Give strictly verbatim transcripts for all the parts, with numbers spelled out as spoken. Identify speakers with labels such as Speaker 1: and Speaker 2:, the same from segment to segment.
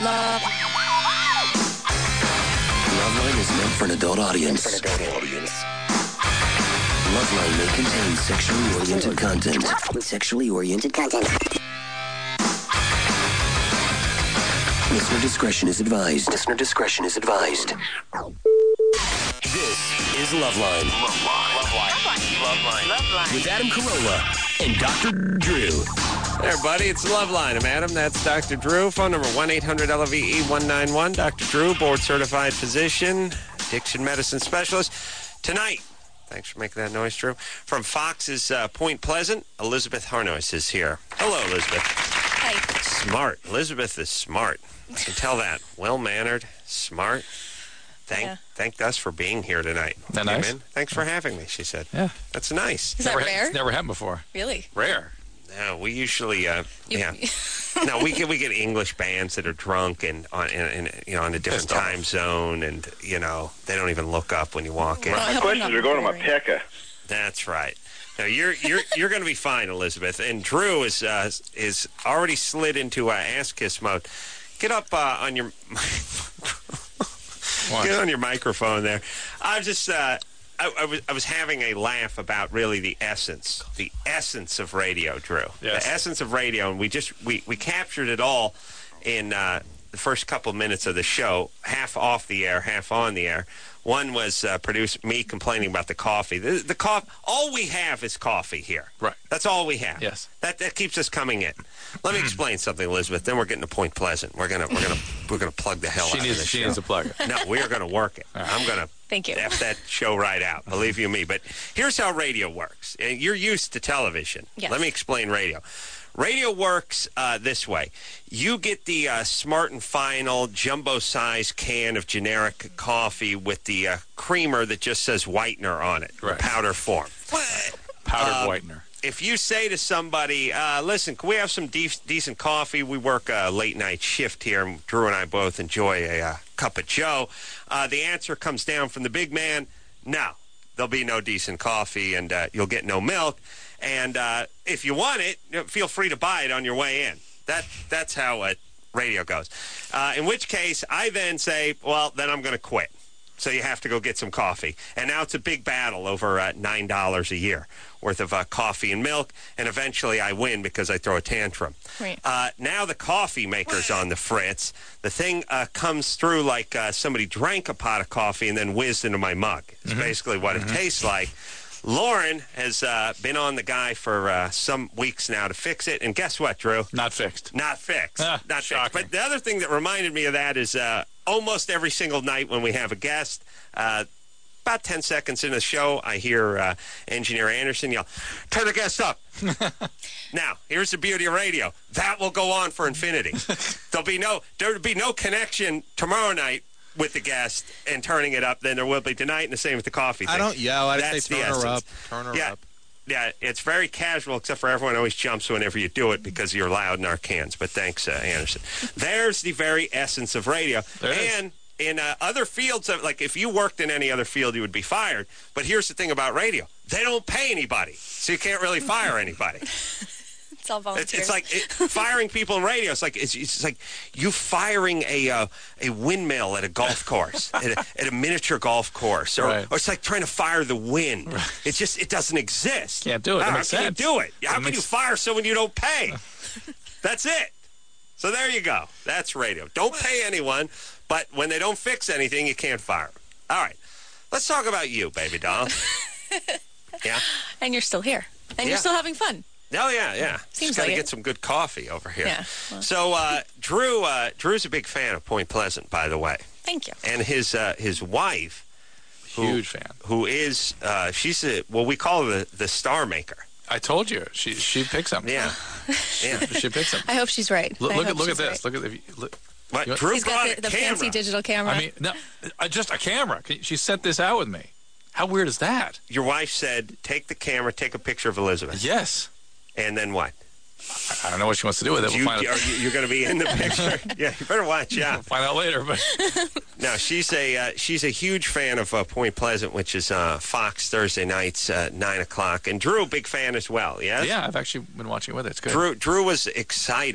Speaker 1: Love.
Speaker 2: Loveline is meant for an adult audience.
Speaker 3: For an adult audience.
Speaker 2: Loveline may contain sexually oriented content. Sexually oriented content. Listener discretion is advised. Listener discretion is advised. This is Loveline.
Speaker 3: Loveline. Loveline. Loveline. Loveline.
Speaker 2: With Adam Carolla and Doctor Drew.
Speaker 4: Hey, everybody, it's Loveline. I'm Adam. That's Doctor Drew. Phone number one eight hundred L V E one nine one. Doctor Drew, board-certified physician, addiction medicine specialist. Tonight, thanks for making that noise, Drew, from Fox's uh, Point Pleasant, Elizabeth Harnois is here. Hello, Elizabeth.
Speaker 1: Hi.
Speaker 4: Smart. Elizabeth is smart. I can tell that. Well-mannered, smart. Thank,
Speaker 1: Yeah.
Speaker 4: Thanked us for being here tonight.
Speaker 5: That
Speaker 4: Came
Speaker 5: nice?
Speaker 4: in. Thanks for having me, she said.
Speaker 5: Yeah.
Speaker 4: That's nice.
Speaker 1: Is that
Speaker 5: never,
Speaker 1: rare?
Speaker 5: It's never happened before.
Speaker 1: Really?
Speaker 5: Rare.
Speaker 4: No, we usually, uh,
Speaker 1: You-
Speaker 4: yeah. No, we get we get English bands that are drunk and on in, in, you know in a different
Speaker 5: Pissed off.
Speaker 4: time zone, and you know they don't even look up when you walk in.
Speaker 1: Well, I
Speaker 3: My
Speaker 1: hope I'm
Speaker 3: questions
Speaker 1: not
Speaker 3: are going to my
Speaker 1: boring.
Speaker 3: pecker.
Speaker 4: That's right. Now you're you're you're going to be fine, Elizabeth. And Drew is uh, is already slid into uh, ass kiss mode. Get up uh, on your
Speaker 5: What?
Speaker 4: get on your microphone there. I just uh, I, I was I was having a laugh about really the essence, the essence of radio, Drew.
Speaker 5: Yes.
Speaker 4: The essence of radio, and we just we, we captured it all in uh, the first couple minutes of the show, half off the air, half on the air. One was uh, produced me complaining about the coffee. The, the coffee, all we have is coffee here.
Speaker 5: Right.
Speaker 4: That's all we have.
Speaker 5: Yes.
Speaker 4: That that keeps us coming in. Let me explain something, Elizabeth. Then we're getting to Point Pleasant. We're gonna we're gonna we're gonna plug the hell
Speaker 5: She
Speaker 4: out
Speaker 5: needs,
Speaker 4: of this
Speaker 5: she
Speaker 4: show.
Speaker 5: needs a plug.
Speaker 4: No, we are going to work it. I'm going to
Speaker 1: Thank you.
Speaker 4: F that show right out. Believe you me. But here's how radio works. And you're used to television.
Speaker 1: Yes.
Speaker 4: Let me explain radio. Radio works uh, this way. You get the uh, Smart and Final jumbo-sized can of generic coffee with the uh, creamer that just says whitener on it,
Speaker 5: Right.
Speaker 4: powder form.
Speaker 5: Powdered
Speaker 4: Uh,
Speaker 5: whitener.
Speaker 4: If you say to somebody, uh, listen, can we have some de- decent coffee? We work a late-night shift here, and Drew and I both enjoy a uh, cup of joe. Uh, the answer comes down from the big man, no, there'll be no decent coffee, and uh, you'll get no milk. And uh, if you want it, you know, feel free to buy it on your way in. That That's how uh, radio goes. Uh, in which case, I then say, well, then I'm going to quit. So you have to go get some coffee. And now it's a big battle over uh, nine dollars a year worth of uh, coffee and milk. And eventually I win because I throw a tantrum.
Speaker 1: Right.
Speaker 4: Uh, now the coffee maker's on the fritz. The thing uh, comes through like uh, somebody drank a pot of coffee and then whizzed into my mug. It's basically what it tastes like. Lauren has uh, been on the guy for uh, some weeks now to fix it. And guess what, Drew?
Speaker 5: Not fixed.
Speaker 4: Not fixed.
Speaker 5: Ah,
Speaker 4: Not
Speaker 5: shocking.
Speaker 4: fixed. But the other thing that reminded me of that is uh, almost every single night when we have a guest, uh, about ten seconds into the show, I hear uh, Engineer Anderson yell, turn the guest up. Now, here's the beauty of radio. That will go on for infinity. There'll be no, there'll be no connection tomorrow night with the guest and turning it up than there will be tonight, and the same with the coffee thing.
Speaker 6: I don't yell. I
Speaker 4: That's
Speaker 6: say
Speaker 4: the
Speaker 6: turn her up.
Speaker 4: essence.
Speaker 6: Turn her
Speaker 4: Yeah.
Speaker 6: up.
Speaker 4: Yeah, it's very casual, except for everyone always jumps whenever you do it because you're loud in our cans. But thanks, uh, Anderson. There's the very essence of radio.
Speaker 5: There it is.
Speaker 4: And in uh, other fields, of, like if you worked in any other field, you would be fired. But here's the thing about radio. They don't pay anybody, so you can't really fire anybody.
Speaker 1: It's all volunteer.
Speaker 4: It's, it's like it, firing people in radio. It's like it's, it's like you firing a uh, a windmill at a golf course, at, a, at a miniature golf course, or,
Speaker 5: Right.
Speaker 4: or it's like trying to fire the wind. It's just it doesn't exist.
Speaker 5: Can't do it. That
Speaker 4: How
Speaker 5: makes
Speaker 4: can
Speaker 5: sense.
Speaker 4: you do it? How
Speaker 5: That
Speaker 4: can
Speaker 5: makes-
Speaker 4: you fire someone you don't pay? That's it. So there you go. That's radio. Don't pay anyone, but when they don't fix anything, you can't fire them. All right. Let's talk about you, baby doll. Yeah.
Speaker 1: And you're still here. And
Speaker 4: Yeah.
Speaker 1: you're still having fun.
Speaker 4: Oh yeah, yeah.
Speaker 1: Seems
Speaker 4: Just got to
Speaker 1: like
Speaker 4: get
Speaker 1: it.
Speaker 4: some good coffee over here.
Speaker 1: Yeah, well.
Speaker 4: So uh, Drew, uh, Drew's a big fan of Point Pleasant, by the way,
Speaker 1: Thank you.
Speaker 4: and his uh, his wife, who,
Speaker 5: Huge fan.
Speaker 4: who is uh, she's a well we call her the, the star maker.
Speaker 5: I told you. She she picks them.
Speaker 4: Yeah, yeah.
Speaker 5: She picks them.
Speaker 1: I hope she's right.
Speaker 5: Look,
Speaker 1: I
Speaker 5: look
Speaker 1: hope
Speaker 5: at look at
Speaker 1: she's
Speaker 5: this.
Speaker 1: right.
Speaker 5: Look at the. Look.
Speaker 4: But
Speaker 5: You-
Speaker 4: Drew
Speaker 1: He's
Speaker 4: brought
Speaker 1: got the,
Speaker 4: a
Speaker 1: the
Speaker 4: camera.
Speaker 1: fancy digital camera.
Speaker 5: I mean, no, uh, just a camera. She sent this out with me. How weird is that?
Speaker 4: Your wife said, "Take the camera, take a picture of Elizabeth,"
Speaker 5: Yes.
Speaker 4: and then what?
Speaker 5: I don't know what she wants to do with it.
Speaker 4: You,
Speaker 5: We'll find
Speaker 4: are
Speaker 5: out.
Speaker 4: you, you're going to be in the picture. Yeah, you better watch out.
Speaker 5: We'll find out later. But
Speaker 4: No, she's a uh, she's a huge fan of uh, Point Pleasant, which is uh, Fox Thursday nights uh, nine o'clock, and Drew, big fan as well. Yes.
Speaker 5: yeah, I've actually been watching it with her. It's good.
Speaker 4: Drew Drew was excited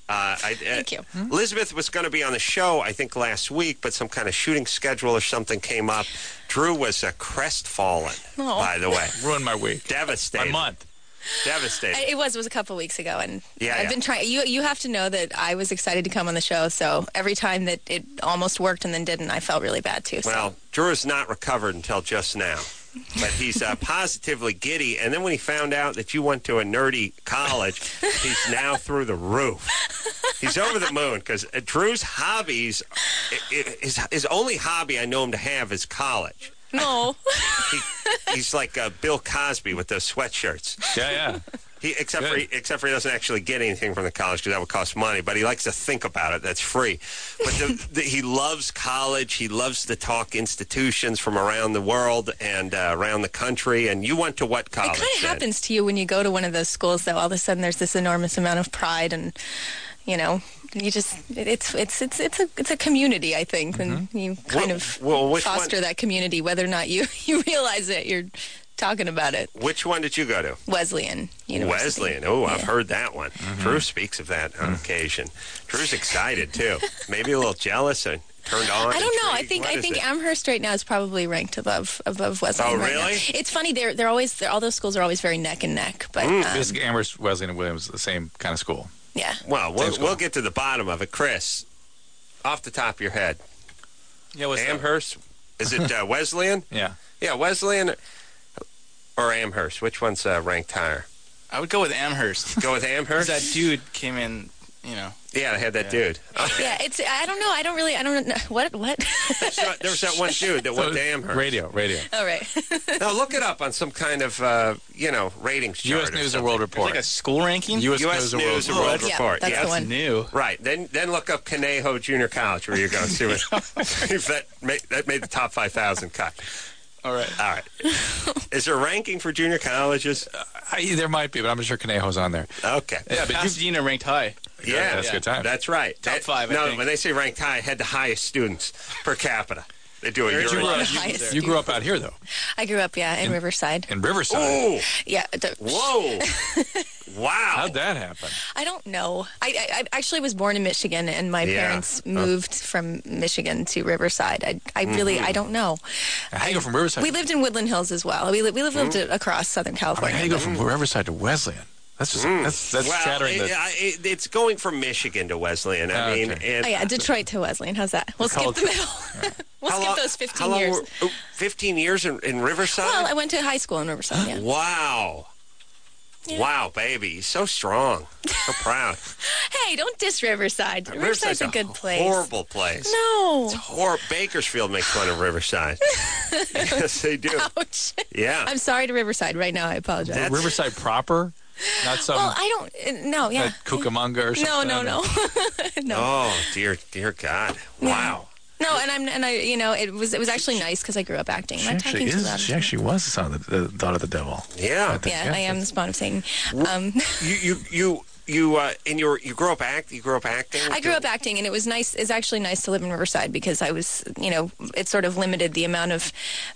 Speaker 4: Uh, I,
Speaker 1: Thank you.
Speaker 4: Elizabeth was going to be on the show, I think, last week, but some kind of shooting schedule or something came up. Drew was uh, crestfallen,
Speaker 1: Oh.
Speaker 4: by the way.
Speaker 5: Ruined my week.
Speaker 4: Devastated.
Speaker 5: My month.
Speaker 4: Devastated.
Speaker 1: I- It was it was a couple weeks ago, and
Speaker 4: Yeah,
Speaker 1: I've
Speaker 4: yeah.
Speaker 1: been trying. You you have to know that I was excited to come on the show, so every time that it almost worked and then didn't, I felt really bad too. So.
Speaker 4: Well, Drew is not recovered until just now. But he's uh, positively giddy. And then when he found out that you went to a nerdy college, he's now through the roof. He's over the moon because uh, Drew's hobbies, i- i- his, his only hobby I know him to have is college.
Speaker 1: No.
Speaker 4: He, he's like uh, Bill Cosby with those sweatshirts.
Speaker 5: Yeah, yeah.
Speaker 4: He, except for
Speaker 5: Good.
Speaker 4: he, except for he doesn't actually get anything from the college because that would cost money. But he likes to think about it. That's free. But the, the, he loves college. He loves to talk institutions from around the world and uh, around the country. And you went to what
Speaker 1: It
Speaker 4: college?
Speaker 1: kind of
Speaker 4: then?
Speaker 1: happens to you when you go to one of those schools, though. All of a sudden, there's this enormous amount of pride, and you know, you just it's it's it's it's a it's a community, I think, and you kind
Speaker 4: Well-
Speaker 1: of
Speaker 4: well, which
Speaker 1: foster
Speaker 4: one-
Speaker 1: that community, whether or not you you realize it. You're talking about it.
Speaker 4: Which one did you go to?
Speaker 1: Wesleyan University.
Speaker 4: Wesleyan. Oh, I've
Speaker 1: Yeah.
Speaker 4: heard that one. Drew speaks of that on occasion. Drew's excited too. Maybe a little jealous and turned on.
Speaker 1: I don't know. I
Speaker 4: intrigued.
Speaker 1: think
Speaker 4: What
Speaker 1: I
Speaker 4: is
Speaker 1: think
Speaker 4: it?
Speaker 1: Amherst right now is probably ranked above above Wesleyan.
Speaker 4: Oh,
Speaker 1: right now.
Speaker 4: really?
Speaker 1: It's funny. They're they're always they're, all those schools are always very neck and neck. But
Speaker 4: Mm.
Speaker 1: um,
Speaker 5: Basically, Amherst, Wesleyan, and Williams, the same kind of school.
Speaker 1: yeah,
Speaker 4: Well, we'll,
Speaker 5: Same
Speaker 4: we'll
Speaker 5: school.
Speaker 4: get to the bottom of it. Chris, off the top of your head,
Speaker 6: Yeah, what's up?
Speaker 4: Amherst? Is it uh, Wesleyan?
Speaker 5: Yeah.
Speaker 4: Yeah, Wesleyan or Amherst? Which one's uh, ranked higher?
Speaker 6: I would go with Amherst.
Speaker 4: Go with
Speaker 6: 'Cause
Speaker 4: Amherst?
Speaker 6: that dude came in, you know.
Speaker 4: Yeah, I had that dude.
Speaker 1: yeah. It's I don't know. I don't really. I don't know what what.
Speaker 4: So there was that one dude that went to Amherst.
Speaker 5: Radio, radio.
Speaker 1: All right.
Speaker 4: Now look it up on some kind of, uh, you know, ratings chart.
Speaker 5: U S
Speaker 4: or
Speaker 5: News and
Speaker 4: something.
Speaker 5: World
Speaker 6: There's
Speaker 5: Report.
Speaker 6: like a school ranking?
Speaker 5: U S
Speaker 4: U S
Speaker 5: News and World
Speaker 4: News and
Speaker 5: Report.
Speaker 4: World
Speaker 1: Yeah,
Speaker 4: Report.
Speaker 1: that's
Speaker 4: yes.
Speaker 1: the one.
Speaker 6: New.
Speaker 4: Right. Then then look up Conejo Junior College where you go. See what, if that made, that made the top five thousand cut.
Speaker 6: All right.
Speaker 4: All right. Is there a ranking for junior colleges?
Speaker 5: I, there might be, but I'm sure Conejo's on there.
Speaker 4: Okay.
Speaker 5: Yeah, but you,
Speaker 6: Pasadena ranked high.
Speaker 4: Yeah,
Speaker 5: that's a good time.
Speaker 4: That's right.
Speaker 6: Top
Speaker 4: That-
Speaker 6: five, I
Speaker 4: No,
Speaker 6: think.
Speaker 4: when they say ranked high, had the highest students per capita. They do a
Speaker 6: Very
Speaker 4: year.
Speaker 6: true.
Speaker 5: grew,
Speaker 6: Yeah,
Speaker 5: up,
Speaker 1: you-
Speaker 5: you,
Speaker 1: you
Speaker 5: grew up out here, though,
Speaker 1: I grew up yeah in Riverside.
Speaker 5: in Riverside.
Speaker 4: Oh,
Speaker 1: Yeah. the-
Speaker 4: whoa! Wow.
Speaker 5: How'd that happen?
Speaker 1: I don't know. I, I, I actually was born in Michigan, and my
Speaker 4: Yeah.
Speaker 1: parents moved from Michigan to Riverside. I, I really,
Speaker 4: Mm-hmm.
Speaker 1: I don't know.
Speaker 5: How do you go from Riverside?
Speaker 1: We lived in Woodland Hills as well. We, li- we lived, lived
Speaker 4: Mm-hmm.
Speaker 1: across Southern
Speaker 5: I mean,
Speaker 1: California.
Speaker 5: how do you go from Riverside to Wesleyan? That's just that's that's
Speaker 4: Mm. well,
Speaker 5: shattering
Speaker 4: it,
Speaker 5: the.
Speaker 4: I- it, it's going from Michigan to Wesleyan. I
Speaker 5: Oh,
Speaker 4: mean,
Speaker 5: okay.
Speaker 4: and
Speaker 1: Oh, yeah, Detroit to Wesleyan. How's that? We'll skip the
Speaker 5: college-
Speaker 1: middle. we'll
Speaker 4: how
Speaker 1: skip
Speaker 4: long-
Speaker 1: those
Speaker 4: how
Speaker 1: fifteen
Speaker 4: long
Speaker 1: years.
Speaker 4: were- oh, fifteen years in, in Riverside?
Speaker 1: Well, I went to high school in Riverside. Yeah.
Speaker 4: Wow.
Speaker 1: Yeah.
Speaker 4: Wow, baby. He's so strong. So proud.
Speaker 1: Hey, don't diss Riverside. Riverside's
Speaker 4: Riverside's
Speaker 1: a good place.
Speaker 4: horrible place.
Speaker 1: No.
Speaker 4: Hor- Bakersfield makes fun of Riverside. Yes, they do.
Speaker 1: Ouch.
Speaker 4: Yeah.
Speaker 1: I'm sorry to Riverside right now. I apologize.
Speaker 4: That's-
Speaker 5: Riverside proper, not some
Speaker 1: well, I don't. uh, No, yeah.
Speaker 5: uh, Cucamonga or
Speaker 1: No,
Speaker 5: something.
Speaker 1: no, no, no.
Speaker 4: Oh, dear, dear God. Wow.
Speaker 1: No, and I'm and I, you know, it was it was actually nice because I grew up acting.
Speaker 5: She
Speaker 1: Am I
Speaker 5: actually
Speaker 1: talking too
Speaker 5: is.
Speaker 1: loud?
Speaker 5: She actually was the son of the, the daughter of the devil.
Speaker 4: Yeah.
Speaker 5: think,
Speaker 1: Yeah,
Speaker 5: yeah,
Speaker 1: I am the spawn of Satan. Um,
Speaker 4: You, you, you, you, uh, in your, you grew up act, you grew up acting?
Speaker 1: I grew up acting, and it was nice. It's actually nice to live in Riverside because I was, you know, it sort of limited the amount of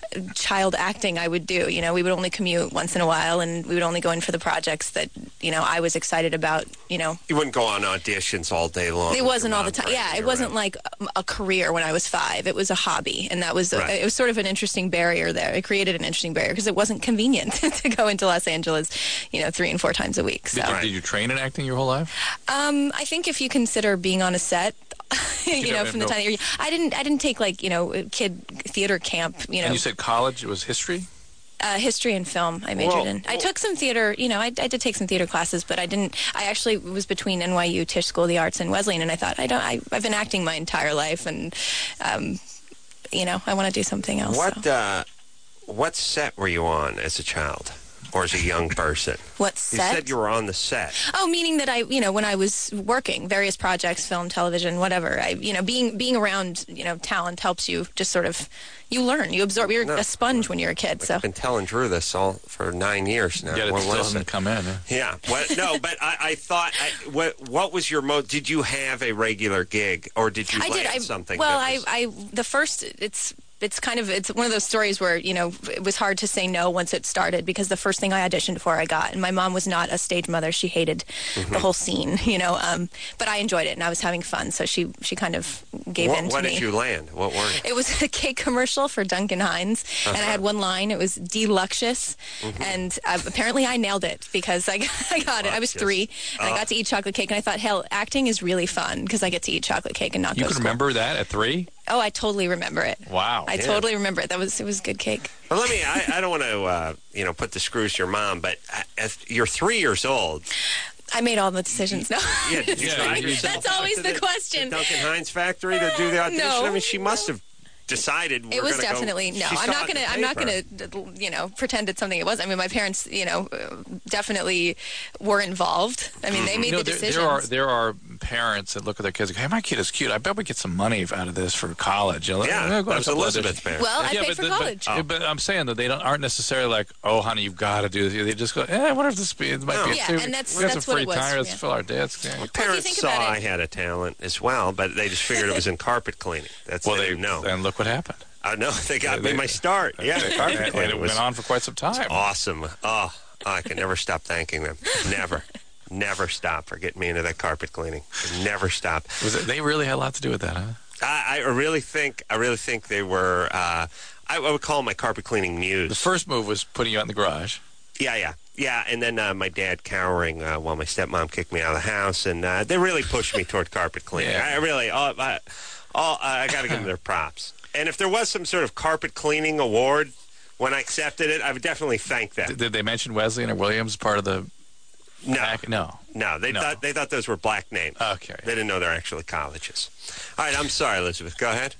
Speaker 1: child acting I would do. You know, we would only commute once in a while, and we would only go in for the projects that, you know, I was excited about. You know,
Speaker 4: You wouldn't go on auditions all day long.
Speaker 1: it
Speaker 4: with
Speaker 1: wasn't
Speaker 4: your
Speaker 1: all the
Speaker 4: mom
Speaker 1: time.
Speaker 4: dragging
Speaker 1: Yeah,
Speaker 4: you
Speaker 1: it wasn't
Speaker 4: around.
Speaker 1: like a, a career when I was five. It was a hobby, and that was a,
Speaker 4: Right.
Speaker 1: it was sort of an interesting barrier there. It created an interesting barrier because it wasn't convenient to go into Los Angeles, you know, three and four times a week. So.
Speaker 5: Did, you,
Speaker 4: Right.
Speaker 5: did you train in acting your whole life?
Speaker 1: Um, I think if you consider being on a set, you,
Speaker 5: You
Speaker 1: know,
Speaker 5: don't
Speaker 1: from the
Speaker 5: know-
Speaker 1: time that you're, I didn't, I didn't take like you know, kid theater camp. You know,
Speaker 5: And you said college, it was history?
Speaker 1: uh, history and film. I majored
Speaker 4: Well,
Speaker 1: in. I took some theater. You know, I, I did take some theater classes, but I didn't. I actually was between N Y U, Tisch School of the Arts, and Wesleyan, and I thought I don't. I, I've been acting my entire life, and um, you know, I want to do something else.
Speaker 4: What,
Speaker 1: so.
Speaker 4: uh, what set were you on as a child or as a young person?
Speaker 1: What
Speaker 4: You
Speaker 1: set?
Speaker 4: said you were on the set.
Speaker 1: Oh, meaning that I, you know, when I was working, various projects, film, television, whatever. I, you know, being being around, you know, talent helps you just sort of, you learn, you absorb. You're
Speaker 4: No.
Speaker 1: a sponge when you're a kid. So
Speaker 4: I've been telling Drew this all for nine years now.
Speaker 5: Yeah, it
Speaker 4: Won't
Speaker 5: still
Speaker 4: listen.
Speaker 5: hasn't come in. huh?
Speaker 4: Yeah. What, no, but I, I thought, I, what, what was your mo? Did you have a regular gig, or did you
Speaker 1: I
Speaker 4: land
Speaker 1: did. I
Speaker 4: something?
Speaker 1: well,
Speaker 4: that
Speaker 1: I,
Speaker 4: was-
Speaker 1: I the first it's. it's kind of it's one of those stories where you know it was hard to say no once it started because the first thing I auditioned for I got, and my mom was not a stage mother. She hated
Speaker 4: Mm-hmm.
Speaker 1: the whole scene, you know. Um, but I enjoyed it and I was having fun, so she she kind of gave
Speaker 4: What,
Speaker 1: in to
Speaker 4: what
Speaker 1: me.
Speaker 4: did you land? What word?
Speaker 1: It was a cake commercial for Duncan Hines, and I had one line. It was deluxious, and uh, apparently I nailed it because I got, I got it. I was
Speaker 4: Luscious.
Speaker 1: three, and I got to eat chocolate cake, and I thought, hell, acting is really fun because I get to eat chocolate cake and not
Speaker 5: You
Speaker 1: go
Speaker 5: can
Speaker 1: to school.
Speaker 5: remember that at three?
Speaker 1: Oh, I totally remember it.
Speaker 5: Wow.
Speaker 1: I
Speaker 4: Yeah.
Speaker 1: totally remember it. That was it was good cake.
Speaker 4: Well, let me. I, I don't want to, uh, you know, put the screws to your mom, but uh, as you're three years old.
Speaker 1: I made all the decisions. No,
Speaker 4: Yeah, did you
Speaker 5: Yeah,
Speaker 4: drive
Speaker 5: you-
Speaker 4: yourself
Speaker 1: That's always
Speaker 4: to
Speaker 1: the question.
Speaker 4: The Duncan Hines factory to do the audition.
Speaker 1: No.
Speaker 4: I mean, she must have decided. We're
Speaker 1: it was
Speaker 4: gonna go-
Speaker 1: definitely no.
Speaker 4: she
Speaker 1: I'm
Speaker 4: saw
Speaker 1: not
Speaker 4: it in
Speaker 1: gonna.
Speaker 4: the
Speaker 1: I'm not
Speaker 4: paper.
Speaker 1: gonna. You know, pretend it's something it was. I mean, my parents, you know, uh, definitely were involved. I mean, they made
Speaker 5: You know,
Speaker 1: the
Speaker 5: there,
Speaker 1: decisions.
Speaker 5: there are there are parents that look at their kids and go, hey, my kid is cute. I bet we get some money out of this for college. You know,
Speaker 4: Yeah,
Speaker 5: "Eh, go
Speaker 4: that
Speaker 5: to
Speaker 4: was
Speaker 5: some
Speaker 4: Elizabeth's
Speaker 5: auditions."
Speaker 4: parents.
Speaker 1: Well, I
Speaker 5: Yeah,
Speaker 1: paid
Speaker 5: but
Speaker 1: for
Speaker 5: the-
Speaker 1: college.
Speaker 5: But, but I'm saying that they don't aren't necessarily like, oh, honey, you've got to do this. They just go, eh, I wonder if this be, it might
Speaker 4: No.
Speaker 5: be.
Speaker 1: Yeah,
Speaker 5: too-
Speaker 1: and that's-
Speaker 5: we got
Speaker 1: that's
Speaker 5: some
Speaker 1: what
Speaker 5: free
Speaker 1: it was,
Speaker 5: time. Let's
Speaker 1: yeah.
Speaker 5: fill our dad's. Yeah.
Speaker 4: Parents
Speaker 1: think
Speaker 4: saw
Speaker 1: about
Speaker 4: I
Speaker 1: it-
Speaker 4: had a talent as well, but they just figured it was in carpet cleaning. That's
Speaker 5: Well,
Speaker 4: they
Speaker 5: they
Speaker 4: didn't know.
Speaker 5: and look what happened.
Speaker 4: I know they got
Speaker 5: They-
Speaker 4: me my start. Yeah,
Speaker 5: They-
Speaker 4: carpet
Speaker 5: and
Speaker 4: cleaning
Speaker 5: it
Speaker 4: was
Speaker 5: went on for quite some time.
Speaker 4: awesome. Oh, I can never stop thanking them. Never, never stop for getting me into that carpet cleaning. Never stop.
Speaker 5: Was it, they really had a lot to do with that, huh?
Speaker 4: I, I really think I really think they were. Uh, I, I would call them my carpet cleaning muse.
Speaker 5: The first move was putting you out in the garage.
Speaker 4: Yeah, yeah, yeah. And then uh, my dad cowering uh, while my stepmom kicked me out of the house, and uh, they really pushed me toward carpet cleaning.
Speaker 5: Yeah.
Speaker 4: I really, all, I, all, I got to give them their props. And if there was some sort of carpet cleaning award when I accepted it, I would definitely thank them.
Speaker 5: Did, did they mention Wesleyan or Williams part of the?
Speaker 4: No,
Speaker 5: Pack? No.
Speaker 4: no, they
Speaker 5: No.
Speaker 4: thought they thought those were black names.
Speaker 5: Okay.
Speaker 4: They didn't know they're actually colleges. All right, I'm sorry, Elizabeth. Go ahead.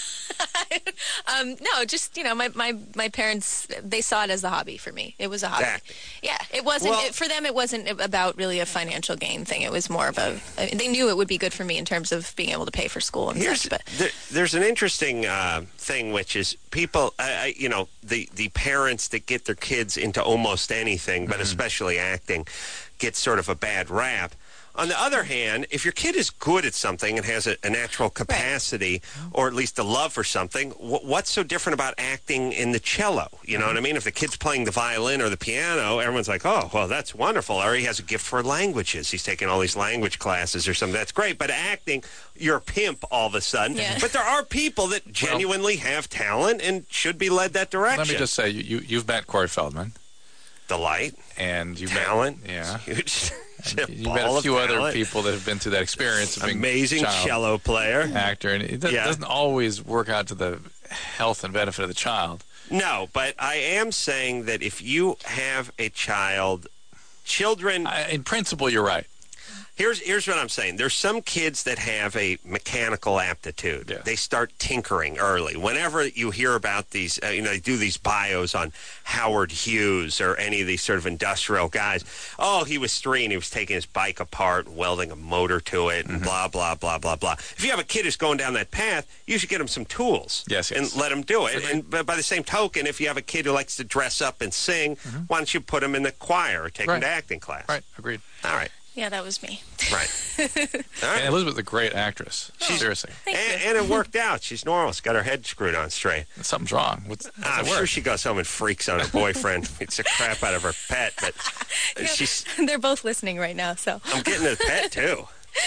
Speaker 1: Um, no, just you know, my, my, my parents, they saw it as a hobby for me. It was a hobby.
Speaker 4: Acting.
Speaker 1: Yeah, it wasn't
Speaker 4: Well-
Speaker 1: it, for them. It wasn't about really a financial gain thing. It was more of a. They knew it would be good for me in terms of being able to pay for school and
Speaker 4: Here's,
Speaker 1: such. But
Speaker 4: there, there's an interesting uh, thing, which is people, I, I, you know, the, the parents that get their kids into almost anything, but especially acting, get sort of a bad rap. On the other hand, if your kid is good at something and has a, a natural capacity or at least a love for something, wh- what's so different about acting in the cello? You know what I mean? If the kid's playing the violin or the piano, everyone's like, oh, well, that's wonderful. Or he has a gift for languages. He's taking all these language classes or something. That's great. But acting, you're a pimp all of a sudden.
Speaker 1: Yeah.
Speaker 4: But there are people that genuinely have talent and should be led that direction.
Speaker 5: Let me just say, you, you you've met Corey Feldman,
Speaker 4: Delight,
Speaker 5: and you've
Speaker 4: talent,
Speaker 5: met yeah,
Speaker 4: huge.
Speaker 5: you've
Speaker 4: ball
Speaker 5: met a
Speaker 4: of
Speaker 5: few other
Speaker 4: talent.
Speaker 5: people that have been through that experience of being
Speaker 4: Amazing
Speaker 5: child
Speaker 4: cello player.
Speaker 5: actor, and it do-
Speaker 4: Yeah.
Speaker 5: doesn't always work out to the health and benefit of the child.
Speaker 4: No, but I am saying that if you have a child, children.
Speaker 5: I, in principle, you're right.
Speaker 4: Here's here's what I'm saying. There's some kids that have a mechanical aptitude.
Speaker 5: Yeah.
Speaker 4: They start tinkering early. Whenever you hear about these, uh, you know, they do these bios on Howard Hughes or any of these sort of industrial guys. Oh, he was three and he was taking his bike apart and welding a motor to it and
Speaker 5: Mm-hmm.
Speaker 4: blah, blah, blah, blah, blah. If you have a kid who's going down that path, you should get him some tools.
Speaker 5: Yes, yes.
Speaker 4: And let him do it. And but by the same token, if you have a kid who likes to dress up and sing, why don't you put him in the choir or take him
Speaker 5: Mm-hmm. Right.
Speaker 4: to acting class?
Speaker 5: Right, agreed.
Speaker 4: All right.
Speaker 1: yeah, that was me.
Speaker 4: Right. All right.
Speaker 5: And Elizabeth's a great actress. Seriously,
Speaker 1: Thank
Speaker 4: And,
Speaker 1: you.
Speaker 4: and it worked out. She's normal. She's got her head screwed on straight.
Speaker 5: something's wrong. What's, how's
Speaker 4: I'm
Speaker 5: it
Speaker 4: sure
Speaker 5: work?
Speaker 4: she goes home and freaks on her boyfriend. Beats the crap out of her pet, but she's.
Speaker 1: They're both listening right now, so
Speaker 4: I'm getting a pet too.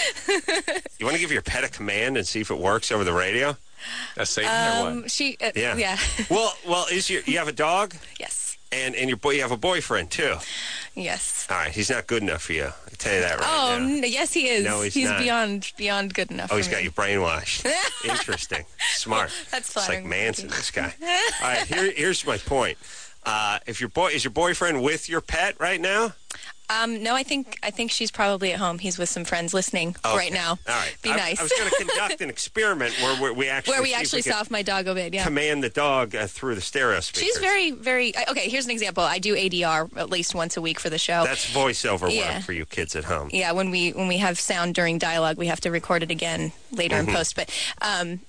Speaker 4: You want to give your pet a command and see if it works over the radio?
Speaker 5: That's Satan or
Speaker 1: um,
Speaker 5: what?
Speaker 1: she uh,
Speaker 4: Yeah.
Speaker 1: yeah
Speaker 4: Well, well, is your you have a dog
Speaker 1: yes
Speaker 4: and and your boy you have a boyfriend too.
Speaker 1: yes.
Speaker 4: All right, he's not good enough for you. I can tell you that right
Speaker 1: Oh
Speaker 4: now.
Speaker 1: n- yes, he is.
Speaker 4: No, he's not.
Speaker 1: beyond beyond good enough.
Speaker 4: Oh,
Speaker 1: for
Speaker 4: he's got
Speaker 1: me.
Speaker 4: you brainwashed. Interesting. Smart.
Speaker 1: That's
Speaker 4: It's like
Speaker 1: flattering.
Speaker 4: Manson, this guy. All right, here, here's my point. Uh, if your boy is your boyfriend with your pet right now?
Speaker 1: Um, no, I think I think she's probably at home. He's with some friends listening
Speaker 4: Okay.
Speaker 1: right now.
Speaker 4: All right.
Speaker 1: Be
Speaker 4: I,
Speaker 1: nice.
Speaker 4: I was going to conduct an experiment where, where we actually
Speaker 1: Where we
Speaker 4: see if
Speaker 1: actually
Speaker 4: could
Speaker 1: saw if my dog obeyed. Yeah.
Speaker 4: command the dog uh, through the stereo speakers.
Speaker 1: She's very, very. I- Okay, here's an example. I do A D R at least once a week for the show.
Speaker 4: That's voiceover
Speaker 1: Yeah.
Speaker 4: work for you kids at home.
Speaker 1: yeah, when we when we have sound during dialogue, we have to record it again later
Speaker 4: Mm-hmm.
Speaker 1: in post. But um,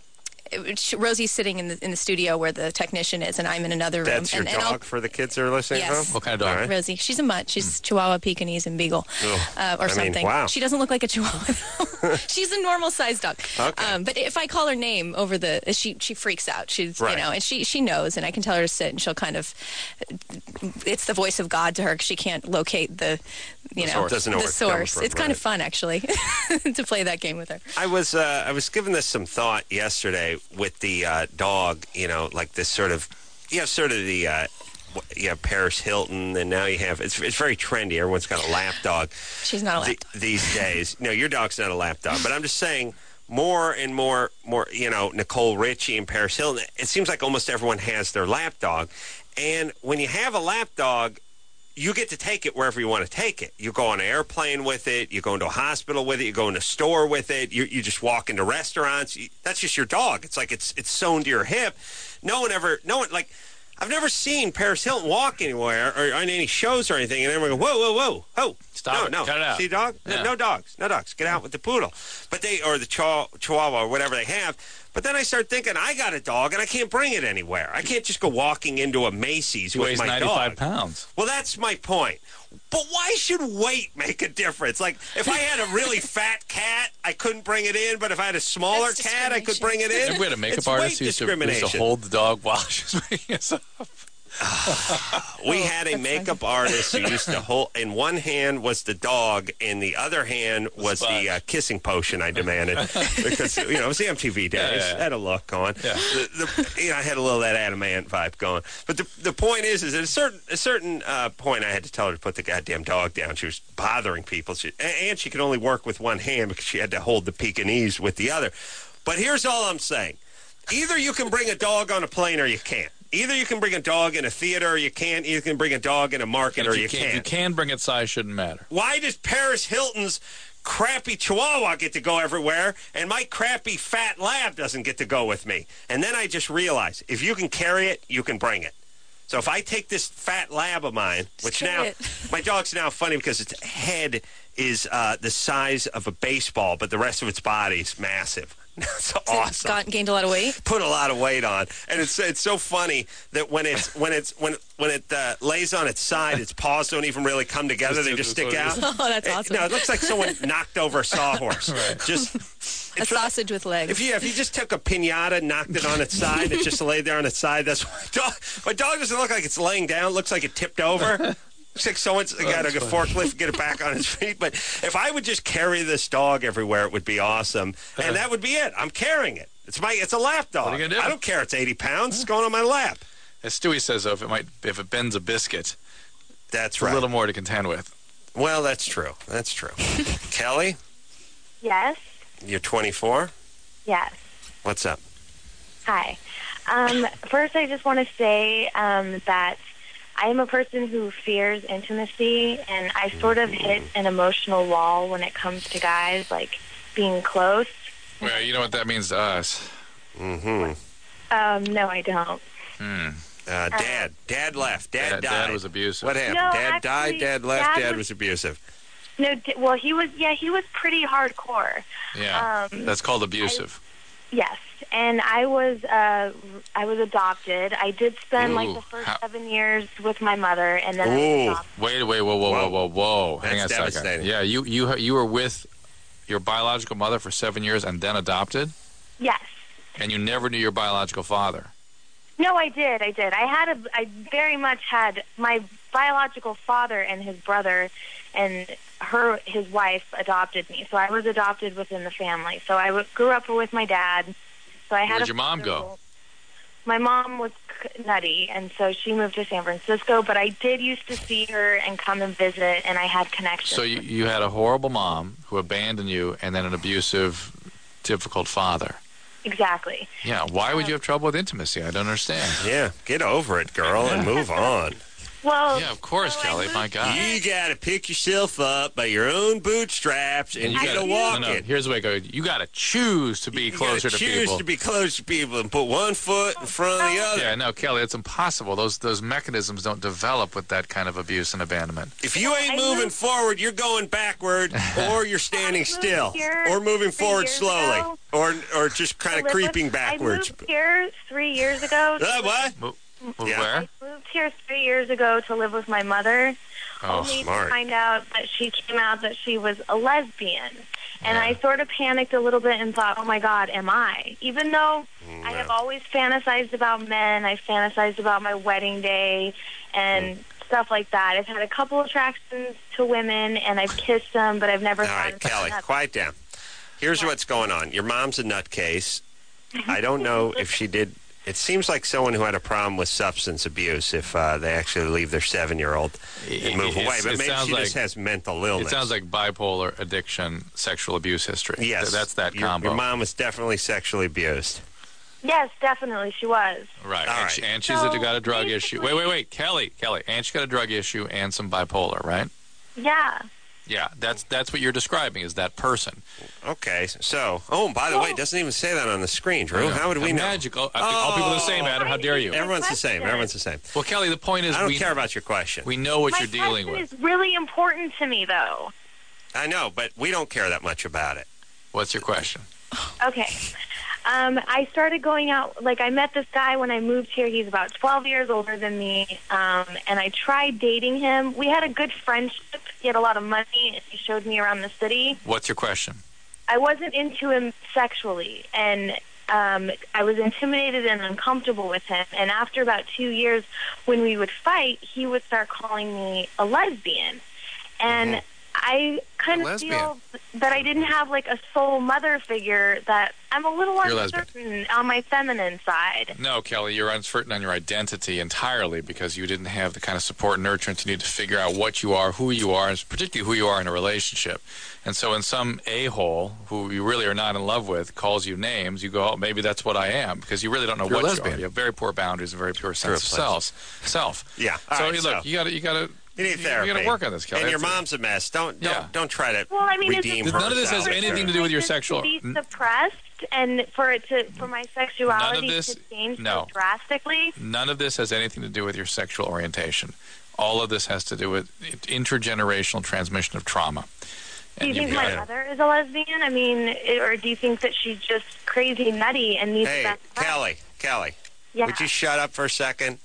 Speaker 1: it, Rosie's sitting in the in the studio where the technician is, and I'm in another room.
Speaker 4: That's your
Speaker 1: and, and
Speaker 4: dog
Speaker 1: I'll-
Speaker 4: for the kids that are listening
Speaker 1: Yes.
Speaker 4: home?
Speaker 5: What kind of dog?
Speaker 4: All right.
Speaker 1: Rosie. She's a mutt. She's Chihuahua, Pekingese, and Beagle,
Speaker 4: Oh,
Speaker 1: uh, or
Speaker 4: I mean,
Speaker 1: something.
Speaker 4: wow.
Speaker 1: She doesn't look like a Chihuahua. She's a normal sized dog.
Speaker 4: Okay.
Speaker 1: Um, but if I call her name over the, she she freaks out. She's
Speaker 4: Right.
Speaker 1: you know, and she she knows, and I can tell her to sit, and she'll kind of. It's the voice of God to her because she can't locate the, you
Speaker 5: The
Speaker 1: know,
Speaker 5: source.
Speaker 4: Doesn't know
Speaker 1: the
Speaker 4: where it's coming
Speaker 1: source.
Speaker 4: from,
Speaker 1: It's kind
Speaker 4: right.
Speaker 1: of fun actually to play that game with her.
Speaker 4: I was uh, I was giving this some thought yesterday with the uh, dog. You know, like this sort of, you have sort of the, uh, w- you have Paris Hilton, and now you have it's it's very trendy. Everyone's got a lap dog
Speaker 1: She's not a lap
Speaker 4: the-
Speaker 1: dog.
Speaker 4: these days. No, your dog's not a lap dog, but I'm just saying. More and more, more, you know, Nicole Richie and Paris Hilton. It seems like almost everyone has their lap dog, and when you have a lap dog, you get to take it wherever you want to take it. You go on an airplane with it. You go into a hospital with it. You go in a store with it. You, you just walk into restaurants. You, that's just your dog. It's like it's it's sewn to your hip. No one ever, no one, like, I've never seen Paris Hilton walk anywhere or on any shows or anything, and everyone go, whoa, whoa, whoa, whoa.
Speaker 5: Stop
Speaker 4: no,
Speaker 5: it.
Speaker 4: No,
Speaker 5: Cut it out.
Speaker 4: See, dog? No,
Speaker 5: Yeah.
Speaker 4: no dogs. No dogs. Get out with the poodle. But they, or the chihuahua, chihuahua or whatever they have. But then I start thinking, I got a dog, and I can't bring it anywhere. I can't just go walking into a Macy's
Speaker 5: He
Speaker 4: with
Speaker 5: weighs
Speaker 4: my
Speaker 5: ninety-five
Speaker 4: dog.
Speaker 5: pounds.
Speaker 4: Well, that's my point. But why should weight make a difference? Like, if I had a really fat cat, I couldn't bring it in. But if I had a smaller
Speaker 1: That's
Speaker 4: cat, I could bring it in.
Speaker 5: If we had a makeup
Speaker 4: It's
Speaker 5: artist
Speaker 4: weight
Speaker 5: who used to, who used to
Speaker 4: discrimination.
Speaker 5: hold the dog while she was making us up.
Speaker 4: We had a makeup artist who used to hold. In one hand was the dog, in the other hand was the
Speaker 5: sponge.
Speaker 4: uh, kissing potion I demanded because you know it was the M T V days.
Speaker 5: Yeah, yeah, yeah.
Speaker 4: Had a look going.
Speaker 5: Yeah.
Speaker 4: The, the, you know, I had a little of that adamant vibe going. But the the point is, is at a certain a certain uh, point, I had to tell her to put the goddamn dog down. She was bothering people, she, and she could only work with one hand because she had to hold the Pekingese with the other. But here's all I'm saying: either you can bring a dog on a plane, or you can't. Either you can bring a dog in a theater, or you can't. Either you can bring a dog in a market,
Speaker 5: And
Speaker 4: or
Speaker 5: if
Speaker 4: you,
Speaker 5: you, can,
Speaker 4: can't.
Speaker 5: you can bring it, size shouldn't matter.
Speaker 4: Why does Paris Hilton's crappy Chihuahua get to go everywhere, and my crappy fat lab doesn't get to go with me? And then I just realized, if you can carry it, you can bring it. So if I take this fat lab of mine, which
Speaker 1: carry
Speaker 4: now,
Speaker 1: it.
Speaker 4: my dog's now funny because its head is uh, the size of a baseball, but the rest of its body's massive. It's awesome.
Speaker 1: Got, gained a lot of weight.
Speaker 4: Put a lot of weight on, and it's it's so funny that when it's when it's when when it uh, lays on its side, its paws don't even really come together;
Speaker 5: Just
Speaker 4: they
Speaker 5: do
Speaker 4: just
Speaker 5: this
Speaker 4: stick out.
Speaker 5: one.
Speaker 1: Oh, that's
Speaker 4: It-
Speaker 1: awesome.
Speaker 4: No, it looks like someone knocked over a sawhorse. Just
Speaker 1: A
Speaker 4: it's
Speaker 1: sausage with legs.
Speaker 4: If you if you just took a pinata, knocked it on its side, it just laid there on its side. That's my dog. My dog doesn't look like it's laying down. It looks like it tipped over. Looks like someone's got a forklift, get it back on its feet. But if I would just carry this dog everywhere, it would be awesome. And that would be it. I'm carrying it. It's my it's a lap dog.
Speaker 5: What are you gonna do?
Speaker 4: I don't care. It's eighty pounds. It's going on my lap.
Speaker 5: As Stewie says, though, if it might, if it bends a biscuit,
Speaker 4: That's
Speaker 5: it's
Speaker 4: right.
Speaker 5: a little more to contend with.
Speaker 4: Well, that's true. That's true. Kelly,
Speaker 7: Yes.
Speaker 4: you're twenty-four.
Speaker 7: Yes.
Speaker 4: What's up?
Speaker 7: Hi. Um, first, I just want to say um, that I am a person who fears intimacy, and I sort of hit an emotional wall when it comes to guys, like being close.
Speaker 5: Well, you know what that means to us.
Speaker 4: Mm-hmm.
Speaker 7: Um, no, I don't.
Speaker 5: Hmm.
Speaker 4: Uh, dad. Dad left. Dad,
Speaker 5: Dad,
Speaker 4: died.
Speaker 5: Dad was abusive.
Speaker 4: What happened?
Speaker 7: No,
Speaker 4: Dad
Speaker 7: actually,
Speaker 4: died. Dad left.
Speaker 7: Dad
Speaker 4: Dad
Speaker 7: was-
Speaker 4: was abusive.
Speaker 7: No, d- well, he was. Yeah, he was pretty hardcore.
Speaker 5: Yeah,
Speaker 7: Um,
Speaker 5: that's called abusive.
Speaker 7: Yes, and I was. Uh, I was adopted. I did spend like
Speaker 5: Ooh,
Speaker 7: the first
Speaker 5: how-
Speaker 7: seven years with my mother, and then I
Speaker 4: Ooh.
Speaker 7: was adopted.
Speaker 5: Wait, wait, whoa, whoa, whoa, whoa, whoa! Hang on
Speaker 4: That's
Speaker 5: a second.
Speaker 4: devastating.
Speaker 5: Yeah, you you you were with your biological mother for seven years and then adopted,
Speaker 7: Yes.
Speaker 5: and you never knew your biological father.
Speaker 7: No, I did. I did. I had a. I very much had my biological father and his brother, and her his wife adopted me. So I was adopted within the family. So I w- grew up with my dad. So I had.
Speaker 5: Where'd
Speaker 7: a
Speaker 5: your mom go?
Speaker 7: father- My mom was c- nutty, and so she moved to San Francisco. But I did used to see her and come and visit, and I had connections.
Speaker 5: So you you had a horrible mom who abandoned you, and then an abusive, difficult father.
Speaker 7: Exactly.
Speaker 5: Yeah, why would you have trouble with intimacy? I don't understand.
Speaker 4: Yeah, get over it, girl, and move on.
Speaker 7: Well,
Speaker 5: Yeah, of course,
Speaker 7: so I
Speaker 5: Kelly.
Speaker 7: moved
Speaker 5: My God.
Speaker 4: You got to pick yourself up by your own bootstraps, and you
Speaker 7: I
Speaker 4: got to
Speaker 7: do.
Speaker 4: walk
Speaker 5: No, no.
Speaker 4: it.
Speaker 5: Here's the way it goes. You got to choose to be
Speaker 4: You
Speaker 5: closer
Speaker 4: gotta
Speaker 5: to
Speaker 4: choose
Speaker 5: people.
Speaker 4: to be close to people and put one foot in front of the other.
Speaker 5: Yeah, no, Kelly, it's impossible. Those those mechanisms don't develop with that kind of abuse and abandonment.
Speaker 4: If you ain't
Speaker 7: I
Speaker 4: moving
Speaker 7: moved-
Speaker 4: forward, you're going backward, or you're standing
Speaker 7: I moved
Speaker 4: still,
Speaker 7: here
Speaker 4: or moving
Speaker 7: three
Speaker 4: forward
Speaker 7: years
Speaker 4: slowly,
Speaker 7: ago.
Speaker 4: or or just kind
Speaker 7: I
Speaker 4: of
Speaker 7: live with-
Speaker 4: creeping backwards.
Speaker 7: I moved here three years ago.
Speaker 4: Uh, what?
Speaker 5: Move, move
Speaker 4: Yeah.
Speaker 5: where?
Speaker 7: I moved here three years ago to live with my mother,
Speaker 5: Oh,
Speaker 7: only
Speaker 4: smart.
Speaker 7: to find out that she came out that she was a lesbian. And
Speaker 5: Yeah.
Speaker 7: I sort of panicked a little bit and thought, oh, my God, am I? Even though I have always fantasized about men, I fantasized about my wedding day and
Speaker 4: Mm.
Speaker 7: stuff like that. I've had a couple attractions to women, and I've kissed them, but I've never
Speaker 4: All
Speaker 7: thought
Speaker 4: right,
Speaker 7: of
Speaker 4: Kelly,
Speaker 7: that.
Speaker 4: quiet down. Here's what's going on. Your mom's a nutcase. I don't know if she did. It seems like someone who had a problem with substance abuse if uh, they actually leave their seven-year-old and move
Speaker 5: It's-
Speaker 4: away. But
Speaker 5: it
Speaker 4: maybe
Speaker 5: sounds
Speaker 4: she
Speaker 5: like-
Speaker 4: just has mental illness.
Speaker 5: It sounds like bipolar, addiction, sexual abuse history.
Speaker 4: yes,
Speaker 5: Th- That's that
Speaker 4: your,
Speaker 5: combo.
Speaker 4: Your mom was definitely sexually abused.
Speaker 7: Yes, definitely, she was.
Speaker 5: Right.
Speaker 4: All
Speaker 5: and,
Speaker 4: right.
Speaker 5: she, and she's
Speaker 7: So,
Speaker 5: got a drug issue.
Speaker 7: basically-
Speaker 5: Wait, wait, wait. Kelly, Kelly. And she's got a drug issue and some bipolar, right?
Speaker 7: Yeah.
Speaker 5: Yeah, that's that's what you're describing is that person.
Speaker 4: Okay, so, oh, and by the way, it doesn't even say that on the screen, Drew. How would we know?
Speaker 5: Magical. Uh, All people are the same, Adam. How dare you?
Speaker 4: Everyone's the same.
Speaker 7: Question.
Speaker 4: Everyone's the same.
Speaker 5: Well, Kelly, the point is
Speaker 4: I don't
Speaker 5: we,
Speaker 4: care about your question.
Speaker 5: we know what
Speaker 7: My
Speaker 5: you're dealing
Speaker 7: question
Speaker 5: with.
Speaker 7: is really important to me, though.
Speaker 4: I know, but we don't care that much about it.
Speaker 5: What's your question?
Speaker 7: Okay. Um, I started going out, like I met this guy when I moved here. He's about twelve years older than me, um, and I tried dating him. We had a good friendship. He had a lot of money, and he showed me around the city.
Speaker 5: What's your question?
Speaker 7: I wasn't into him sexually, and um, I was intimidated and uncomfortable with him. And after about two years, when we would fight, he would start calling me a lesbian. And I kind
Speaker 5: A
Speaker 7: of
Speaker 5: lesbian.
Speaker 7: feel that I didn't have like a soul mother figure, that I'm a little
Speaker 5: You're a
Speaker 7: uncertain on my feminine side.
Speaker 5: No, Kelly, you're uncertain on your identity entirely because you didn't have the kind of support and nurturance you need to figure out what you are, who you are, and particularly who you are in a relationship. And so when some a-hole who you really are not in love with calls you names, you go, oh, maybe that's what I am, because you really don't know You're a what you lesbian. are. You have very poor boundaries and very pure sense of
Speaker 4: True,
Speaker 5: self. self.
Speaker 4: Yeah. All
Speaker 5: So
Speaker 4: right,
Speaker 5: look,
Speaker 4: so-
Speaker 5: you got to, you got to,
Speaker 4: You need therapy.
Speaker 5: You got to work on this, Kelly.
Speaker 4: And your
Speaker 5: That's-
Speaker 4: mom's a mess. Don't don't
Speaker 5: Yeah.
Speaker 4: don't try to
Speaker 7: Well, I mean, is
Speaker 4: redeem
Speaker 7: it
Speaker 4: her.
Speaker 5: None of this has
Speaker 4: out
Speaker 5: anything
Speaker 4: there.
Speaker 5: to do with your
Speaker 7: Like,
Speaker 5: sexual-
Speaker 7: to be suppressed and for it to for my sexuality
Speaker 5: this-
Speaker 7: to change
Speaker 5: no.
Speaker 7: so drastically.
Speaker 5: None of this has anything to do with your sexual orientation. All of this has to do with intergenerational transmission of trauma.
Speaker 7: Do you
Speaker 5: And
Speaker 7: think
Speaker 5: you've
Speaker 7: my
Speaker 5: got-
Speaker 7: mother is a lesbian? I mean, i- or do you think that she's just crazy nutty and needs
Speaker 4: Hey,
Speaker 7: that?
Speaker 4: Kelly, Kelly,
Speaker 7: Yeah.
Speaker 4: would you shut up for a second?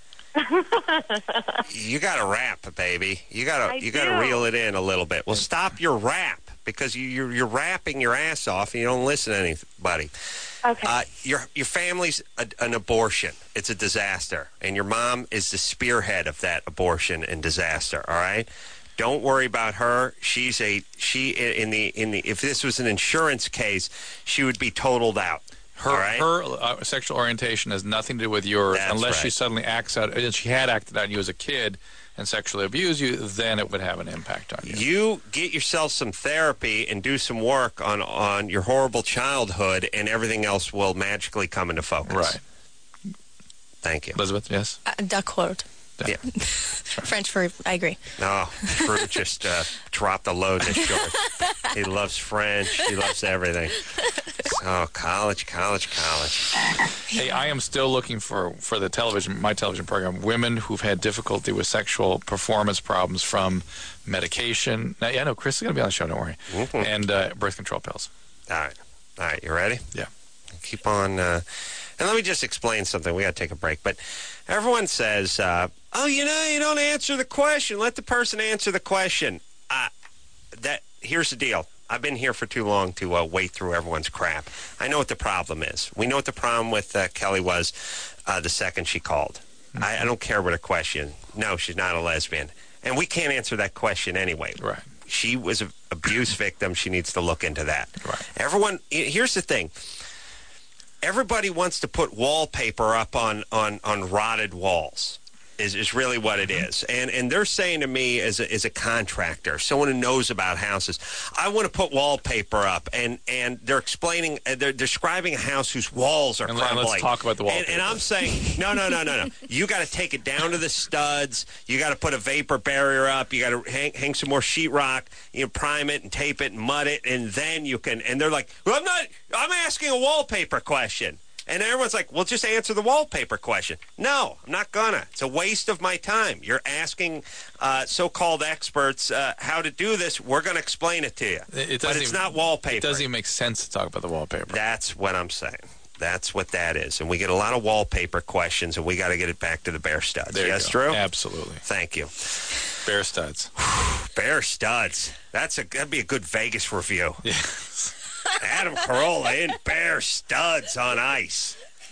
Speaker 4: You got to rap, baby. You got
Speaker 7: I
Speaker 4: to you got to
Speaker 7: do.
Speaker 4: reel it in a little bit. Well, stop your rap because you you're, you're rapping your ass off and you don't listen to anybody.
Speaker 7: Okay.
Speaker 4: Uh, your your family's a, an abortion. It's a disaster, and your mom is the spearhead of that abortion and disaster. All right. Don't worry about her. She's a she in the in the. If this was an insurance case, she would be totaled out.
Speaker 5: Her,
Speaker 4: all right.
Speaker 5: her uh, sexual orientation has nothing to do with yours.
Speaker 4: That's
Speaker 5: Unless she
Speaker 4: right.
Speaker 5: suddenly acts out, and she had acted out on you as a kid and sexually abused you, then it would have an impact on you.
Speaker 4: You get yourself some therapy and do some work on, on your horrible childhood, and everything else will magically come into focus.
Speaker 5: Right.
Speaker 4: Thank you.
Speaker 5: Elizabeth, yes?
Speaker 1: Uh, D'accord.
Speaker 4: Yeah.
Speaker 1: French for I agree.
Speaker 4: No, Drew just uh, dropped a load in his short. He loves French. He loves everything. Oh, college, college, college.
Speaker 5: Hey, I am still looking for, for the television, my television program, women who've had difficulty with sexual performance problems from medication. Now, yeah, no, Chris is going to be on the show, don't worry.
Speaker 4: Mhm.
Speaker 5: And uh, birth control pills.
Speaker 4: All right. All right, you ready?
Speaker 5: Yeah.
Speaker 4: Keep on. Uh, and let me just explain something. We got to take a break. But everyone says, uh, oh, you know, you don't answer the question. Let the person answer the question. Uh, that Here's the deal. I've been here for too long to uh, wait through everyone's crap. I know what the problem is. We know what the problem with uh, Kelly was uh, the second she called. Mm-hmm. I, I don't care what her question. No, she's not a lesbian. And we can't answer that question anyway.
Speaker 5: Right.
Speaker 4: She was an abuse victim. She needs to look into that.
Speaker 5: Right.
Speaker 4: Everyone, here's the thing. Everybody wants to put wallpaper up on, on, on rotted walls. Is, is really what it is. And and they're saying to me as a, as a contractor, someone who knows about houses, I want to put wallpaper up. And, and they're explaining, uh, they're describing a house whose walls are
Speaker 5: And
Speaker 4: crumbling.
Speaker 5: let's talk about the
Speaker 4: And,
Speaker 5: wallpaper.
Speaker 4: and I'm saying, no, no, no, no, no. You got to take it down to the studs. You got to put a vapor barrier up. You got to hang, hang some more sheetrock. You know, prime it and tape it and mud it. And then you can, and they're like, well, I'm not, I'm asking a wallpaper question. And everyone's like, well, just answer the wallpaper question. No, I'm not gonna. It's a waste of my time. You're asking uh, so-called experts uh, how to do this. We're going to explain it to you.
Speaker 5: It
Speaker 4: but
Speaker 5: doesn't
Speaker 4: it's
Speaker 5: even-
Speaker 4: not wallpaper.
Speaker 5: It doesn't even make sense to talk about the wallpaper.
Speaker 4: That's what I'm saying. That's what that is. And we get a lot of wallpaper questions, and we got to get it back to the Bear Studs.
Speaker 5: There you
Speaker 4: yes,
Speaker 5: go.
Speaker 4: Drew?
Speaker 5: Absolutely.
Speaker 4: Thank you.
Speaker 5: Bear Studs.
Speaker 4: Bear Studs. That's a, that'd be a good Vegas review.
Speaker 5: Yeah.
Speaker 4: Adam Carolla in Bear Studs on ice.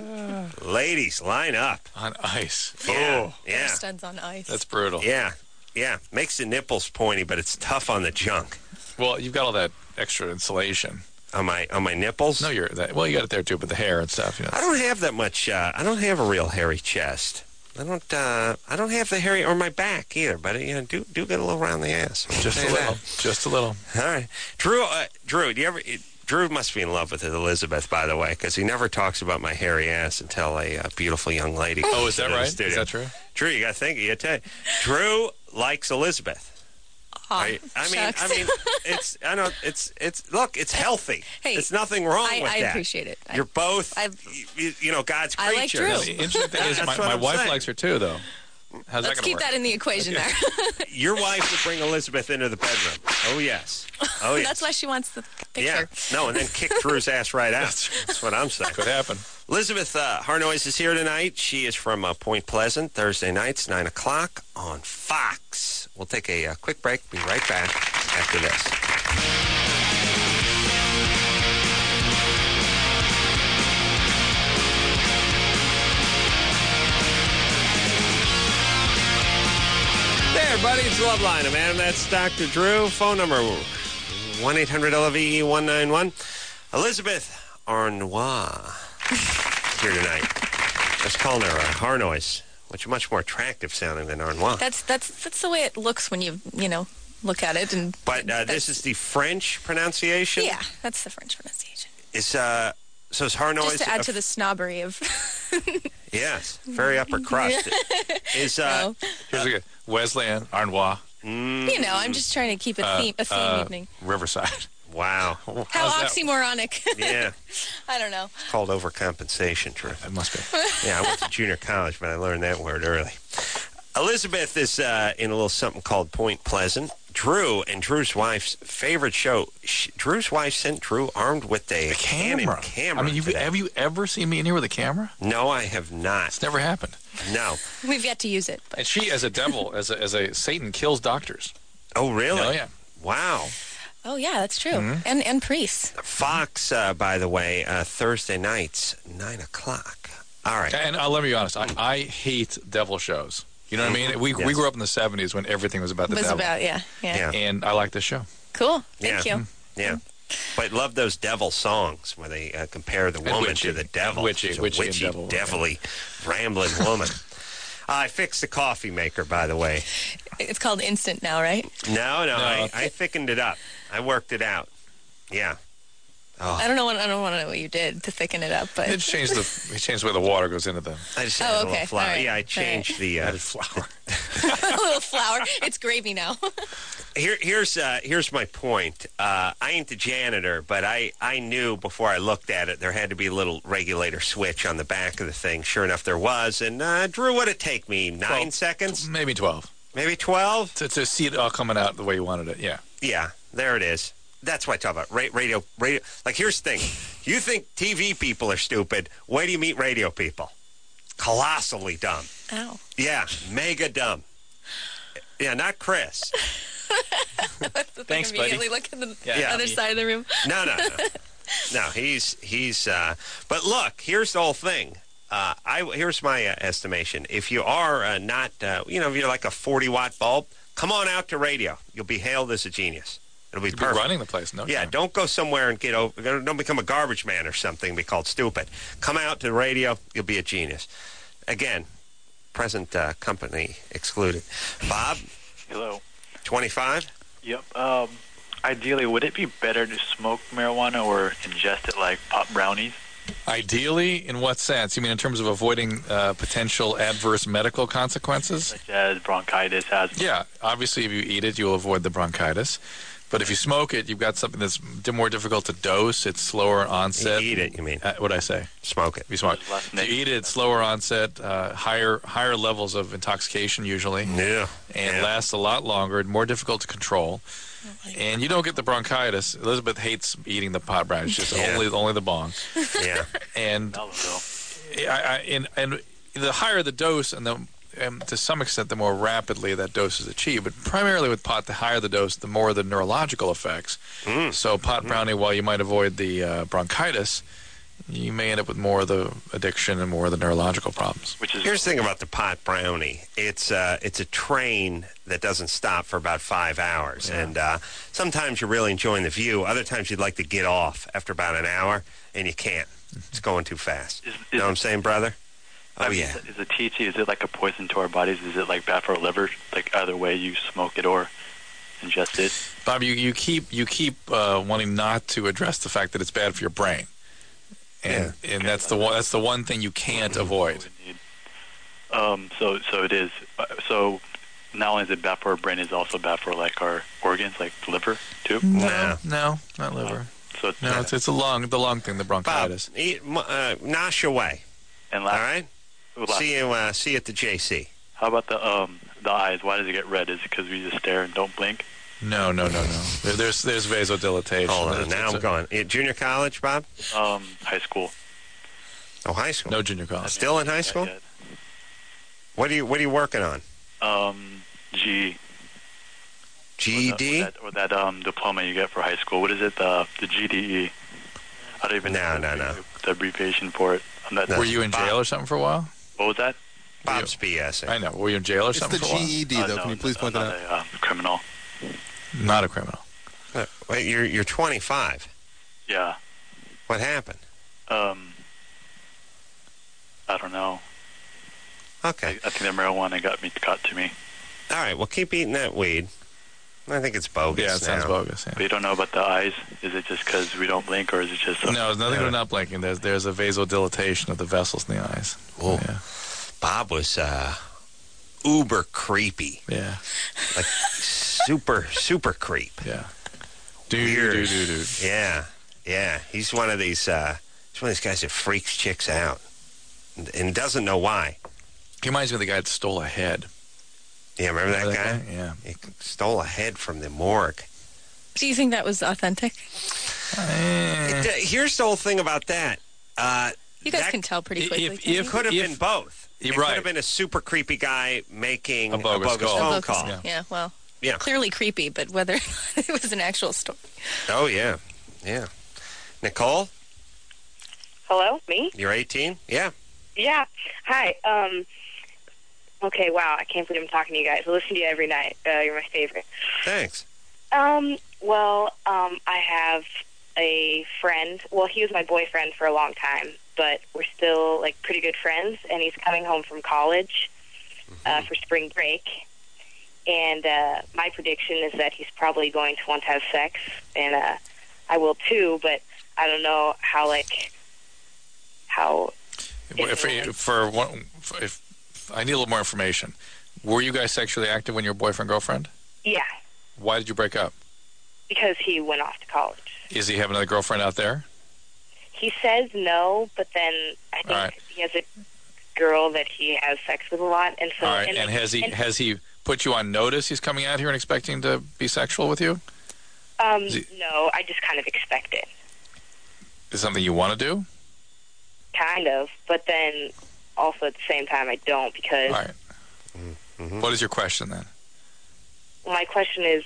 Speaker 4: Ladies, line up.
Speaker 5: On ice.
Speaker 4: Yeah,
Speaker 5: Oh,
Speaker 4: yeah,
Speaker 1: Studs on ice.
Speaker 5: that's brutal.
Speaker 4: yeah, yeah. Makes the nipples pointy, but it's tough on the junk.
Speaker 5: Well, you've got all that extra insulation.
Speaker 4: On my on my nipples.
Speaker 5: No, you're that. Well, you got it there too, but the hair and stuff. You know.
Speaker 4: I don't have that much. Uh, I don't have a real hairy chest. I don't. Uh, I don't have the hairy or my back either. But you know, do do get a little around the ass. I'll
Speaker 5: Just
Speaker 4: say
Speaker 5: a little.
Speaker 4: that.
Speaker 5: Just a little.
Speaker 4: All right, Drew. Uh, Drew, do you ever? Drew must be in love with Elizabeth, by the way, because he never talks about my hairy ass until a uh, beautiful young lady.
Speaker 5: Oh,
Speaker 4: comes
Speaker 5: is that
Speaker 4: into the
Speaker 5: right?
Speaker 4: studio.
Speaker 5: Is that true?
Speaker 4: Drew, you got to think. You got to tell you. Drew likes Elizabeth.
Speaker 1: Aw,
Speaker 4: I, I mean,
Speaker 1: shucks.
Speaker 4: I mean, it's. I know it's. It's. Look, it's healthy.
Speaker 1: Hey,
Speaker 4: There's nothing wrong
Speaker 1: I,
Speaker 4: with
Speaker 1: I
Speaker 4: that.
Speaker 1: appreciate it. I-
Speaker 4: You're both.
Speaker 1: I've-
Speaker 4: you, you know, God's
Speaker 1: I like
Speaker 4: creatures.
Speaker 1: Drew.
Speaker 5: The interesting thing is,
Speaker 4: That's
Speaker 5: my,
Speaker 4: what
Speaker 5: my
Speaker 4: I'm
Speaker 5: wife
Speaker 4: saying.
Speaker 5: likes her too, though. How's
Speaker 1: Let's
Speaker 5: that
Speaker 1: keep
Speaker 5: gonna
Speaker 1: that
Speaker 5: work?
Speaker 1: in the equation there.
Speaker 4: Your wife would bring Elizabeth into the bedroom. Oh yes. Oh yes.
Speaker 1: That's why she wants the
Speaker 4: Yeah.
Speaker 1: picture.
Speaker 4: No, and then kick Drew's ass right out. That's what I'm saying.
Speaker 5: Could happen.
Speaker 4: Elizabeth uh, Harnois is here tonight. She is from uh, Point Pleasant, Thursday nights, nine o'clock on Fox. We'll take a uh, quick break. Be right back after this. Hey, everybody. It's Loveline. Man, that's Doctor Drew. Phone number one eight hundred L O V E one nine one. Elizabeth Arnois here tonight. Just calling her uh, Harnois, which is much more attractive sounding than Arnois.
Speaker 1: That's that's that's the way it looks when you you know look at it and.
Speaker 4: But uh, this
Speaker 1: that's-
Speaker 4: is the French pronunciation?
Speaker 1: Yeah, that's the French pronunciation.
Speaker 4: Is, uh, so is Harnois...
Speaker 1: Just to add
Speaker 4: a-
Speaker 1: to the snobbery of.
Speaker 4: Yes, very upper crust. Is, uh,
Speaker 1: No.
Speaker 5: Here's a good Wesleyan, Arnois,
Speaker 4: mm,
Speaker 1: You know, I'm just trying to keep a theme a theme
Speaker 5: uh,
Speaker 1: evening.
Speaker 5: Riverside.
Speaker 4: wow.
Speaker 1: How
Speaker 5: How's that?
Speaker 1: oxymoronic.
Speaker 4: Yeah,
Speaker 1: I don't know.
Speaker 4: it's called overcompensation, Drew.
Speaker 5: It must be.
Speaker 4: Yeah, I went to junior college, but I learned that word early. Elizabeth is uh, in a little something called Point Pleasant. Drew and Drew's wife's favorite show. She, Drew's wife sent Drew armed with a
Speaker 5: The
Speaker 4: Canon
Speaker 5: camera.
Speaker 4: camera.
Speaker 5: I mean, you've,
Speaker 4: today.
Speaker 5: have you ever seen me in here with a camera?
Speaker 4: No, I have not.
Speaker 5: It's never happened.
Speaker 4: No.
Speaker 1: We've yet to use it. But.
Speaker 5: And she, as a devil, as a, as a Satan, kills doctors.
Speaker 4: Oh, really?
Speaker 5: Oh, yeah.
Speaker 4: Wow.
Speaker 1: Oh yeah, that's true.
Speaker 5: Mm-hmm.
Speaker 1: And and priests.
Speaker 4: Fox, uh, by the way, uh, Thursday nights, nine o'clock. All right.
Speaker 5: And uh, let me be honest, I, I hate devil shows. You know what I mean? We,
Speaker 4: Yes.
Speaker 5: we grew up in the seventies when everything was about the
Speaker 1: Was
Speaker 5: devil.
Speaker 1: about yeah, yeah
Speaker 4: Yeah.
Speaker 5: And I like this show.
Speaker 1: Cool. Thank
Speaker 4: Yeah.
Speaker 1: you.
Speaker 4: Yeah. But love those devil songs where they uh, compare the
Speaker 5: And
Speaker 4: woman
Speaker 5: witchy.
Speaker 4: to the devil.
Speaker 5: Witchy,
Speaker 4: She's a
Speaker 5: witchy and
Speaker 4: witchy,
Speaker 5: devil,
Speaker 4: devilly, rambling woman. I fixed the coffee maker, by the way.
Speaker 1: It's called instant now, right?
Speaker 4: No, no,
Speaker 5: No.
Speaker 4: I, I thickened it up. I worked it out. Yeah. Oh,
Speaker 1: I don't know. What, I don't want to know what you did to thicken it up, but
Speaker 5: It changed the it changed the way the water goes into the
Speaker 4: I just
Speaker 1: Oh,
Speaker 4: added a
Speaker 1: okay.
Speaker 4: little flour.
Speaker 1: All right.
Speaker 4: Yeah, I
Speaker 1: All right.
Speaker 4: changed the. Uh,
Speaker 5: added flour.
Speaker 1: a little flour. It's gravy now.
Speaker 4: Here, here's uh, here's my point. Uh, I ain't the janitor, but I, I knew before I looked at it there had to be a little regulator switch on the back of the thing. Sure enough, there was. And uh, Drew, what'd it take me? Nine
Speaker 5: Twelve.
Speaker 4: seconds?
Speaker 5: Maybe twelve.
Speaker 4: Maybe twelve?
Speaker 5: To, to see it all coming out the way you wanted it, yeah.
Speaker 4: Yeah, there it is. That's what I talk about. Ra- radio, radio. Like, here's the thing. You think T V people are stupid. Wait till you meet radio people. Colossally dumb.
Speaker 1: Ow.
Speaker 4: Yeah, mega dumb. Yeah, not Chris.
Speaker 1: That's the thing.
Speaker 5: Thanks, buddy.
Speaker 1: Immediately look at the
Speaker 5: Yeah.
Speaker 1: other side of the room.
Speaker 4: No, no, no. No, he's, he's, uh, but look, here's the whole thing. Uh, I, here's my uh, estimation. If you are uh, not, uh, you know, if you're like a forty watt bulb, come on out to radio. You'll be hailed as a genius. It'll be
Speaker 5: You'd be
Speaker 4: perfect.
Speaker 5: running the place, no?
Speaker 4: Yeah,
Speaker 5: doubt.
Speaker 4: don't go somewhere and get over. Don't become a garbage man or something and be called stupid. Come out to the radio. You'll be a genius. Again, present uh, company excluded. Bob,
Speaker 8: Hello.
Speaker 4: twenty-five?
Speaker 8: Yep. Um, ideally, would it be better to smoke marijuana or ingest it like pop brownies?
Speaker 5: Ideally, in what sense? You mean in terms of avoiding uh, potential adverse medical consequences?
Speaker 8: Such as bronchitis, asthma.
Speaker 5: Yeah, obviously if you eat it, you'll avoid the bronchitis. But if you smoke it, you've got something that's di- more difficult to dose. It's slower onset.
Speaker 4: You eat it, you mean?
Speaker 5: Uh, what'd I say?
Speaker 4: Smoke it.
Speaker 5: If you smoke.
Speaker 8: There's less
Speaker 5: If you eat it, it's slower onset, uh, higher higher levels of intoxication usually,
Speaker 4: Yeah.
Speaker 5: and
Speaker 4: yeah.
Speaker 5: lasts a lot longer and more difficult to control. And you don't get the bronchitis. Elizabeth hates eating the pot brownies. She's
Speaker 4: Yeah.
Speaker 5: only only the bong.
Speaker 4: Yeah.
Speaker 5: And
Speaker 8: Mellow, though.
Speaker 5: I, I, and, and the higher the dose, and the and to some extent, the more rapidly that dose is achieved. But primarily with pot, the higher the dose, the more the neurological effects.
Speaker 4: Mm.
Speaker 5: So pot brownie, while you might avoid the uh, bronchitis, you may end up with more of the addiction and more of the neurological problems.
Speaker 8: Which is
Speaker 4: Here's the thing about the pot brownie. It's uh, it's a train that doesn't stop for about five hours.
Speaker 5: Yeah.
Speaker 4: And uh, sometimes you're really enjoying the view. Other times you'd like to get off after about an hour, and you can't. It's going too fast.
Speaker 8: Is-
Speaker 4: you
Speaker 8: is
Speaker 4: know what
Speaker 8: it-
Speaker 4: I'm saying, brother?
Speaker 8: I
Speaker 4: Oh,
Speaker 8: mean,
Speaker 4: yeah.
Speaker 8: Is, is it T H C? Is it like a poison to our bodies? Is it like bad for our liver? Like either way, you smoke it or ingest it.
Speaker 5: Bob, you, you keep you keep uh, wanting not to address the fact that it's bad for your brain, and and that's the one that's the one thing you can't avoid.
Speaker 8: Um. So so it is. Uh, so not only is it bad for our brain, it's also bad for like our organs, like the liver too.
Speaker 4: No.
Speaker 5: No, not liver.
Speaker 8: So it's
Speaker 5: No, it's it's a lung the lung thing, the
Speaker 4: Bob,
Speaker 5: bronchitis.
Speaker 4: eat, uh, nosh away.
Speaker 8: and
Speaker 4: All
Speaker 8: last,
Speaker 4: right?
Speaker 8: last-
Speaker 4: See you, uh, see you at the J C.
Speaker 8: How about the um the eyes? Why does it get red? Is it because we just stare and don't blink?
Speaker 5: No, no, no, no. There, there's there's vasodilatation.
Speaker 4: Hold on.
Speaker 5: It's-
Speaker 4: Now
Speaker 5: it's
Speaker 4: I'm
Speaker 5: a-
Speaker 4: going. Uh, Junior college, Bob?
Speaker 8: Um, high school.
Speaker 4: Oh, high school.
Speaker 5: No junior college.
Speaker 4: Still in high school?
Speaker 8: Not
Speaker 4: What are you What are you working on?
Speaker 8: yet. Um, G.
Speaker 4: G E D?
Speaker 8: Or that, or that um diploma you get for high school. What is it? The the G D E. I don't even
Speaker 4: No,
Speaker 8: know
Speaker 4: no, no.
Speaker 8: the abbreviation for it. I'm not,
Speaker 4: No.
Speaker 5: Were you in jail or something for a while?
Speaker 8: What was that?
Speaker 4: Bob's BSing.
Speaker 5: I know. Were you in jail or
Speaker 9: It's
Speaker 5: something
Speaker 9: the
Speaker 5: for a while?
Speaker 9: G E D,
Speaker 8: Uh,
Speaker 9: though.
Speaker 8: no,
Speaker 9: Can you please
Speaker 8: I'm
Speaker 9: point that
Speaker 8: not
Speaker 9: out?
Speaker 8: a uh, criminal.
Speaker 5: Not a criminal.
Speaker 4: Uh, Wait, you're you're twenty-five.
Speaker 8: Yeah.
Speaker 4: What happened?
Speaker 8: Um. I don't know. I,
Speaker 4: Okay.
Speaker 8: I think the marijuana got me got to me.
Speaker 4: All right. Well, keep eating that weed. I think it's bogus.
Speaker 5: Yeah, it sounds
Speaker 4: now.
Speaker 5: bogus.
Speaker 8: But
Speaker 5: Yeah.
Speaker 8: you don't know about the eyes. Is it just because we don't blink, or is it just?
Speaker 5: No, it's nothing to do
Speaker 4: Yeah.
Speaker 5: with not blinking. There's there's a vasodilatation of the vessels in the eyes.
Speaker 4: Oh.
Speaker 5: Yeah.
Speaker 4: Bob was uh, uber creepy,
Speaker 5: Yeah.
Speaker 4: like super super creep.
Speaker 5: Yeah. Do
Speaker 4: Weird.
Speaker 5: do do do.
Speaker 4: Yeah, yeah. He's one of these. Uh, he's one of these guys that freaks chicks out, and, and doesn't know why.
Speaker 5: He reminds me of the guy that stole a head.
Speaker 4: Yeah, remember that
Speaker 5: Remember
Speaker 4: guy?
Speaker 5: that guy? Yeah.
Speaker 4: He stole a head from the morgue.
Speaker 1: Do you think that was authentic?
Speaker 5: Eh.
Speaker 4: It, uh, here's the whole thing about that. Uh,
Speaker 1: You guys
Speaker 4: that
Speaker 1: can tell pretty
Speaker 5: if-
Speaker 1: quickly.
Speaker 5: if-
Speaker 1: can't
Speaker 4: It
Speaker 1: you?
Speaker 4: could have
Speaker 5: If-
Speaker 4: been both.
Speaker 5: You're
Speaker 4: it
Speaker 5: right.
Speaker 4: could have been a super creepy guy making
Speaker 5: A bogus call.
Speaker 4: phone
Speaker 1: Oh, focus-
Speaker 4: call.
Speaker 5: Yeah.
Speaker 1: Yeah, well,
Speaker 4: Yeah.
Speaker 1: clearly creepy, but whether it was an actual story.
Speaker 4: Oh, yeah. Yeah. Nicole,
Speaker 10: Hello, me?
Speaker 4: you're eighteen? Yeah.
Speaker 10: Yeah. Hi. Um. Okay. Wow. I can't believe I'm talking to you guys. I listen to you every night. Uh, you're my favorite.
Speaker 4: Thanks.
Speaker 10: Um. Well. Um. I have a friend. Well, he was my boyfriend for a long time, but we're still like pretty good friends. And he's coming home from college uh, for spring break. And uh, my prediction is that he's probably going to want to have sex, and uh, I will too. But I don't know how like how.
Speaker 5: If, if, for one, for- if I need a little more information, were you guys sexually active when you were boyfriend girlfriend?
Speaker 10: Yeah,
Speaker 5: Why did you break up?
Speaker 10: because he went off to college.
Speaker 5: Is he have another girlfriend out there?
Speaker 10: He says no, but then I think
Speaker 5: All right.
Speaker 10: he has a girl that he has sex with a lot, and so.
Speaker 5: All right.
Speaker 10: and,
Speaker 5: And has he
Speaker 10: and,
Speaker 5: has he put you on notice? He's coming out here and expecting to be sexual with you.
Speaker 10: Um,
Speaker 5: is he-
Speaker 10: no, I just kind of expect it,
Speaker 5: Is it something you want to do?
Speaker 10: kind of, but then also at the same time I don't because
Speaker 5: All right.
Speaker 4: Mhm.
Speaker 5: What is your question then?
Speaker 10: my question is,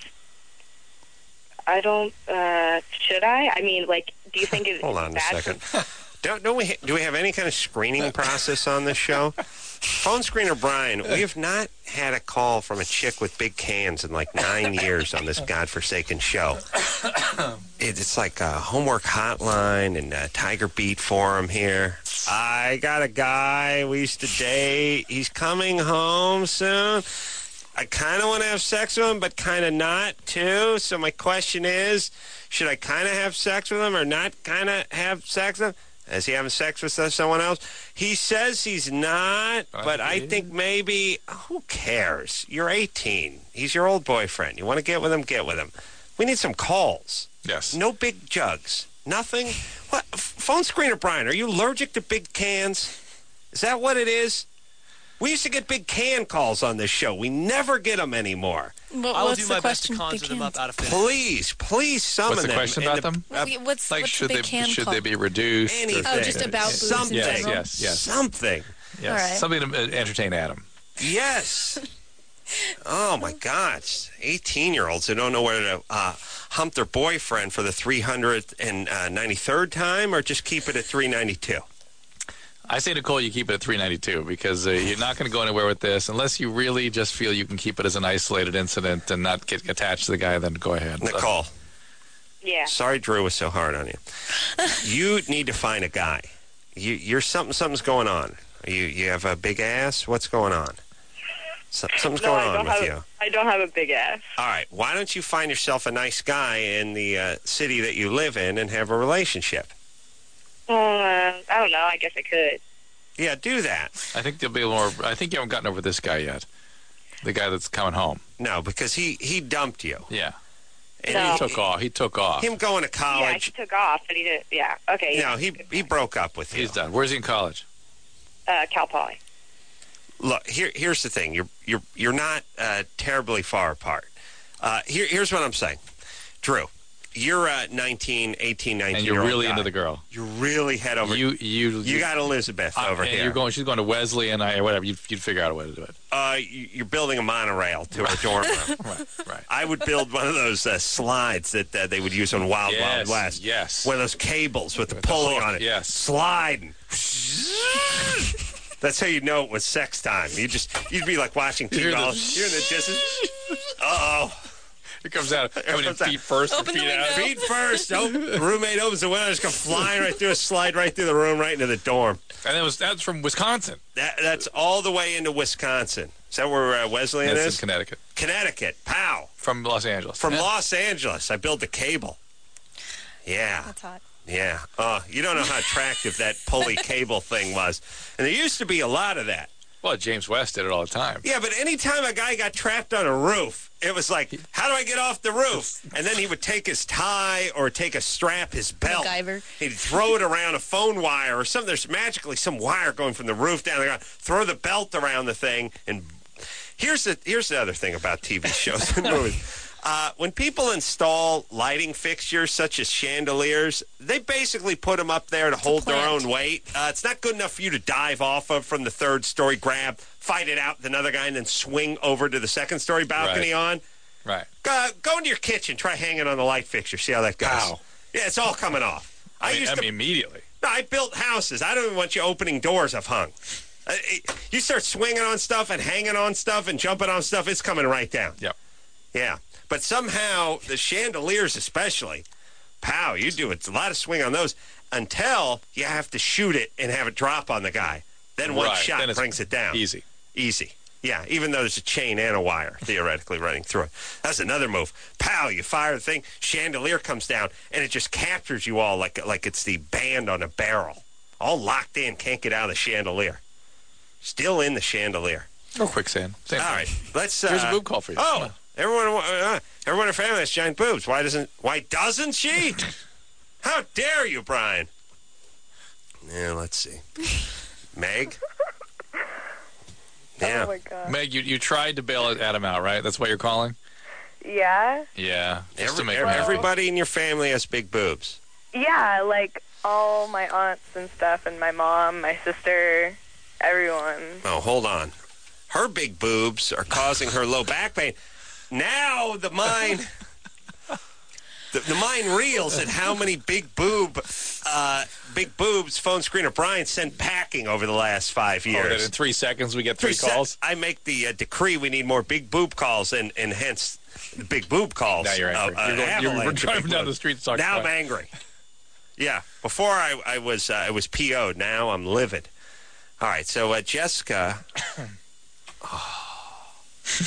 Speaker 10: I don't. Uh, should I? I mean, like, do you think it's
Speaker 4: Hold on a
Speaker 10: bad
Speaker 4: second.
Speaker 10: for-
Speaker 4: Don't, don't we ha- do we have any kind of screening process on this show? Phone screener Brian, we have not had a call from a chick with big cans in like nine years on this godforsaken show. It, it's like a homework hotline and a Tiger Beat forum here. I got a guy we used to date. He's coming home soon. I kind of want to have sex with him, but kind of not, too. So my question is, should I kind of have sex with him or not kind of have sex with him? Is he having sex with someone else? He says he's not,
Speaker 5: I
Speaker 4: but I
Speaker 5: did.
Speaker 4: think maybe, who cares? You're eighteen. He's your old boyfriend. You want to get with him, get with him. We need some calls.
Speaker 5: Yes.
Speaker 4: No big jugs. Nothing. What? F- phone screener Brian, are you allergic to big cans? Is that what it is? We used to get big can calls on this show. We never get them anymore.
Speaker 1: Well,
Speaker 9: I will
Speaker 1: what's
Speaker 9: do
Speaker 1: the
Speaker 9: my best to
Speaker 1: question?
Speaker 9: conjure
Speaker 1: Big
Speaker 9: them up
Speaker 1: cans.
Speaker 9: out of thin air.
Speaker 4: Please, please summon
Speaker 5: What's the
Speaker 4: them.
Speaker 5: question
Speaker 4: into-
Speaker 5: about them?
Speaker 4: uh,
Speaker 1: What's,
Speaker 5: Like,
Speaker 1: what's
Speaker 5: should
Speaker 1: the
Speaker 5: they
Speaker 1: big can
Speaker 5: should
Speaker 1: call?
Speaker 5: they be reduced? or-
Speaker 4: Anything.
Speaker 1: Oh, just about booze in
Speaker 4: Something.
Speaker 5: Yes,
Speaker 1: general?
Speaker 5: yes, yes.
Speaker 4: Something.
Speaker 5: Yes.
Speaker 1: All right.
Speaker 5: Something to uh, entertain Adam.
Speaker 4: Yes. Oh, my gosh. eighteen-year-olds who don't know where to uh, hump their boyfriend for the three hundred ninety-third time or just keep it at three ninety-two.
Speaker 5: I say, Nicole, you keep it at three ninety-two because uh, you're not going to go anywhere with this unless you really just feel you can keep it as an isolated incident and not get attached to the guy. Then go ahead.
Speaker 4: Nicole,
Speaker 10: Yeah.
Speaker 4: sorry Drew was so hard on you. You need to find a guy. You, you're something. Something's going on. You you have a big ass. What's going on? So, something's
Speaker 10: No,
Speaker 4: going
Speaker 10: I
Speaker 4: on
Speaker 10: don't
Speaker 4: with
Speaker 10: have.
Speaker 4: you.
Speaker 10: I don't have a big ass.
Speaker 4: All right. Why don't you find yourself a nice guy in the uh, city that you live in and have a relationship?
Speaker 10: Uh, I don't know. I guess I could.
Speaker 4: Yeah, do that.
Speaker 5: I think there'll be more. I think you haven't gotten over this guy yet. The guy that's coming home.
Speaker 4: No, because he, he dumped you.
Speaker 5: Yeah.
Speaker 4: And
Speaker 10: No.
Speaker 5: He
Speaker 4: he,
Speaker 5: took off. He took off.
Speaker 4: him going to
Speaker 10: Yeah,
Speaker 4: college.
Speaker 10: he took off, but he didn't. Yeah. Okay.
Speaker 4: You
Speaker 10: yeah.
Speaker 4: know, he he broke up with you.
Speaker 5: He's done. Where's he in college?
Speaker 10: Uh, Cal Poly.
Speaker 4: Look, here here's the thing. You're you're you're not uh, terribly far apart. Uh, here here's what I'm saying, Drew. You're uh, nineteen, eighteen, nineteen.
Speaker 5: And you're
Speaker 4: year old
Speaker 5: really
Speaker 4: guy.
Speaker 5: into the girl.
Speaker 4: You're really head over.
Speaker 5: You you
Speaker 4: you got Elizabeth
Speaker 5: uh,
Speaker 4: over
Speaker 5: and
Speaker 4: here.
Speaker 5: You're going. She's going to Wesley and I or whatever. You'd, you'd figure out a way to do it.
Speaker 4: uh, you- you're building a monorail to her dorm room.
Speaker 5: Right. Right.
Speaker 4: I would build one of those uh, slides that uh, they would use on Wild
Speaker 5: Yes,
Speaker 4: Wild West.
Speaker 5: yes.
Speaker 4: One of those cables with the
Speaker 5: With the
Speaker 4: pulley
Speaker 5: hook,
Speaker 4: on it.
Speaker 5: yes.
Speaker 4: Sliding. That's how you know it was sex time. You just you'd be like watching T V.
Speaker 5: You're the-
Speaker 4: all- You're in the distance. Uh oh.
Speaker 5: It comes out. Coming in
Speaker 4: comes out.
Speaker 5: feet first and
Speaker 1: Open the
Speaker 5: feet out.
Speaker 1: window.
Speaker 4: Feet first. Oh, roommate opens the window, just go flying right through, a slide right through the room, right into the dorm.
Speaker 5: And that was that's from Wisconsin.
Speaker 4: That that's all the way into Wisconsin. Is that where uh, Wesleyan
Speaker 5: That's in
Speaker 4: is?
Speaker 5: Connecticut.
Speaker 4: Connecticut. Pow.
Speaker 5: From Los Angeles.
Speaker 4: From
Speaker 5: Yeah.
Speaker 4: Los Angeles. I built the cable. Yeah.
Speaker 1: That's hot.
Speaker 4: Yeah. Oh, you don't know how attractive that pulley cable thing was. And there used to be a lot of that.
Speaker 5: Well, James West did it all the time.
Speaker 4: Yeah, but anytime a guy got trapped on a roof, it was like, how do I get off the roof? And then he would take his tie or take a strap, his belt.
Speaker 1: MacGyver.
Speaker 4: He'd throw it around a phone wire or something. There's magically some wire going from the roof down the ground. Throw the belt around the thing. And here's the, here's the other thing about T V shows and movies. Uh, when people install lighting fixtures such as chandeliers, they basically put them up there to hold their
Speaker 1: plant.
Speaker 4: own weight. Uh, it's not good enough for you to dive off of from the third story, grab, fight it out with another guy, and then swing over to the second story balcony
Speaker 5: Right.
Speaker 4: on.
Speaker 5: Right.
Speaker 4: Go, go into your kitchen, try hanging on the light fixture, see how that goes.
Speaker 5: Wow.
Speaker 4: Yeah, it's all coming off.
Speaker 5: I, mean,
Speaker 4: used
Speaker 5: I
Speaker 4: to.
Speaker 5: mean, immediately.
Speaker 4: No, I built houses. I don't even want you opening doors I've hung. Uh, it- you start swinging on stuff and hanging on stuff and jumping on stuff, it's coming right down.
Speaker 5: Yep.
Speaker 4: Yeah. But somehow, the chandeliers especially, pow, you do it. A lot of swing on those until you have to shoot it and have it drop on the guy. Then one
Speaker 5: Right.
Speaker 4: shot
Speaker 5: Then it's
Speaker 4: brings it down.
Speaker 5: Easy.
Speaker 4: Easy. Yeah, even though there's a chain and a wire theoretically running through it. That's another move. Pow, you fire the thing, chandelier comes down, and it just captures you all like, like it's the band on a barrel. All locked in, can't get out of the chandelier. Still in the chandelier.
Speaker 5: Or quicksand. Same
Speaker 4: All
Speaker 5: thing.
Speaker 4: right, let's. Uh,
Speaker 5: Here's a boob call for you. Come
Speaker 4: Oh,
Speaker 5: on.
Speaker 4: everyone, uh, everyone in her family has giant boobs. Why doesn't? Why doesn't she? How dare you, Brian? Yeah, let's see. Meg. Yeah.
Speaker 7: Oh my god.
Speaker 5: Meg, you, you tried to bail Adam out, right? That's why you're calling?
Speaker 7: Yeah.
Speaker 5: Yeah. Just to
Speaker 4: Every,
Speaker 5: make
Speaker 4: every-
Speaker 5: him happy.
Speaker 4: everybody in your family has big boobs.
Speaker 7: Yeah, like all my aunts and stuff, and my mom, my sister, everyone.
Speaker 4: Oh, hold on. Her big boobs are causing her low back pain. Now the mind, the, the mind reels at how many big boob, uh, big boobs phone screener Brian sent packing over the last five
Speaker 5: Oh, that
Speaker 4: years.
Speaker 5: in three seconds we get three,
Speaker 4: Three
Speaker 5: calls?
Speaker 4: sec- I make the uh, decree we need more big boob calls, and, and hence the big boob calls.
Speaker 5: Now you're angry.
Speaker 4: Uh, uh,
Speaker 5: You're going- you're
Speaker 4: avalanche of
Speaker 5: driving
Speaker 4: big
Speaker 5: down
Speaker 4: boobs.
Speaker 5: the street to talk
Speaker 4: Now
Speaker 5: about
Speaker 4: I'm
Speaker 5: it.
Speaker 4: angry. Yeah. Before I, I was uh, I was P O'd. Now I'm livid. All right. So uh, Jessica, oh,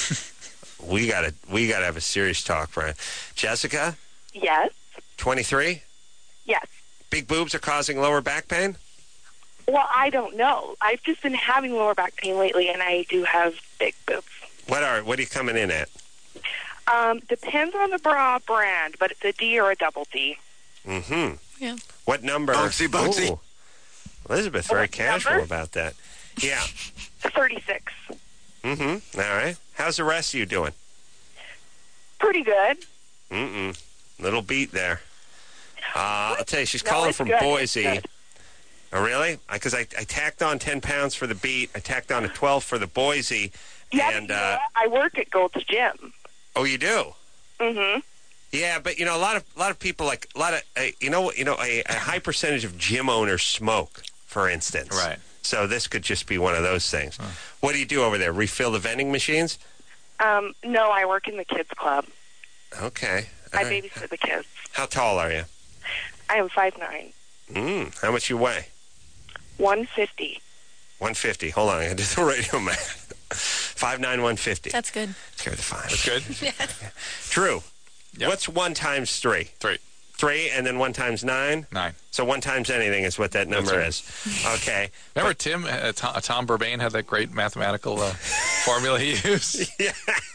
Speaker 4: we gotta we gotta have a serious talk, Brian. Jessica,
Speaker 10: Yes.
Speaker 4: twenty-three.
Speaker 10: Yes.
Speaker 4: Big boobs are causing lower back pain.
Speaker 10: Well, I don't know. I've just been having lower back pain lately, and I do have big boobs.
Speaker 4: What are what are you coming in at?
Speaker 10: Um, depends on the bra brand, but it's a D or a double D.
Speaker 4: Mm-hmm.
Speaker 1: Yeah.
Speaker 4: What number?
Speaker 2: Bouncy, bouncy.
Speaker 4: Ooh. Elizabeth, very
Speaker 10: What
Speaker 4: casual
Speaker 10: number?
Speaker 4: about that. Yeah.
Speaker 10: thirty-six.
Speaker 4: Mm-hmm. All right. How's the rest of you doing?
Speaker 10: Pretty good.
Speaker 4: Mm-mm. Little beat there. Uh, I'll tell you, she's
Speaker 10: No,
Speaker 4: calling
Speaker 10: it's
Speaker 4: from
Speaker 10: good. It's
Speaker 4: Boise.
Speaker 10: good.
Speaker 4: Oh, really? Because I, I tacked on ten pounds for the beat. I tacked on a twelve for the Boise.
Speaker 10: Yeah,
Speaker 4: and,
Speaker 10: but, you know
Speaker 4: uh,
Speaker 10: what? I work at Gold's Gym.
Speaker 4: oh, you do?
Speaker 10: Mm-hmm.
Speaker 4: Yeah, but, you know, a lot of a lot of people, like, a lot of, uh, you know, you know, a, a high percentage of gym owners smoke, for instance.
Speaker 5: Right.
Speaker 4: So this could just be one of those things. What do you do over there? Refill the vending machines?
Speaker 10: Um, no, I work in the kids club.
Speaker 4: Okay. All
Speaker 10: I
Speaker 4: right.
Speaker 10: babysit the kids.
Speaker 4: How tall are you?
Speaker 10: I am five nine,
Speaker 4: Mm, how much you weigh?
Speaker 10: one fifty.
Speaker 4: one fifty. Hold on, I got to do the radio math. five nine, one fifty.
Speaker 1: That's good.
Speaker 4: Carry the five.
Speaker 5: That's good.
Speaker 4: True.
Speaker 5: Yep.
Speaker 4: What's one times three?
Speaker 5: Three.
Speaker 4: Three, and then one times nine?
Speaker 5: Nine.
Speaker 4: So one times anything is what that number
Speaker 5: right.
Speaker 4: is. Okay.
Speaker 5: Remember Tim, uh, Tom, uh, Tom Burbain had that great mathematical uh, formula he used?
Speaker 4: Yeah.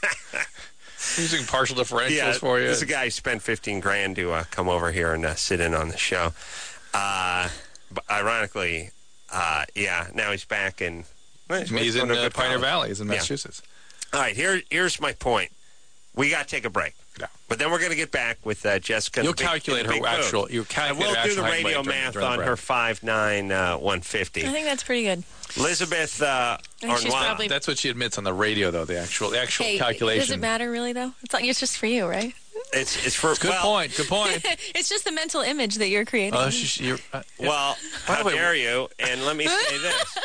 Speaker 5: Using partial differentials
Speaker 4: Yeah,
Speaker 5: for you.
Speaker 4: this is a guy who spent fifteen grand to uh, come over here and uh, sit in on the show. Uh, but ironically, uh, yeah, now he's back in... Well,
Speaker 5: He's
Speaker 4: going
Speaker 5: in
Speaker 4: to a
Speaker 5: uh,
Speaker 4: good
Speaker 5: Pioneer
Speaker 4: college.
Speaker 5: Valley. He's in
Speaker 4: Yeah.
Speaker 5: Massachusetts.
Speaker 4: All right, here, here's my point. We got to take a break.
Speaker 5: Yeah.
Speaker 4: But then we're going to get back with uh, Jessica. and
Speaker 5: You'll
Speaker 4: the big-
Speaker 5: calculate
Speaker 4: the
Speaker 5: her
Speaker 4: big boob.
Speaker 5: actual. You
Speaker 4: And
Speaker 5: calculate
Speaker 4: we'll
Speaker 5: her
Speaker 4: do
Speaker 5: actual
Speaker 4: the
Speaker 5: height and weight
Speaker 4: radio
Speaker 5: during-
Speaker 4: math
Speaker 5: during the
Speaker 4: on
Speaker 5: break.
Speaker 4: her five nine, uh, one fifty.
Speaker 1: I think that's pretty good.
Speaker 4: Elizabeth uh,
Speaker 1: I think she's
Speaker 4: Arnois.
Speaker 1: probably-
Speaker 5: That's what she admits on the radio, though. The actual, the actual
Speaker 1: Hey,
Speaker 5: calculation.
Speaker 1: does it matter really though? It's like it's just for you, right?
Speaker 4: It's it's for
Speaker 5: Good
Speaker 4: well,
Speaker 5: point. Good point.
Speaker 1: It's just the mental image that you're creating.
Speaker 5: Oh, she, she, you're, uh, yeah.
Speaker 4: Well,
Speaker 5: By
Speaker 4: how
Speaker 5: the way-
Speaker 4: dare you? And let me say this: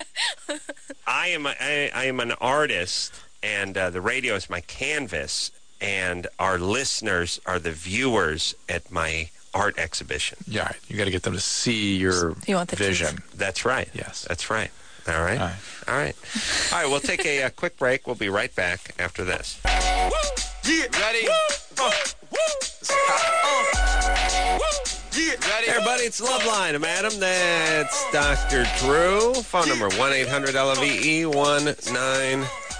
Speaker 4: I am a, I, I am an artist, and uh, the radio is my canvas, and our listeners are the viewers at my art exhibition.
Speaker 5: Yeah, right. You got to get them to see your
Speaker 1: You want the
Speaker 5: vision.
Speaker 4: That's right.
Speaker 5: Yes.
Speaker 4: That's right. All right.
Speaker 5: All right.
Speaker 4: All right. All right. We'll take a, uh quick break. We'll be right back after this.
Speaker 6: Ready?
Speaker 4: Hey, everybody, it's Loveline, madam. That's Doctor Drew. Phone number one eight hundred L V E one nine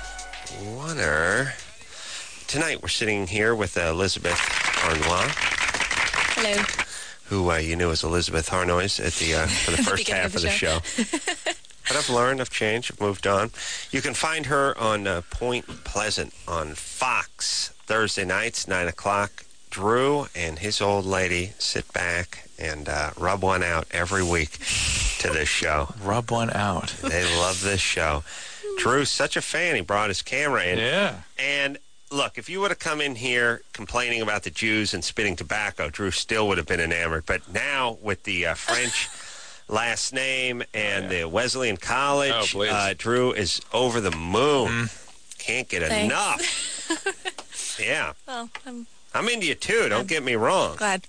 Speaker 4: one er. Tonight, we're sitting here with uh, Elizabeth Arnois,
Speaker 1: Hello.
Speaker 4: who uh, you knew as Elizabeth Harnois at the uh, for the first
Speaker 1: beginning
Speaker 4: half
Speaker 1: of the
Speaker 4: of the show. But I've learned, I've changed, I've moved on. You can find her on uh, Point Pleasant on Fox Thursday nights, nine o'clock. Drew and his old lady sit back and uh, rub one out every week to this show.
Speaker 5: Rub one out.
Speaker 4: They love this show. Drew's such a fan, he brought his camera in.
Speaker 5: Yeah.
Speaker 4: And look, if you would have come in here complaining about the Jews and spitting tobacco, Drew still would have been enamored. But now with the uh, French last name and
Speaker 5: Oh, yeah.
Speaker 4: the Wesleyan College,
Speaker 5: Oh, please.
Speaker 4: uh, Drew is over the moon.
Speaker 5: Mm.
Speaker 4: Can't get
Speaker 1: Thanks.
Speaker 4: enough. Yeah.
Speaker 1: Well, I'm
Speaker 4: I'm into you too, don't get me wrong.
Speaker 1: glad.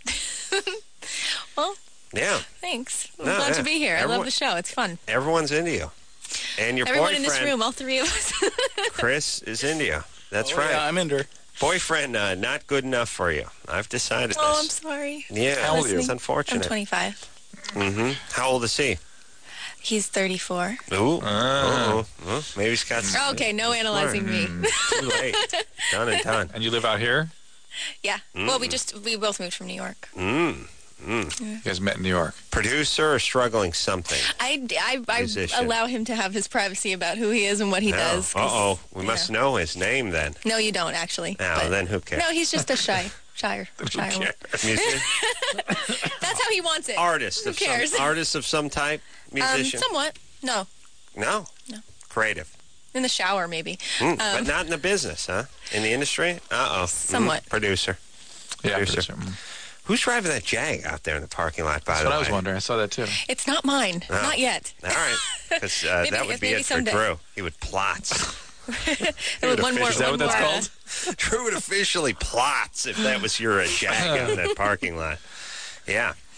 Speaker 1: Well,
Speaker 4: Yeah.
Speaker 1: thanks. I'm
Speaker 4: No,
Speaker 1: glad
Speaker 4: yeah.
Speaker 1: to be here. I
Speaker 4: Everyone-
Speaker 1: love the show. It's fun.
Speaker 4: Everyone's into you. And your
Speaker 1: Everyone in
Speaker 4: boyfriend,
Speaker 1: this room, all three of us.
Speaker 4: Chris, is into you. That's
Speaker 6: Oh,
Speaker 4: right.
Speaker 6: Yeah, I'm into her.
Speaker 4: Boyfriend, uh, not good enough for you. I've decided
Speaker 1: Oh, I'm
Speaker 4: this.
Speaker 1: sorry.
Speaker 4: Yeah,
Speaker 5: How old are you?
Speaker 4: it's
Speaker 1: I'm
Speaker 4: unfortunate.
Speaker 1: twenty-five.
Speaker 4: Mm-hmm. How old is he?
Speaker 1: He's thirty-four.
Speaker 4: Ooh.
Speaker 5: Ah.
Speaker 4: Uh-oh. Well, maybe he's got some...
Speaker 1: Okay, no analyzing me.
Speaker 4: Too late. Done and done.
Speaker 5: And you live out here?
Speaker 1: Yeah. Well, we just we both moved from New York.
Speaker 4: Mm.
Speaker 5: You guys met in New York.
Speaker 4: Producer or struggling something?
Speaker 1: I, I, I
Speaker 4: Musician.
Speaker 1: allow him to have his privacy about who he is and what he
Speaker 4: No.
Speaker 1: does. 'cause-
Speaker 4: Uh-oh. We
Speaker 1: you
Speaker 4: must
Speaker 1: know.
Speaker 4: know his name then.
Speaker 1: No, you don't actually.
Speaker 4: Oh,
Speaker 1: but-
Speaker 4: then who cares?
Speaker 1: No, he's just a shy, shyer, shyer. one.
Speaker 4: Music?
Speaker 1: That's how he wants it.
Speaker 4: Artist
Speaker 1: Who
Speaker 4: of
Speaker 1: cares?
Speaker 4: some artist of some type?
Speaker 1: Um,
Speaker 4: Musician?
Speaker 1: somewhat. No,
Speaker 4: No?
Speaker 1: No.
Speaker 4: Creative.
Speaker 1: in the shower maybe.
Speaker 4: Mm,
Speaker 1: Um,
Speaker 4: but not in the business, huh? In the industry? Uh-oh. Mm,
Speaker 1: Somewhat.
Speaker 4: producer.
Speaker 5: Yeah,
Speaker 4: Producer.
Speaker 5: producer. Mm.
Speaker 4: Who's driving that Jag out there in the parking lot, by
Speaker 5: That's
Speaker 4: the
Speaker 5: what
Speaker 4: way?
Speaker 5: I was wondering. I saw that too.
Speaker 1: It's not mine.
Speaker 4: Oh.
Speaker 1: Not yet.
Speaker 4: All right. Because uh,
Speaker 1: Maybe-
Speaker 4: that would be
Speaker 1: maybe
Speaker 4: it for
Speaker 1: someday.
Speaker 4: Drew. He would plots.
Speaker 1: one more.
Speaker 5: Is that
Speaker 1: one
Speaker 5: what that's
Speaker 1: more, uh,
Speaker 5: called?
Speaker 4: Drew would officially plots if that was your uh, Jag out in that parking lot. Yeah.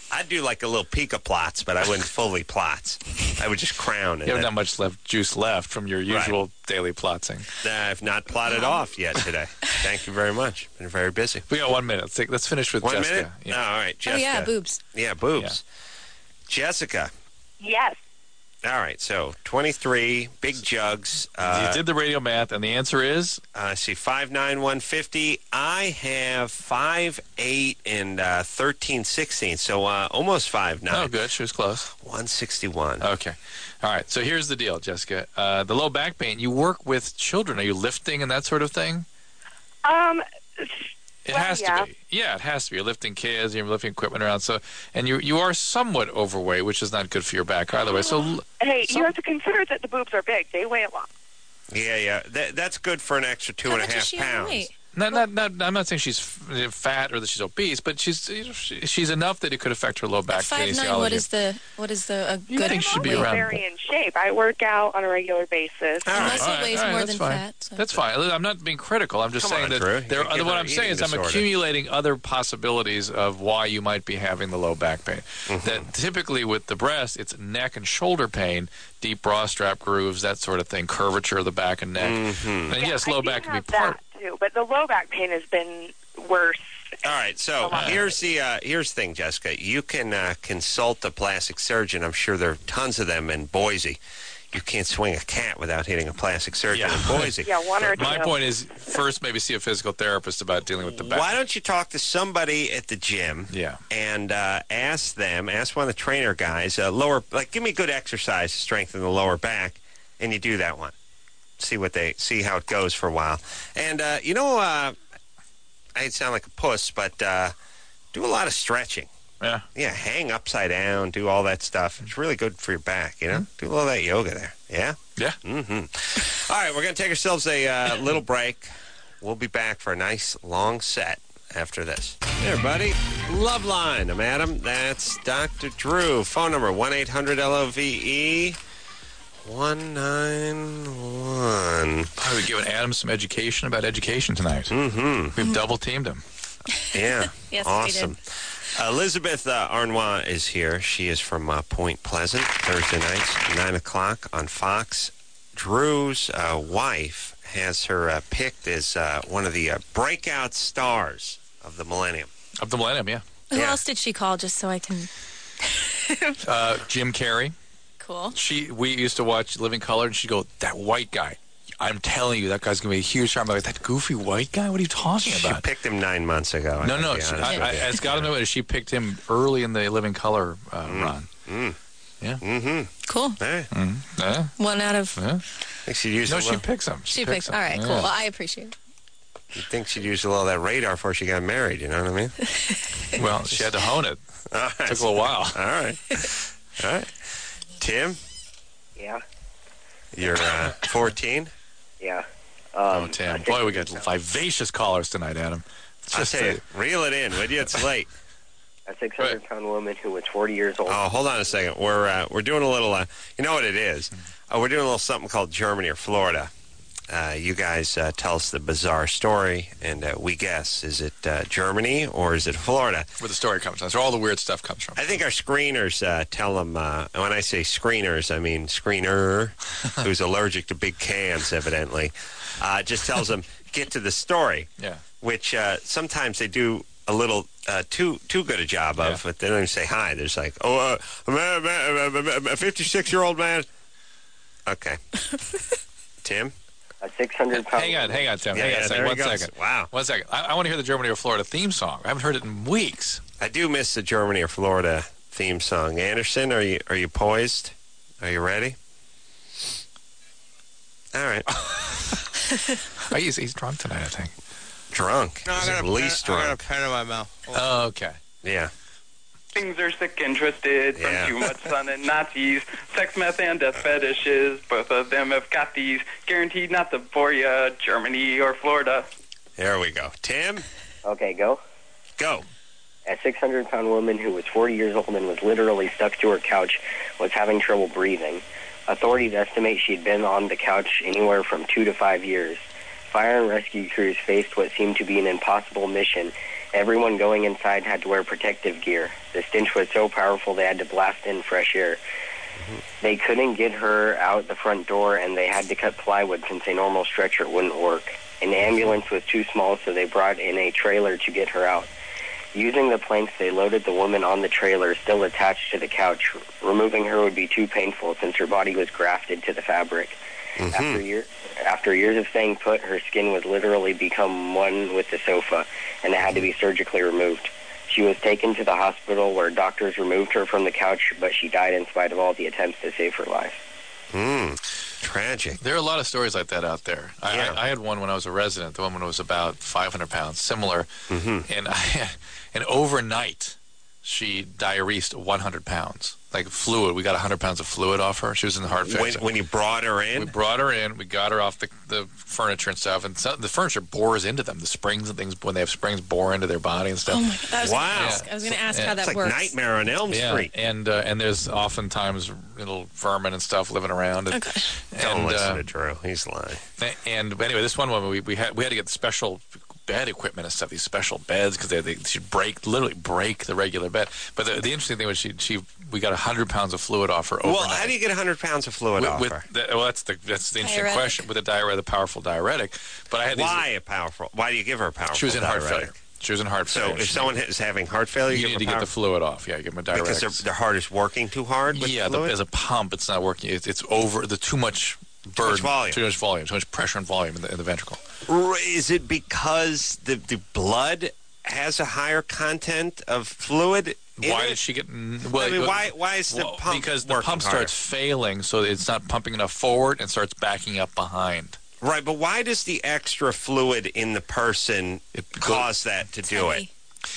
Speaker 4: I'd do like a little pica plots, but I wouldn't fully plots. I would just crown.
Speaker 5: You haven't got much left juice left from your usual
Speaker 4: Right.
Speaker 5: daily plotsing.
Speaker 4: I've not plotted off yet today. Thank you very much. Been very busy.
Speaker 5: We got one minute. Let's, take, let's finish with
Speaker 4: One
Speaker 5: Jessica.
Speaker 4: minute?
Speaker 5: Yeah.
Speaker 4: Oh, all right,
Speaker 1: Oh,
Speaker 4: Jessica.
Speaker 1: yeah, boobs.
Speaker 4: Yeah, boobs. Jessica.
Speaker 10: Yes.
Speaker 4: All right, so twenty-three, big jugs. Uh,
Speaker 5: you did the radio math, and the answer is?
Speaker 4: Uh, see, five nine, one fifty. I have five eight and uh, thirteen sixteen, so uh, almost five nine.
Speaker 5: Oh, good. She was close.
Speaker 4: one sixty-one.
Speaker 5: Okay. All right. So here's the deal, Jessica. Uh, the low back pain, you work with children. Are you lifting and that sort of thing?
Speaker 10: Um,
Speaker 5: It
Speaker 10: Well,
Speaker 5: has
Speaker 10: yeah.
Speaker 5: to be. Yeah, it has to be. You're lifting kids, you're lifting equipment around. So, and you you are somewhat overweight, which is not good for your back either way. So, l-
Speaker 9: Hey,
Speaker 5: some-
Speaker 9: you have to consider that the boobs are big. They weigh a lot.
Speaker 4: Yeah, yeah. That, that's good for an extra two
Speaker 1: How
Speaker 4: and a
Speaker 1: much
Speaker 4: half
Speaker 1: is she
Speaker 4: pounds.
Speaker 1: overweight?
Speaker 5: not, not, not, I'm not saying she's f- fat or that she's obese, but she's she's enough that it could affect her low back
Speaker 1: Five nine.
Speaker 5: kinesiology.
Speaker 1: What is the what is the a
Speaker 5: You
Speaker 1: good
Speaker 5: think should be
Speaker 1: weight?
Speaker 5: around-
Speaker 9: Very in shape. I work out on a regular basis.
Speaker 4: All right.
Speaker 1: Muscle
Speaker 5: All right,
Speaker 1: weighs
Speaker 5: all right,
Speaker 1: more
Speaker 5: that's
Speaker 1: than
Speaker 5: fine.
Speaker 1: fat. So.
Speaker 5: That's fine. I'm not being critical. I'm just
Speaker 4: Come
Speaker 5: saying
Speaker 4: on,
Speaker 5: that
Speaker 4: Drew.
Speaker 5: there.
Speaker 4: You give
Speaker 5: What
Speaker 4: her
Speaker 5: I'm saying is
Speaker 4: eating
Speaker 5: I'm
Speaker 4: disorder.
Speaker 5: accumulating other possibilities of why you might be having the low back pain.
Speaker 4: Mm-hmm.
Speaker 5: That typically with the breast, it's neck and shoulder pain, deep bra strap grooves, that sort of thing, curvature of the back and neck.
Speaker 4: Mm-hmm.
Speaker 5: And
Speaker 9: Yeah,
Speaker 5: yes,
Speaker 9: I
Speaker 5: low
Speaker 9: do
Speaker 5: back can be
Speaker 9: have
Speaker 5: part.
Speaker 9: that too, but the low back pain has been worse.
Speaker 4: All right, so here's the uh, here's the thing, Jessica. You can uh, consult a plastic surgeon. I'm sure there are tons of them in Boise. You can't swing a cat without hitting a plastic surgeon
Speaker 5: Yeah.
Speaker 4: in Boise.
Speaker 9: Yeah, one or two.
Speaker 5: My point is, first maybe see a physical therapist about dealing with the back.
Speaker 4: Why don't you talk to somebody at the gym
Speaker 5: Yeah.
Speaker 4: and uh, ask them, ask one of the trainer guys, uh, lower, like, give me good exercise to strengthen the lower back, and you do that one. See what they, see how it goes for a while. And, uh, you know, uh, I sound like a puss, but uh, do a lot of stretching.
Speaker 5: Yeah.
Speaker 4: Yeah, hang upside down, do all that stuff. It's really good for your back, you know? Do a little of that yoga there. Yeah?
Speaker 5: Yeah.
Speaker 4: Mm-hmm. All right, we're going to take ourselves a uh, little break. We'll be back for a nice long set after this. Hey, everybody. Love Line. I'm Adam. That's Doctor Drew. Phone number one eight hundred L O V E one nine one.
Speaker 5: Oh, we're giving Adam some education about education tonight.
Speaker 4: Mm-hmm.
Speaker 5: We've double teamed him.
Speaker 4: Yeah.
Speaker 1: Yes, we
Speaker 4: awesome.
Speaker 1: did.
Speaker 4: Elizabeth uh, Arnois is here. She is from uh, Point Pleasant, Thursday nights, nine o'clock on Fox. Drew's uh, wife has her uh, picked as uh, one of the uh, breakout stars of the millennium.
Speaker 5: Of the millennium, yeah.
Speaker 1: Who
Speaker 4: Yeah.
Speaker 1: else did she call just so I can...
Speaker 5: Uh, Jim Carrey.
Speaker 1: Cool.
Speaker 5: She, we used to watch Living Color, and she'd go, that white guy. I'm telling you, that guy's going to be a huge star. I'm like, that goofy white guy? What are you talking
Speaker 4: She
Speaker 5: about?
Speaker 4: picked him nine months ago. I
Speaker 5: No,
Speaker 4: have
Speaker 5: no.
Speaker 4: to be
Speaker 5: She,
Speaker 4: honest
Speaker 5: I,
Speaker 4: with
Speaker 5: I,
Speaker 4: you.
Speaker 5: it's got to know it. She picked him early in the Living Color uh, run.
Speaker 4: Mm.
Speaker 5: Yeah.
Speaker 4: Mm-hmm.
Speaker 1: Cool.
Speaker 4: Hey,
Speaker 5: Mm. Yeah.
Speaker 1: One out of...
Speaker 5: Yeah.
Speaker 4: I think she'd use
Speaker 5: No,
Speaker 4: a
Speaker 5: she
Speaker 4: little,
Speaker 5: picks him.
Speaker 1: She picked...
Speaker 5: him.
Speaker 1: All right,
Speaker 5: Yeah.
Speaker 1: cool. Well, I appreciate it.
Speaker 4: you'd think she'd use a little of that radar before she got married, you know what I mean?
Speaker 5: Well, she had to hone it.
Speaker 4: All right.
Speaker 5: Took a little while.
Speaker 4: All right. All right. Tim,
Speaker 11: Yeah,
Speaker 4: you're uh, fourteen.
Speaker 11: yeah.
Speaker 5: Oh,
Speaker 11: Um,
Speaker 5: Tim.
Speaker 11: I
Speaker 5: Boy,
Speaker 11: think-
Speaker 5: we got vivacious callers tonight, Adam. It's
Speaker 4: I'll
Speaker 5: just
Speaker 4: tell
Speaker 5: a-
Speaker 4: you, reel it in, would you? It's late.
Speaker 11: A six hundred pound woman who was forty years old.
Speaker 4: Oh, hold on a second. We're uh, we're doing a little. Uh, you know what it is? Uh, we're doing a little something called Germany or Florida. Uh, you guys uh, tell us the bizarre story, and uh, we guess: is it uh, Germany or is it Florida?
Speaker 5: where the story comes from. That's where all the weird stuff comes from.
Speaker 4: I think our screeners uh, tell them. Uh, and when I say screeners, I mean screener, who's allergic to big cans, evidently. Uh, just tells them get to the story,
Speaker 5: Yeah.
Speaker 4: which uh, sometimes they do a little uh, too too good a job of,
Speaker 5: Yeah.
Speaker 4: but they don't even say hi. There's like, oh, uh, a man- man- man- a fifty-six-year-old man. Okay. Tim?
Speaker 11: A six hundred pound.
Speaker 5: Hang on, hang on, Tim.
Speaker 4: Yeah,
Speaker 5: hang on
Speaker 4: yeah,
Speaker 5: a second.
Speaker 4: there he
Speaker 5: One
Speaker 4: goes.
Speaker 5: second.
Speaker 4: Wow.
Speaker 5: One second. I, I want to hear the Germany or Florida theme song. I haven't heard it in weeks.
Speaker 4: I do miss the Germany or Florida theme song. Anderson, are you are you poised? Are you ready? All right.
Speaker 5: Oh, he's, he's drunk tonight, I think.
Speaker 4: Drunk.
Speaker 12: No, I
Speaker 4: He's
Speaker 12: got,
Speaker 4: at
Speaker 12: a
Speaker 4: least
Speaker 12: pen, I got a
Speaker 4: drunk.
Speaker 12: pen in my mouth. Hold on.
Speaker 5: Oh, okay.
Speaker 4: Yeah.
Speaker 13: Things are sick and twisted from
Speaker 4: Yeah.
Speaker 13: too much sun and Nazis. Sex, meth, and death fetishes. Both of them have got these. Guaranteed not to bore ya. Germany or Florida.
Speaker 4: There we go. Tim,
Speaker 11: Okay, go.
Speaker 4: go.
Speaker 11: A six hundred pound woman who was forty years old and was literally stuck to her couch was having trouble breathing. Authorities estimate she'd been on the couch anywhere from two to five years. Fire and rescue crews faced what seemed to be an impossible mission Everyone going inside had to wear protective gear. The stench was so powerful they had to blast in fresh air. They couldn't get her out the front door, and they had to cut plywood since a normal stretcher wouldn't work. An ambulance was too small, so they brought in a trailer to get her out. Using the planks, they loaded the woman on the trailer, still attached to the couch. Removing her would be too painful since her body was grafted to the fabric. Mm-hmm. After, year, after years of staying put, her skin was literally become one with the sofa, and it had to be surgically removed. She was taken to the hospital where doctors removed her from the couch, but she died in spite of all the attempts to save her life.
Speaker 4: Hmm. Tragic.
Speaker 5: There are a lot of stories like that out there. I,
Speaker 4: Yeah.
Speaker 5: I, I had one when I was a resident. The woman was about five hundred pounds, similar.
Speaker 4: Mm-hmm.
Speaker 5: And, I, and overnight, she diuresed one hundred pounds. Like fluid. We got one hundred pounds of fluid off her. She was in the heart
Speaker 4: When,
Speaker 5: failure.
Speaker 4: when you brought her in?
Speaker 5: We brought her in. We got her off the, the furniture and stuff. And so, the furniture bores into them. The springs and things, when they have springs, bore into their body and stuff.
Speaker 1: Oh my God, that was
Speaker 4: Wow.
Speaker 1: gonna ask. I was going to ask
Speaker 5: Yeah.
Speaker 1: how that
Speaker 4: It's like
Speaker 1: works.
Speaker 4: Nightmare on Elm
Speaker 5: Yeah,
Speaker 4: Street.
Speaker 5: and uh, and there's oftentimes little vermin and stuff living around. And,
Speaker 1: Okay.
Speaker 4: Don't
Speaker 5: and,
Speaker 4: listen
Speaker 5: uh,
Speaker 4: to Drew. He's lying.
Speaker 5: And but anyway, this one woman, we, we had we had to get the special bed equipment and stuff. These special beds because they they should break literally break the regular bed. But the, the interesting thing was she she we got a hundred pounds of fluid off her overnight.
Speaker 4: Well, how do you get one hundred pounds of fluid
Speaker 5: with,
Speaker 4: off
Speaker 5: with
Speaker 4: her?
Speaker 5: the, well, that's the that's the interesting
Speaker 1: Diuretic.
Speaker 5: question with the diuretic, the powerful diuretic. But I had these,
Speaker 4: Why a powerful? Why do you give her a powerful
Speaker 5: she was in heart
Speaker 4: diuretic?
Speaker 5: failure. She was in heart
Speaker 4: So
Speaker 5: failure.
Speaker 4: if
Speaker 5: She-
Speaker 4: someone is having heart failure,
Speaker 5: you
Speaker 4: give
Speaker 5: need
Speaker 4: them
Speaker 5: to
Speaker 4: a
Speaker 5: get
Speaker 4: power-
Speaker 5: the fluid off. Yeah, give them a diuretic.
Speaker 4: because their, their heart is working too hard with
Speaker 5: yeah,
Speaker 4: the
Speaker 5: the,
Speaker 4: fluid?
Speaker 5: as a pump, it's not working. It's, it's over the too much burden,
Speaker 4: much volume.
Speaker 5: too much volume, too much pressure and volume in the, in the ventricle.
Speaker 4: R- Is it because the, the blood has a higher content of fluid in
Speaker 5: Why
Speaker 4: it?
Speaker 5: did she get? Well,
Speaker 4: I mean, why why is the
Speaker 5: well,
Speaker 4: pump
Speaker 5: because the
Speaker 4: working
Speaker 5: pump
Speaker 4: harder?
Speaker 5: starts failing, so it's not pumping enough forward and starts backing up behind.
Speaker 4: Right, but why does the extra fluid in the person
Speaker 5: It
Speaker 4: cause that to do it?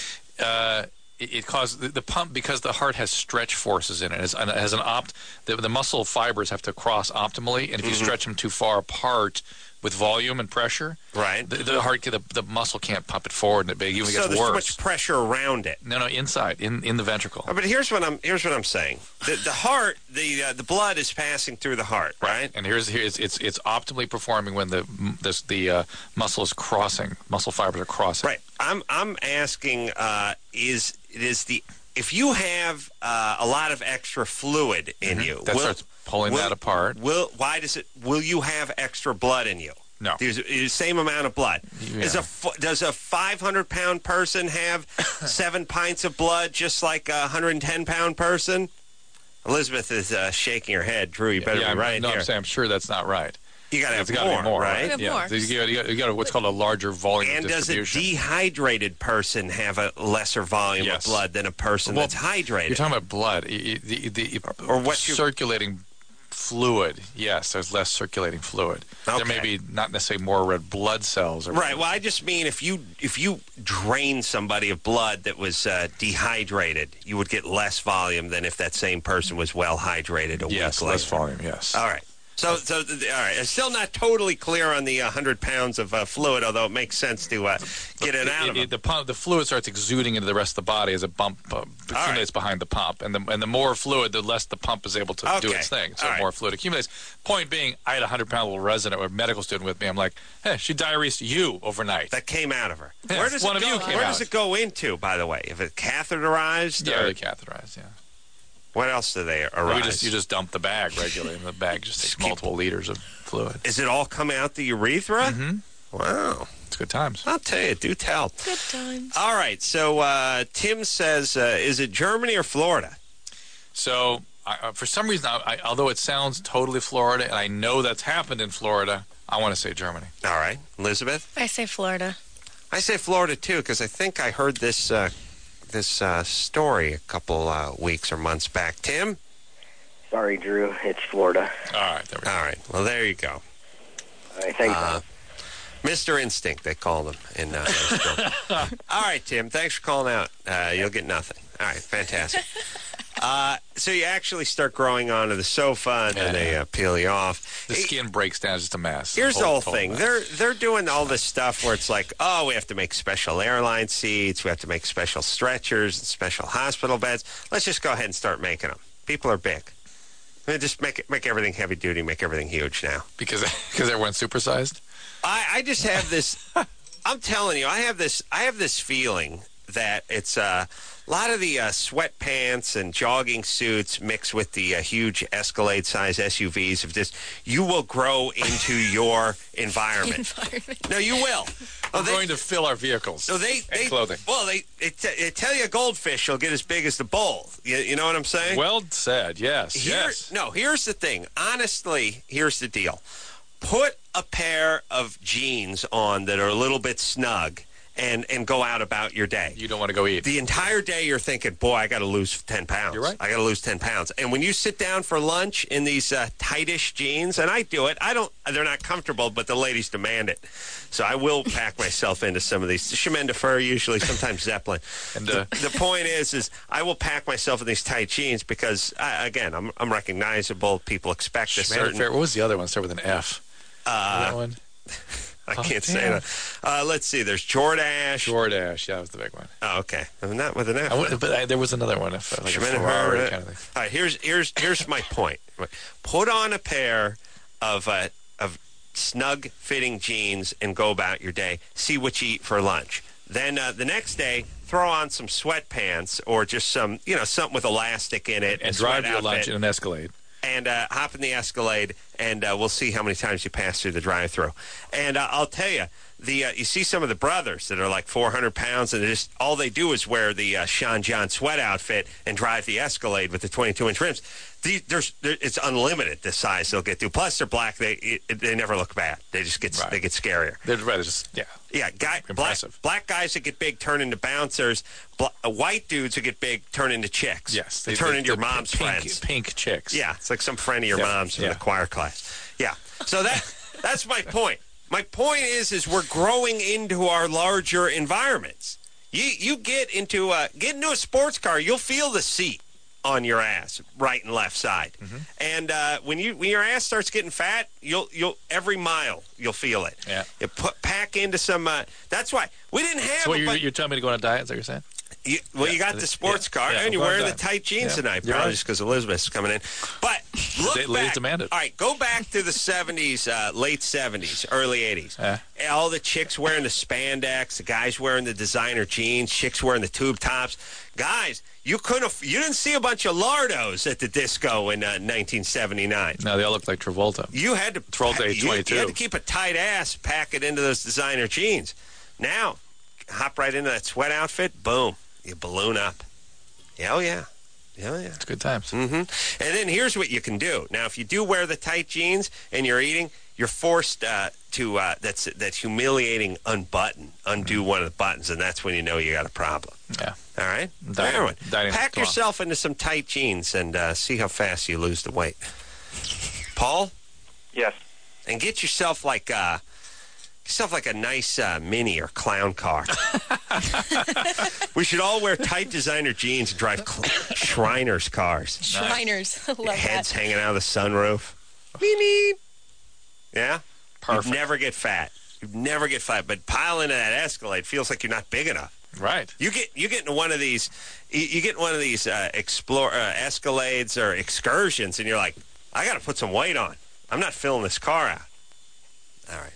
Speaker 5: Uh, it, it causes the, the pump because the heart has stretch forces in it. It has, it has an opt. The, the muscle fibers have to cross optimally, and if you
Speaker 4: Mhm.
Speaker 5: stretch them too far apart with volume and pressure,
Speaker 4: Right.
Speaker 5: the, the heart, the, the muscle can't pump it forward, and it even
Speaker 4: So
Speaker 5: gets
Speaker 4: there's
Speaker 5: worse.
Speaker 4: too much pressure around it.
Speaker 5: No, no, inside, in in the ventricle.
Speaker 4: Oh, but here's what I'm here's what I'm saying. The, the heart, the uh, the blood is passing through the heart, right?
Speaker 5: And here's here's it's it's optimally performing when the this, the uh, muscle is crossing, muscle fibers are crossing.
Speaker 4: Right. I'm I'm asking uh, is is the if you have uh, a lot of extra fluid in
Speaker 5: Mhm.
Speaker 4: you,
Speaker 5: That
Speaker 4: will,
Speaker 5: starts pulling
Speaker 4: will-
Speaker 5: that apart.
Speaker 4: Will why does it? Will you have extra blood in you?
Speaker 5: No.
Speaker 4: There's the same amount of blood.
Speaker 5: Yeah.
Speaker 4: Is a f- does a five hundred pound person have seven pints of blood just like a one hundred ten pound person? Elizabeth is uh, shaking her head. Drew, you better
Speaker 5: yeah,
Speaker 4: be
Speaker 5: I'm,
Speaker 4: right
Speaker 5: no,
Speaker 4: here.
Speaker 5: I'm saying I'm sure that's not right.
Speaker 4: You got to have
Speaker 5: It's gotta
Speaker 4: more,
Speaker 5: be more,
Speaker 4: right?
Speaker 1: Have
Speaker 5: Yeah,
Speaker 1: more.
Speaker 5: so you got, you got, you got what's called a larger volume
Speaker 4: And
Speaker 5: of
Speaker 4: does a
Speaker 5: distribution.
Speaker 4: dehydrated person have a lesser volume
Speaker 5: Yes.
Speaker 4: of blood than a person
Speaker 5: Well,
Speaker 4: that's hydrated?
Speaker 5: You're talking about blood. I- I- The, the,
Speaker 4: Or what you-
Speaker 5: circulating fluid. Yes, there's less circulating fluid. There may
Speaker 4: Okay.
Speaker 5: be not necessarily more red blood cells. Or
Speaker 4: Right. Well, I just mean if you if you drain somebody of blood that was uh, dehydrated, you would get less volume than if that same person was well hydrated a
Speaker 5: Yes,
Speaker 4: week
Speaker 5: less
Speaker 4: later.
Speaker 5: volume. Yes.
Speaker 4: All right. So, so th- all right. I'm still not totally clear on the one hundred pounds of uh, fluid, although it makes sense to uh, get it out of
Speaker 5: It-
Speaker 4: them.
Speaker 5: it- the pump, the fluid starts exuding into the rest of the body as a bump uh, accumulates behind the pump, and the and the more fluid, the less the pump is able to do
Speaker 4: Okay.
Speaker 5: its thing. So
Speaker 4: All right.
Speaker 5: more fluid accumulates. Point being, I had a hundred pound little resident or medical student with me. I'm like, hey, she diuresed you overnight.
Speaker 4: That came out of her.
Speaker 5: Yeah,
Speaker 4: Where does
Speaker 5: one
Speaker 4: it
Speaker 5: of
Speaker 4: go?
Speaker 5: you came
Speaker 4: Where
Speaker 5: out.
Speaker 4: does it go into? By the way, if it catheterized,
Speaker 5: Yeah,
Speaker 4: or
Speaker 5: they catheterized. Yeah.
Speaker 4: what else do they
Speaker 5: You
Speaker 4: arise?
Speaker 5: just you just dump the bag regularly, and the bag just takes multiple liters of fluid.
Speaker 4: Is it all coming out the urethra?
Speaker 5: Mm-hmm.
Speaker 4: Wow.
Speaker 5: It's good times.
Speaker 4: I'll tell you, do tell.
Speaker 1: Good times.
Speaker 4: All right, so uh, Tim says, uh, is it Germany or Florida?
Speaker 5: So, I, uh, for some reason, I, I, although it sounds totally Florida, and I know that's happened in Florida, I want to say Germany.
Speaker 4: All right, Elizabeth?
Speaker 1: I say Florida.
Speaker 4: I say Florida, too, because I think I heard this uh, this uh, story a couple uh, weeks or months back. Tim?
Speaker 11: Sorry, Drew. It's Florida.
Speaker 5: All right, there we go.
Speaker 4: All right, well, there you go.
Speaker 11: All right, thanks.
Speaker 4: Uh, Mister Instinct, they call him in uh, high school. All right, Tim, thanks for calling out. Uh, you'll get nothing. All right, fantastic. Uh, so you actually start growing onto the sofa, and then
Speaker 5: Yeah.
Speaker 4: they uh, peel you off.
Speaker 5: The
Speaker 4: Hey,
Speaker 5: skin breaks down, it's just a mess.
Speaker 4: Here's the whole
Speaker 5: total
Speaker 4: thing.
Speaker 5: mess.
Speaker 4: They're they're doing all this stuff where it's like, oh, we have to make special airline seats, we have to make special stretchers and special hospital beds. Let's just go ahead and start making them. People are big. I mean, just make it, make everything heavy duty, make everything huge now.
Speaker 5: because because everyone's supersized.
Speaker 4: I, I just have this I'm telling you, I have this. I have this feeling that it's uh, a lot of the uh, sweatpants and jogging suits mixed with the uh, huge Escalade-size S U Vs of just you will grow into your environment.
Speaker 1: Environment.
Speaker 4: No, you will.
Speaker 5: We're
Speaker 4: Oh, they-
Speaker 5: going to fill our vehicles
Speaker 4: So they,
Speaker 5: and
Speaker 4: they
Speaker 5: clothing.
Speaker 4: Well, they, they, t- they tell you a goldfish will get as big as the bowl. You, you know what I'm saying?
Speaker 5: Well said. Yes.
Speaker 4: Here-
Speaker 5: yes.
Speaker 4: No, here's the thing. Honestly, here's the deal. Put a pair of jeans on that are a little bit snug and, and go out about your day.
Speaker 5: You don't want to go eat.
Speaker 4: The entire day you're thinking, boy, I got to lose ten pounds.
Speaker 5: You're right.
Speaker 4: I got to lose ten pounds. And when you sit down for lunch in these uh, tightish jeans, and I do it, I don't, they're not comfortable, but the ladies demand it. So I will pack myself into some of these. Chemin de Fer, usually, sometimes Zeppelin.
Speaker 5: And uh,
Speaker 4: the, the point is, is I will pack myself in these tight jeans because, I, again, I'm, I'm recognizable. People expect a certain.
Speaker 5: What was the other one? Start with an F.
Speaker 4: Uh,
Speaker 5: that one?
Speaker 4: I
Speaker 5: Oh,
Speaker 4: can't say
Speaker 5: damn.
Speaker 4: that. Uh, let's see. There's Jordache.
Speaker 5: Jordache. Yeah, that was the big one.
Speaker 4: Oh, okay. I mean, not with an F.
Speaker 5: I went, but I, there was another one, if, like a
Speaker 4: Chemin de
Speaker 5: Ferrari
Speaker 4: Fer, uh,
Speaker 5: kind of thing.
Speaker 4: All right, here's here's here's my point. Put on a pair of uh, of snug fitting jeans and go about your day. See what you eat for lunch. Then uh, the next day, throw on some sweatpants or just some you know something with elastic in it
Speaker 5: And
Speaker 4: a
Speaker 5: drive
Speaker 4: sweat
Speaker 5: your lunch
Speaker 4: outfit,
Speaker 5: in an Escalade.
Speaker 4: and uh, hop in the Escalade, and uh, we'll see how many times you pass through the drive-through. And uh, I'll tell you, the uh, you see some of the brothers that are like four hundred pounds, and they just all they do is wear the uh, Sean John sweat outfit and drive the Escalade with the twenty-two inch rims. The, there's, there, it's unlimited the size they'll get to. Plus, they're black. They it, they never look bad. They just get
Speaker 5: Right.
Speaker 4: they get scarier.
Speaker 5: They're rather just, yeah.
Speaker 4: Yeah, guy, black,
Speaker 5: Impressive.
Speaker 4: black guys that get big turn into bouncers. Bla- uh, white dudes who get big turn into chicks.
Speaker 5: Yes.
Speaker 4: they, turn into your mom's
Speaker 5: pink,
Speaker 4: friends.
Speaker 5: Pink chicks.
Speaker 4: Yeah, it's like some friend of your
Speaker 5: Yeah,
Speaker 4: mom's from
Speaker 5: yeah.
Speaker 4: the choir class. Yeah. So that that's my point. My point is, is we're growing into our larger environments. You you get into a get into a sports car, you'll feel the seat on your ass, right and left side.
Speaker 5: Mm-hmm.
Speaker 4: And uh, when you when your ass starts getting fat, you'll you'll every mile you'll feel it.
Speaker 5: Yeah.
Speaker 4: You put pack into some. Uh, that's why we didn't have.
Speaker 5: So
Speaker 4: a
Speaker 5: you're,
Speaker 4: bu-
Speaker 5: you're telling me to go on a diet, is that what you're saying?
Speaker 4: you, well, you got the sports
Speaker 5: Yeah.
Speaker 4: car,
Speaker 5: Yeah,
Speaker 4: and you're
Speaker 5: I'm
Speaker 4: wearing the
Speaker 5: done.
Speaker 4: tight jeans
Speaker 5: Yeah.
Speaker 4: tonight,
Speaker 5: You're
Speaker 4: probably
Speaker 5: right.
Speaker 4: just because Elizabeth's coming in. But look
Speaker 5: Ladies
Speaker 4: back.
Speaker 5: demand it.
Speaker 4: All right, go back to the seventies, uh, late seventies, early eighties.
Speaker 5: Yeah.
Speaker 4: All the chicks wearing the spandex, the guys wearing the designer jeans, chicks wearing the tube tops. Guys, you couldn't. Aff- you didn't see a bunch of lardos at the disco in uh, nineteen seventy-nine.
Speaker 5: No, they all look like Travolta.
Speaker 4: You had to
Speaker 5: Travolta
Speaker 4: pa-
Speaker 5: age
Speaker 4: you,
Speaker 5: twenty-two.
Speaker 4: you had to keep a tight ass, pack it into those designer jeans. Now, hop right into that sweat outfit. Boom, you balloon up. Yeah, oh yeah, yeah, oh, yeah.
Speaker 5: It's good times.
Speaker 4: Mm-hmm. And then here's what you can do. Now, if you do wear the tight jeans and you're eating, you're forced uh, to uh, that's that's humiliating unbutton, undo one of the buttons, and that's when you know you got a problem.
Speaker 5: Yeah.
Speaker 4: All right,
Speaker 5: Dining-
Speaker 4: Everyone,
Speaker 5: dining
Speaker 4: pack
Speaker 5: tomorrow.
Speaker 4: yourself into some tight jeans and uh, see how fast you lose the weight. Paul,
Speaker 12: Yes.
Speaker 4: and get yourself like uh, get yourself like a nice uh, mini or clown car. We should all wear tight designer jeans and drive cl- Shriners cars.
Speaker 1: Shriners. I love
Speaker 4: Heads
Speaker 1: that.
Speaker 4: hanging out of the sunroof. Beep, beep. Yeah?
Speaker 5: Perfect.
Speaker 4: You'd never get fat. You'd never get fat. But pile into that Escalade feels like you're not big enough.
Speaker 5: Right.
Speaker 4: You get you get into one of these you, you get one of these uh, explore uh, Escalades or excursions, and you're like, I got to put some weight on. I'm not filling this car out. All right.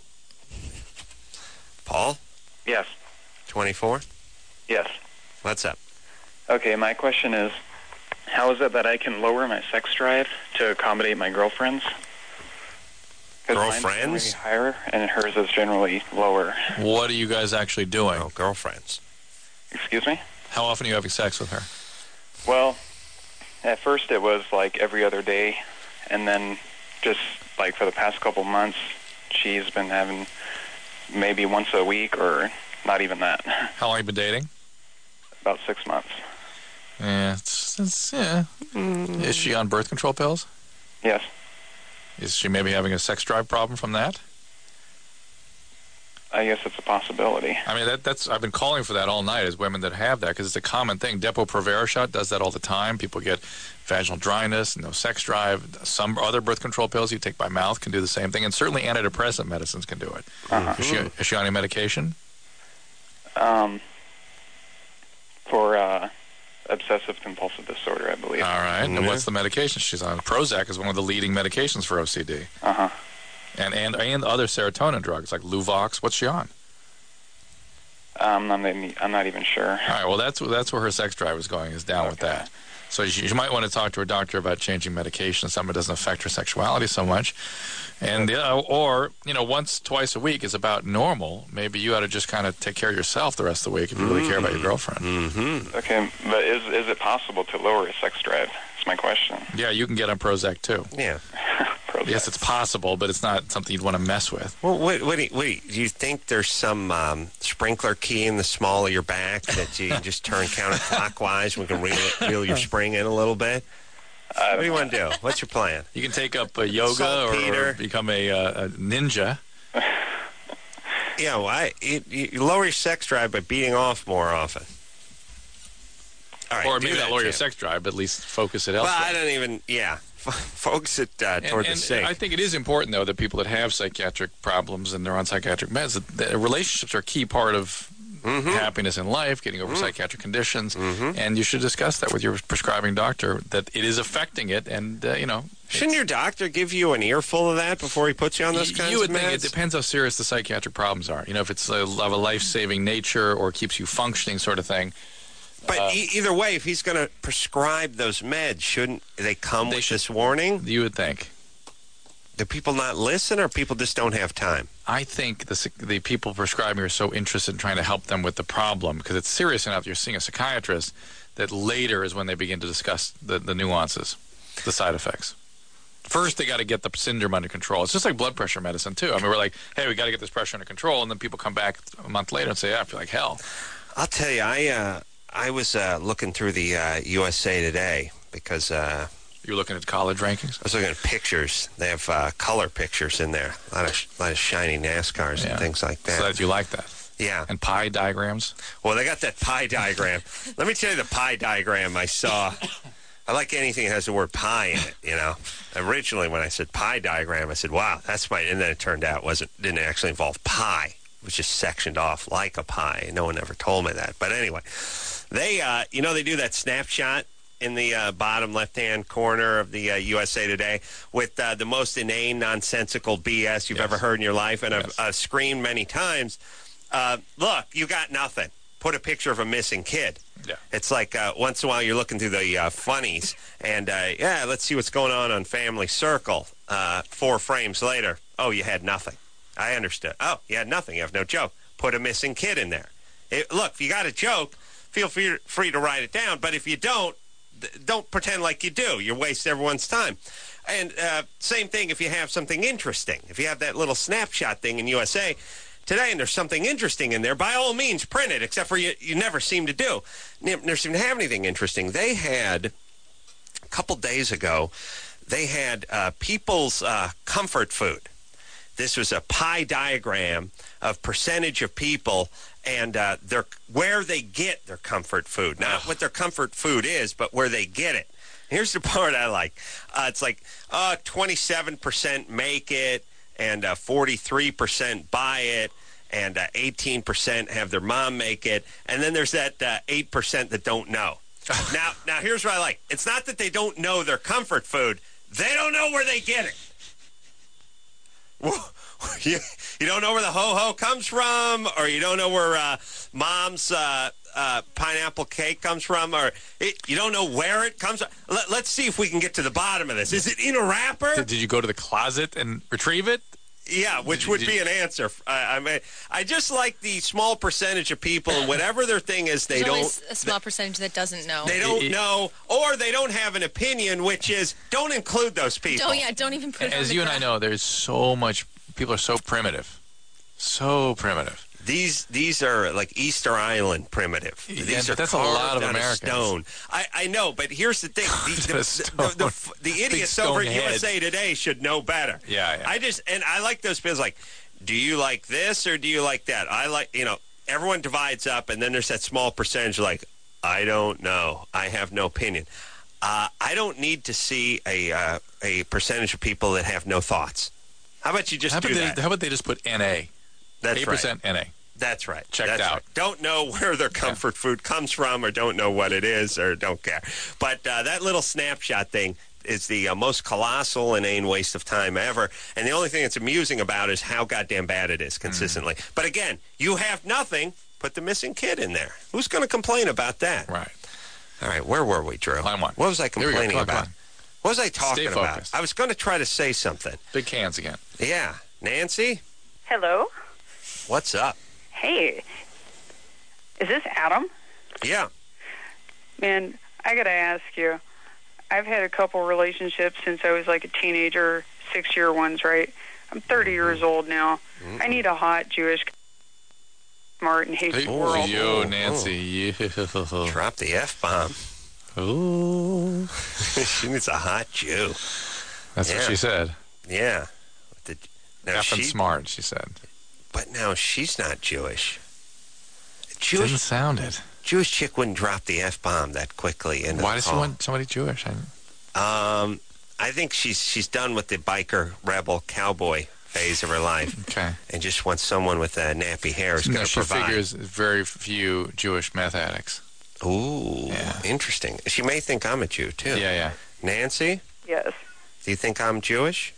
Speaker 4: Paul,
Speaker 12: Yes.
Speaker 4: twenty-four.
Speaker 12: Yes.
Speaker 4: What's up?
Speaker 12: Okay, my question is, how is it that I can lower my sex drive to accommodate my girlfriends? 'Cause mine's
Speaker 4: Girlfriends?
Speaker 12: generally higher, and hers is generally lower.
Speaker 5: What are you guys actually doing?
Speaker 4: Oh, girlfriends.
Speaker 12: Excuse me?
Speaker 5: How often are you having sex with her?
Speaker 12: Well, at first it was like every other day, and then just like for the past couple months, she's been having maybe once a week or not even that.
Speaker 5: How long have you been dating?
Speaker 12: About six months.
Speaker 5: Yeah, it's, it's, yeah. Is she on birth control pills?
Speaker 12: Yes.
Speaker 5: Is she maybe having a sex drive problem from that?
Speaker 12: I guess it's a possibility.
Speaker 5: I mean, that, that's I've been calling for that all night as women that have that because it's a common thing. Depo-Provera shot does that all the time. People get vaginal dryness, no sex drive. Some other birth control pills you take by mouth can do the same thing, and certainly antidepressant medicines can do it.
Speaker 12: Uh-huh.
Speaker 5: Is she, is she on any medication?
Speaker 12: Um, for uh, obsessive compulsive disorder, I believe.
Speaker 5: All right. And
Speaker 4: Yeah.
Speaker 5: what's the medication she's on? Prozac is one of the leading medications for O C D.
Speaker 12: Uh-huh.
Speaker 5: And, and and other serotonin drugs like Luvox. What's she on?
Speaker 12: Um, I'm, not, I'm not even sure.
Speaker 5: All right, well, that's that's where her sex drive is going, is down okay. with that. So you, you might want to talk to her doctor about changing medication, something that doesn't affect her sexuality so much. And the, uh, or, you know, once, twice a week is about normal. Maybe you ought to just kind of take care of yourself the rest of the week if you really mm-hmm. care about your girlfriend.
Speaker 4: Mm-hmm.
Speaker 12: Okay, but is is it possible to lower a sex drive? That's my question.
Speaker 5: Yeah, you can get on Prozac, too.
Speaker 4: Yeah.
Speaker 12: Prozac.
Speaker 5: Yes, it's possible, but it's not something you'd want to mess with.
Speaker 4: Well, wait, wait, wait. Do you think there's some um, sprinkler key in the small of your back that you just turn counterclockwise and we can reel, reel your spring in a little bit? Uh, what do you want to do? What's your plan?
Speaker 5: You can take up uh, yoga or, or become a, uh, a ninja.
Speaker 4: Yeah, well, I, it, you lower your sex drive by beating off more often. All right,
Speaker 5: or maybe not lower
Speaker 4: Jim.
Speaker 5: your sex drive, but at least focus it elsewhere.
Speaker 4: Well, I don't even, yeah. Focus it uh, toward
Speaker 5: and, and
Speaker 4: the sink.
Speaker 5: I think it is important, though, that people that have psychiatric problems and they're on psychiatric meds, that, that relationships are a key part of mm-hmm. happiness in life, getting over mm-hmm. psychiatric conditions,
Speaker 4: mm-hmm.
Speaker 5: and you should discuss that with your prescribing doctor, that it is affecting it, and, uh, you know.
Speaker 4: Shouldn't your doctor give you an earful of that before he puts you on those kinds
Speaker 5: you would
Speaker 4: of meds?
Speaker 5: think it depends how serious the psychiatric problems are. You know, if it's a, of a life-saving nature or keeps you functioning sort of thing.
Speaker 4: But
Speaker 5: uh,
Speaker 4: e- either way, if he's going to prescribe those meds, shouldn't they come
Speaker 5: they
Speaker 4: with
Speaker 5: should,
Speaker 4: this warning?
Speaker 5: You would think.
Speaker 4: Do people not listen, or people just don't have time?
Speaker 5: I think the the people prescribing are so interested in trying to help them with the problem, because it's serious enough that you're seeing a psychiatrist, that later is when they begin to discuss the, the nuances, the side effects. First, they got to get the syndrome under control. It's just like blood pressure medicine, too. I mean, we're like, hey, we got to get this pressure under control, and then people come back a month later and say, yeah, I feel like hell.
Speaker 4: I'll tell you, I uh, I was uh, looking through the uh, U S A Today because... Uh,
Speaker 5: you were looking at college rankings?
Speaker 4: I was looking at pictures. They have uh, color pictures in there. A lot of, sh- lot of shiny NASCARs
Speaker 5: yeah.
Speaker 4: and things like that.
Speaker 5: So that you like that.
Speaker 4: Yeah.
Speaker 5: And pie diagrams?
Speaker 4: Well, they got that pie diagram. Let me tell you the pie diagram I saw. I like anything that has the word pie in it, you know. Originally, when I said pie diagram, I said, wow, that's my... And then it turned out it wasn't, didn't actually involve pie. It was just sectioned off like a pie. No one ever told me that. But anyway, they, uh, you know, they do that snapshot in the uh, bottom left-hand corner of the uh, U S A Today with uh, the most inane, nonsensical B S you've yes. ever heard in your life, and yes. I've uh, screamed many times, uh, look, you got nothing. Put a picture of a missing kid.
Speaker 5: Yeah.
Speaker 4: It's like uh, once in a while you're looking through the uh, funnies, and, uh, yeah, let's see what's going on on Family Circle. Uh, four frames later, oh, you had nothing. I understood. Oh, you had nothing. You have no joke. Put a missing kid in there. It, look, if you got a joke, feel free, free to write it down, but if you don't, don't pretend like you do. You waste everyone's time. And uh, same thing if you have something interesting. If you have that little snapshot thing in U S A Today and there's something interesting in there, by all means, print it, except for you, you never seem to do. Never seem to have anything interesting. They had, a couple days ago, they had uh, people's uh, comfort food. This was a pie diagram of percentage of people and uh, their where they get their comfort food. Not what their comfort food is, but where they get it. Here's the part I like. Uh, it's like uh, twenty-seven percent make it, and uh, forty-three percent buy it, and uh, eighteen percent have their mom make it. And then there's that uh, eight percent that don't know. now, now, here's what I like. It's not that they don't know their comfort food. They don't know where they get it. You, you don't know where the ho-ho comes from, or you don't know where uh, mom's uh, uh, pineapple cake comes from, or it, you don't know where it comes from. Let, let's see if we can get to the bottom of this. Is it in a wrapper?
Speaker 5: Did, did you go to the closet and retrieve it?
Speaker 4: Yeah, which
Speaker 5: did,
Speaker 4: would
Speaker 5: did
Speaker 4: be an answer. I, I mean, I just like the small percentage of people, and whatever their thing is, they
Speaker 1: There's
Speaker 4: don't.
Speaker 1: always a small percentage that doesn't know.
Speaker 4: They don't know, or they don't have an opinion, which is don't include those people.
Speaker 1: Oh yeah, don't even put it on
Speaker 5: As
Speaker 1: the
Speaker 5: you
Speaker 1: ground.
Speaker 5: and I know, there's so much. People are so primitive, so primitive.
Speaker 4: These these are like Easter Island primitive. These
Speaker 5: yeah,
Speaker 4: are
Speaker 5: that's a lot of
Speaker 4: out
Speaker 5: Americans.
Speaker 4: Of stone. I, I know, but here's the thing: the, the, the, the, the idiots over at U S A Today should know better.
Speaker 5: Yeah, yeah.
Speaker 4: I just and I like those people. Like, do you like this or do you like that? I like you know. Everyone divides up, and then there's that small percentage. Like, I don't know. I have no opinion. Uh, I don't need to see a uh, a percentage of people that have no thoughts. How about you just
Speaker 5: how
Speaker 4: do
Speaker 5: they,
Speaker 4: that?
Speaker 5: How about they just put N A?
Speaker 4: That's
Speaker 5: eight percent
Speaker 4: right.
Speaker 5: N A.
Speaker 4: That's right.
Speaker 5: Checked
Speaker 4: That's
Speaker 5: out.
Speaker 4: Right. Don't know where their comfort yeah. food comes from, or don't know what it is, or don't care. But uh, that little snapshot thing is the uh, most colossal, inane waste of time ever. And the only thing that's amusing about it is how goddamn bad it is consistently. Mm. But again, you have nothing. Put the missing kid in there. Who's going to complain about that?
Speaker 5: Right.
Speaker 4: All right, where were we, Drew?
Speaker 5: Line one.
Speaker 4: What was I
Speaker 5: Here we go.
Speaker 4: complaining
Speaker 5: Come on,
Speaker 4: about?
Speaker 5: come on.
Speaker 4: What was I talking
Speaker 5: Stay
Speaker 4: about?
Speaker 5: focused.
Speaker 4: I was going to try to say something.
Speaker 5: Big cans again.
Speaker 4: Yeah. Nancy,
Speaker 14: Hello.
Speaker 4: what's up?
Speaker 14: Hey. Is this Adam?
Speaker 4: Yeah.
Speaker 14: Man, I gotta ask you. I've had a couple relationships since I was like a teenager, six-year ones, right? I'm thirty years old now. I need a hot Jewish, smart, and hates the
Speaker 5: Oh,
Speaker 14: world.
Speaker 5: yo, Nancy. Yeah.
Speaker 4: Drop the F-bomb.
Speaker 5: Ooh.
Speaker 4: She needs a hot Jew.
Speaker 5: That's
Speaker 4: Yeah.
Speaker 5: what she said.
Speaker 4: Yeah. The, now
Speaker 5: F and
Speaker 4: she,
Speaker 5: smart, she said.
Speaker 4: But now she's not Jewish.
Speaker 5: Didn't
Speaker 4: Jewish
Speaker 5: sound it.
Speaker 4: Jewish chick wouldn't drop the F-bomb that quickly. In
Speaker 5: Why
Speaker 4: the
Speaker 5: does she
Speaker 4: call.
Speaker 5: want somebody Jewish? I,
Speaker 4: Um, I think she's she's done with the biker rebel cowboy phase of her life,
Speaker 5: okay.
Speaker 4: and just wants someone with uh, nappy hair who's
Speaker 5: No,
Speaker 4: going to
Speaker 5: she
Speaker 4: provide.
Speaker 5: figures very few Jewish meth addicts.
Speaker 4: Ooh,
Speaker 5: Yeah.
Speaker 4: interesting. She may think I'm a Jew too.
Speaker 5: Yeah, yeah.
Speaker 4: Nancy,
Speaker 14: Yes.
Speaker 4: do you think I'm Jewish?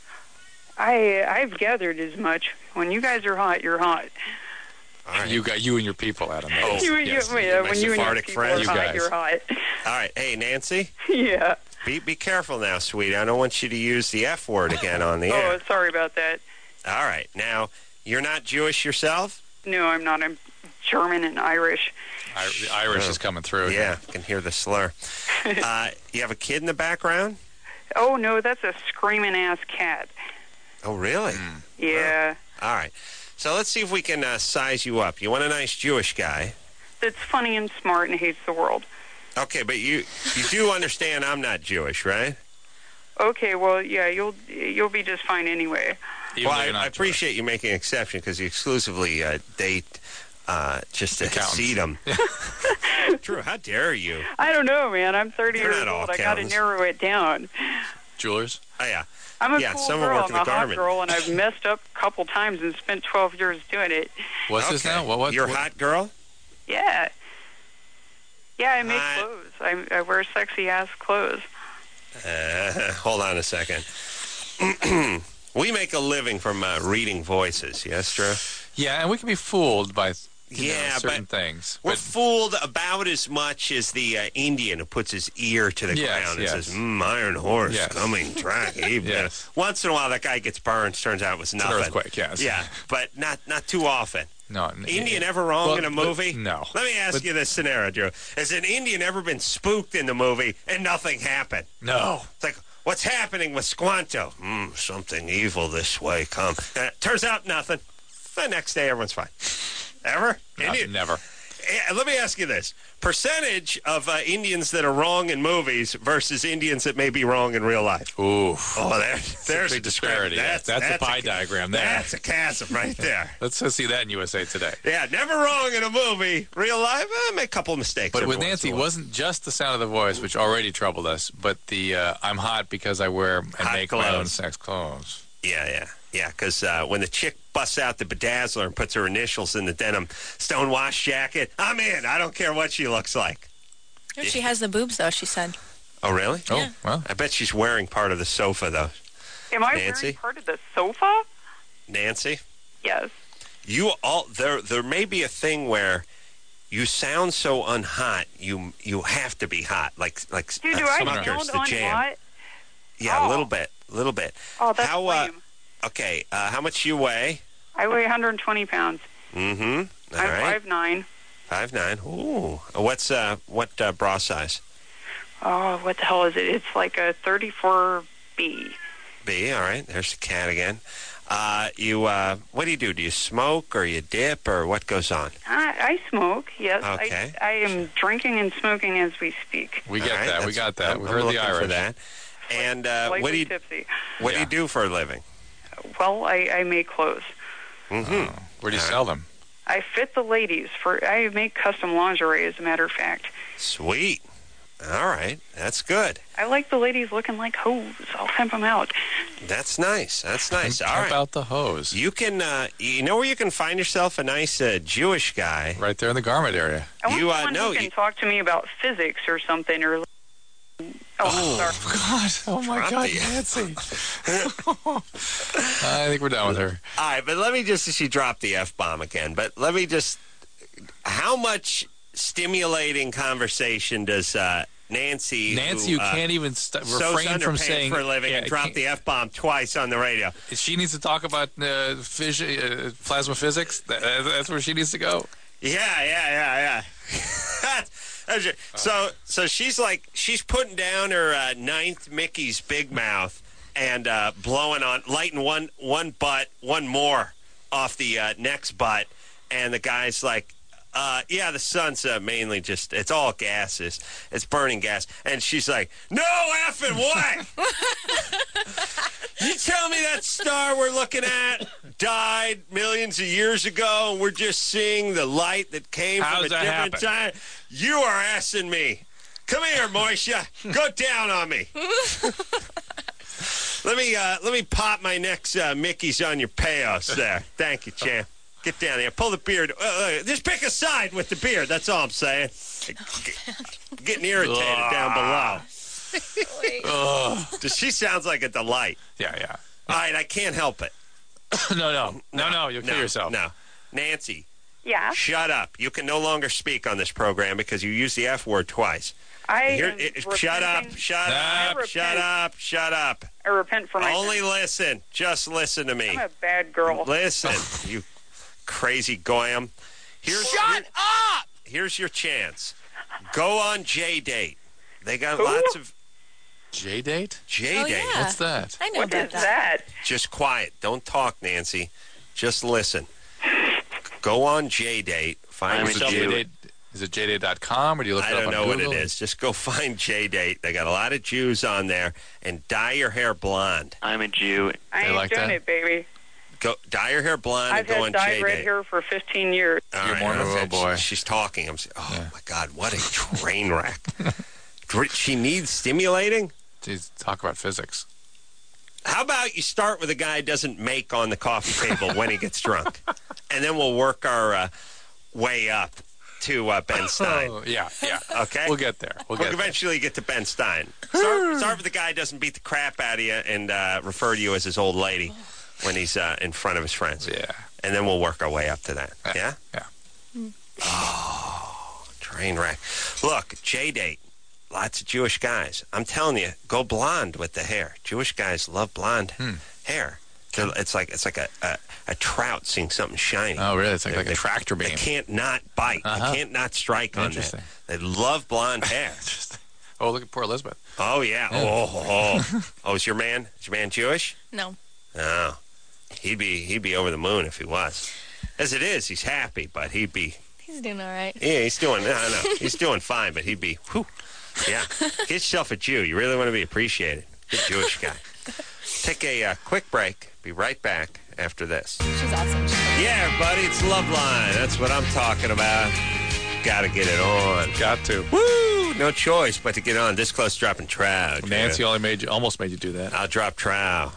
Speaker 14: I, I've gathered as much. When you guys are hot, you're hot.
Speaker 4: All right.
Speaker 5: You got you and your people, Adam.
Speaker 4: Oh,
Speaker 14: you,
Speaker 5: yes.
Speaker 14: you, yeah,
Speaker 4: My
Speaker 14: when you and your
Speaker 4: Sephardic
Speaker 14: people
Speaker 4: friend.
Speaker 14: are
Speaker 5: You
Speaker 14: hot,
Speaker 5: guys.
Speaker 14: you're hot.
Speaker 4: All right. Hey, Nancy,
Speaker 14: Yeah.
Speaker 4: be be careful now, sweetie. I don't want you to use the F word again on the
Speaker 14: Oh,
Speaker 4: air.
Speaker 14: sorry about that.
Speaker 4: All right. Now, you're not Jewish yourself?
Speaker 14: No, I'm not. I'm German and Irish.
Speaker 5: I, the Irish
Speaker 4: Oh.
Speaker 5: is coming through.
Speaker 4: Yeah, I can hear the slur. uh, you have a kid in the background?
Speaker 14: Oh, no, that's a screaming ass cat.
Speaker 4: Oh, really?
Speaker 5: Mm.
Speaker 14: Yeah.
Speaker 4: All right. So let's see if we can uh, size you up. You want a nice Jewish guy.
Speaker 14: That's funny and smart and hates the world.
Speaker 4: Okay, but you you do understand I'm not Jewish, right?
Speaker 14: Okay, well, yeah, you'll you'll be just fine anyway.
Speaker 5: Even
Speaker 4: well,
Speaker 5: though
Speaker 4: I,
Speaker 5: you're not
Speaker 4: I appreciate you making an exception because you exclusively uh, date uh, just to
Speaker 5: Accountants.
Speaker 4: see them. Drew, how dare you?
Speaker 14: I don't know, man. I'm thirty
Speaker 4: They're
Speaker 14: years
Speaker 4: not all
Speaker 14: old. I got to
Speaker 4: accountants.
Speaker 14: narrow it down.
Speaker 5: Jewelers?
Speaker 4: Oh, yeah.
Speaker 14: I'm a
Speaker 4: Yeah,
Speaker 14: cool
Speaker 4: some are
Speaker 14: girl.
Speaker 4: working
Speaker 14: I'm a
Speaker 4: the
Speaker 14: hot
Speaker 4: garment.
Speaker 14: girl, and I've messed up a couple times and spent twelve years doing it.
Speaker 5: What's this
Speaker 4: Okay.
Speaker 5: now? What? What?
Speaker 4: You're a
Speaker 5: what?
Speaker 4: hot girl?
Speaker 14: Yeah. Yeah, I make
Speaker 4: Hot.
Speaker 14: clothes. I, I wear sexy ass clothes.
Speaker 4: Uh, hold on a second. We make a living from uh, reading voices, yes, Drew?
Speaker 5: Yeah, and we can be fooled by you
Speaker 4: Yeah,
Speaker 5: know, certain
Speaker 4: but
Speaker 5: things.
Speaker 4: We're
Speaker 5: But
Speaker 4: fooled about as much as the uh, Indian who puts his ear to the
Speaker 5: Yes,
Speaker 4: ground and
Speaker 5: yes.
Speaker 4: says, mm, iron horse
Speaker 5: Yes.
Speaker 4: coming track. Even.
Speaker 5: Yes.
Speaker 4: Once in a while, that guy gets burned. Turns out it was
Speaker 5: an
Speaker 4: nothing.
Speaker 5: earthquake, yes.
Speaker 4: Yeah, but not not too often.
Speaker 5: no, n-
Speaker 4: Indian ever wrong
Speaker 5: well,
Speaker 4: in a
Speaker 5: but-
Speaker 4: movie?
Speaker 5: no.
Speaker 4: Let me ask
Speaker 5: But-
Speaker 4: you this scenario, Drew. Has an Indian ever been spooked in the movie and nothing happened?
Speaker 5: No.
Speaker 4: It's like, what's happening with Squanto? Hmm, something evil this way come. Uh, turns out nothing. The next day, everyone's fine. Ever?
Speaker 5: No,
Speaker 4: Indian-
Speaker 5: never.
Speaker 4: Eh, Let me ask you this. Percentage of uh, Indians that are wrong in movies versus Indians that may be wrong in real life.
Speaker 5: Ooh.
Speaker 4: Oh, there, there's
Speaker 5: big disparity. Yeah, that's a pie
Speaker 4: a,
Speaker 5: diagram there.
Speaker 4: That's a chasm right there.
Speaker 5: Let's uh, see that in U S A Today.
Speaker 4: Yeah, never wrong in a movie. Real life, eh, make a couple of mistakes.
Speaker 5: But
Speaker 4: every
Speaker 5: with
Speaker 4: once in
Speaker 5: Nancy,
Speaker 4: a
Speaker 5: it
Speaker 4: while.
Speaker 5: wasn't just the sound of the voice, which already troubled us, but the uh, I'm hot because I wear and
Speaker 4: Hot
Speaker 5: make my own
Speaker 4: clothes.
Speaker 5: sex clothes.
Speaker 4: Yeah, yeah, yeah. Because uh, when the chick busts out the bedazzler and puts her initials in the denim stonewash jacket, I'm in. I don't care what she looks like.
Speaker 1: She has the boobs, though, she said.
Speaker 4: Oh, really?
Speaker 5: Oh,
Speaker 1: Yeah.
Speaker 5: well.
Speaker 4: I bet she's wearing part of the sofa, though.
Speaker 14: Am I
Speaker 4: Nancy?
Speaker 14: wearing part of the sofa?
Speaker 4: Nancy,
Speaker 14: Yes.
Speaker 4: you all there. There may be a thing where you sound so unhot, you you have to be hot, like like
Speaker 14: Dude,
Speaker 4: uh,
Speaker 14: do I
Speaker 4: Smuckers,
Speaker 14: sound
Speaker 4: the jam.
Speaker 14: unhot?
Speaker 4: Yeah, a
Speaker 14: Oh.
Speaker 4: little bit, a little bit.
Speaker 14: Oh, that's
Speaker 4: how? Uh,
Speaker 14: lame.
Speaker 4: okay, uh, how much you weigh?
Speaker 14: I weigh one hundred twenty pounds.
Speaker 4: Mm-hmm. All
Speaker 14: I'm
Speaker 4: right,
Speaker 14: five nine.
Speaker 4: five nine. Ooh, what's uh what uh, bra size?
Speaker 14: Oh, what the hell is it? It's like a thirty-four B.
Speaker 4: B. All right, there's the cat again. Uh, you uh, what do you do? Do you smoke or you dip or what goes on?
Speaker 14: I, I smoke, yes.
Speaker 4: Okay.
Speaker 14: I, I am drinking and smoking as we speak.
Speaker 5: We get
Speaker 4: All right,
Speaker 5: that. We
Speaker 4: that's-
Speaker 5: got that.
Speaker 4: I'm-
Speaker 5: We
Speaker 4: I'm
Speaker 5: heard the
Speaker 4: looking
Speaker 5: Irish.
Speaker 4: for that. And uh,
Speaker 14: Slightly
Speaker 4: what do you
Speaker 14: tipsy.
Speaker 4: what do
Speaker 5: Yeah.
Speaker 4: you do for a living?
Speaker 14: Well, I, I make clothes.
Speaker 4: Mm-hmm.
Speaker 5: Oh, where do you sell them?
Speaker 14: I fit the ladies. For I make custom lingerie, as a matter of fact.
Speaker 4: Sweet. All right, that's good.
Speaker 14: I like the ladies looking like hoes. I'll pimp them out.
Speaker 4: That's nice. That's nice. All
Speaker 5: How
Speaker 4: right.
Speaker 5: about the hose?
Speaker 4: You can, uh, you know where you can find yourself a nice uh, Jewish guy?
Speaker 5: Right there in the garment area.
Speaker 14: I want
Speaker 4: You, uh,
Speaker 14: someone
Speaker 4: no,
Speaker 14: who can
Speaker 4: you-
Speaker 14: talk to me about physics or something. Or oh, sorry.
Speaker 5: God. Oh, my
Speaker 4: Drop
Speaker 5: God,
Speaker 4: the-
Speaker 5: Nancy. I think we're done with her.
Speaker 4: All right, but let me just, she dropped the F-bomb again, but let me just how much stimulating conversation does uh, Nancy?
Speaker 5: Nancy,
Speaker 4: who,
Speaker 5: who
Speaker 4: uh,
Speaker 5: can't even st-
Speaker 4: sews
Speaker 5: refrain from
Speaker 4: underpants
Speaker 5: saying
Speaker 4: for a living
Speaker 5: yeah,
Speaker 4: and drop the f bomb twice on the radio.
Speaker 5: She needs to talk about uh, phys- uh, plasma physics. That, that's where she needs to go.
Speaker 4: Yeah, yeah, yeah, yeah. That's it. So, so she's like she's putting down her uh, ninth Mickey's Big Mouth and uh, blowing on, lighting one one butt, one more off the uh, next butt, and the guy's like, uh, "Yeah, the sun's uh, mainly just it's all gases, it's burning gas," and she's like, "No effing what? You tell me that star we're looking at died millions of years ago, and we're just seeing the light that came
Speaker 5: How
Speaker 4: from a
Speaker 5: does that
Speaker 4: different
Speaker 5: happen?
Speaker 4: time? You are assing me. Come here, Moisha. Go down on me. Let me uh, let me pop my next uh, Mickey's on your payos there. Thank you, champ. Get down there. Pull the beard. Uh, uh, just pick a side with the beard. That's all I'm saying. Getting irritated down below. Does she sounds like a delight?
Speaker 5: Yeah, yeah.
Speaker 4: All right, I can't help it.
Speaker 5: no, no, no, no. You'll kill
Speaker 4: no,
Speaker 5: yourself.
Speaker 4: No, Nancy.
Speaker 9: Yeah.
Speaker 4: Shut up. You can no longer speak on this program because you used the F word twice.
Speaker 14: I
Speaker 4: Here-
Speaker 14: am
Speaker 4: it- shut up.
Speaker 14: repenting.
Speaker 4: Shut
Speaker 14: I
Speaker 4: up. Shut
Speaker 14: repent.
Speaker 4: up. Shut up.
Speaker 14: I repent for my
Speaker 4: Only listen. Just listen to me.
Speaker 14: I'm a bad girl.
Speaker 4: Listen, you crazy goyam. Here's
Speaker 9: Shut
Speaker 4: here-
Speaker 9: up!
Speaker 4: Here's your chance. Go on J-Date. They got
Speaker 14: Who?
Speaker 4: lots of
Speaker 5: J-Date?
Speaker 4: J-Date.
Speaker 1: Oh, yeah.
Speaker 5: What's that?
Speaker 1: I know
Speaker 14: What
Speaker 1: about
Speaker 14: is
Speaker 1: that.
Speaker 14: that?
Speaker 4: Just quiet. Don't talk, Nancy. Just listen. Go on J-Date. Find
Speaker 8: I'm
Speaker 5: Is it
Speaker 8: a
Speaker 4: yourself
Speaker 8: Jew.
Speaker 4: a
Speaker 5: J-Date? Is it J Date dot com or do you look
Speaker 4: I
Speaker 5: it up
Speaker 4: don't
Speaker 5: on
Speaker 4: know what
Speaker 5: Google?
Speaker 4: it is. Just go find J-Date. They got a lot of Jews on there. And dye your hair blonde.
Speaker 8: I'm a Jew.
Speaker 14: I
Speaker 5: They
Speaker 14: ain't
Speaker 5: like
Speaker 14: doing
Speaker 5: that?
Speaker 14: it, baby.
Speaker 4: Go dye your hair blonde
Speaker 14: I've
Speaker 4: and go
Speaker 14: had
Speaker 4: on
Speaker 14: dyed red
Speaker 4: J-Date.
Speaker 14: hair for fifteen years.
Speaker 4: All
Speaker 5: You're
Speaker 4: right,
Speaker 5: more of a
Speaker 4: okay,
Speaker 5: little boy.
Speaker 4: she- She's talking. I'm saying, oh, my God, what a train wreck. She needs stimulating?
Speaker 5: Jeez, talk about physics.
Speaker 4: How about you start with a guy who doesn't make on the coffee table when he gets drunk? And then we'll work our uh, way up to uh, Ben Stein.
Speaker 5: Oh, yeah, yeah.
Speaker 4: Okay?
Speaker 5: We'll get there. We'll
Speaker 4: We'll
Speaker 5: get there.
Speaker 4: eventually get to Ben Stein. Start, start with the guy who doesn't beat the crap out of you and uh, refer to you as his old lady when he's uh, in front of his friends.
Speaker 5: Yeah.
Speaker 4: And then we'll work our way up to that. Yeah?
Speaker 5: Yeah.
Speaker 4: Oh, train wreck. Look, J-Date. Lots of Jewish guys. I'm telling you, go blonde with the hair. Jewish guys love blonde
Speaker 5: Hmm.
Speaker 4: hair. They're- It's like it's like a, a, a trout seeing something shiny.
Speaker 5: Oh, really? It's like,
Speaker 4: They-
Speaker 5: like a
Speaker 4: they-
Speaker 5: tractor beam.
Speaker 4: They can't not bite.
Speaker 5: Uh-huh.
Speaker 4: They can't not strike on that.
Speaker 5: Interesting.
Speaker 4: They love blonde hair.
Speaker 5: Just- oh, look at poor Elizabeth.
Speaker 4: Oh, yeah.
Speaker 5: Yeah.
Speaker 4: Oh, oh, oh. Oh, is your man, is your man Jewish?
Speaker 1: No.
Speaker 4: No. He'd be, he'd be over the moon if he was. As it is, he's happy, but he'd be,
Speaker 1: He's doing all right.
Speaker 4: yeah, he's doing, no, no, he's doing fine, but he'd be, whew. Yeah. Get yourself a Jew. You really want to be appreciated. Good Jewish guy. Take a uh, quick break. Be right back after this.
Speaker 1: She's awesome. She's
Speaker 4: Yeah, everybody, it's Loveline. That's what I'm talking about. Got to get it on.
Speaker 5: Got to.
Speaker 4: Woo! No choice but to get on. This close dropping trow.
Speaker 5: Nancy only made you, almost made you do that.
Speaker 4: I'll drop trow.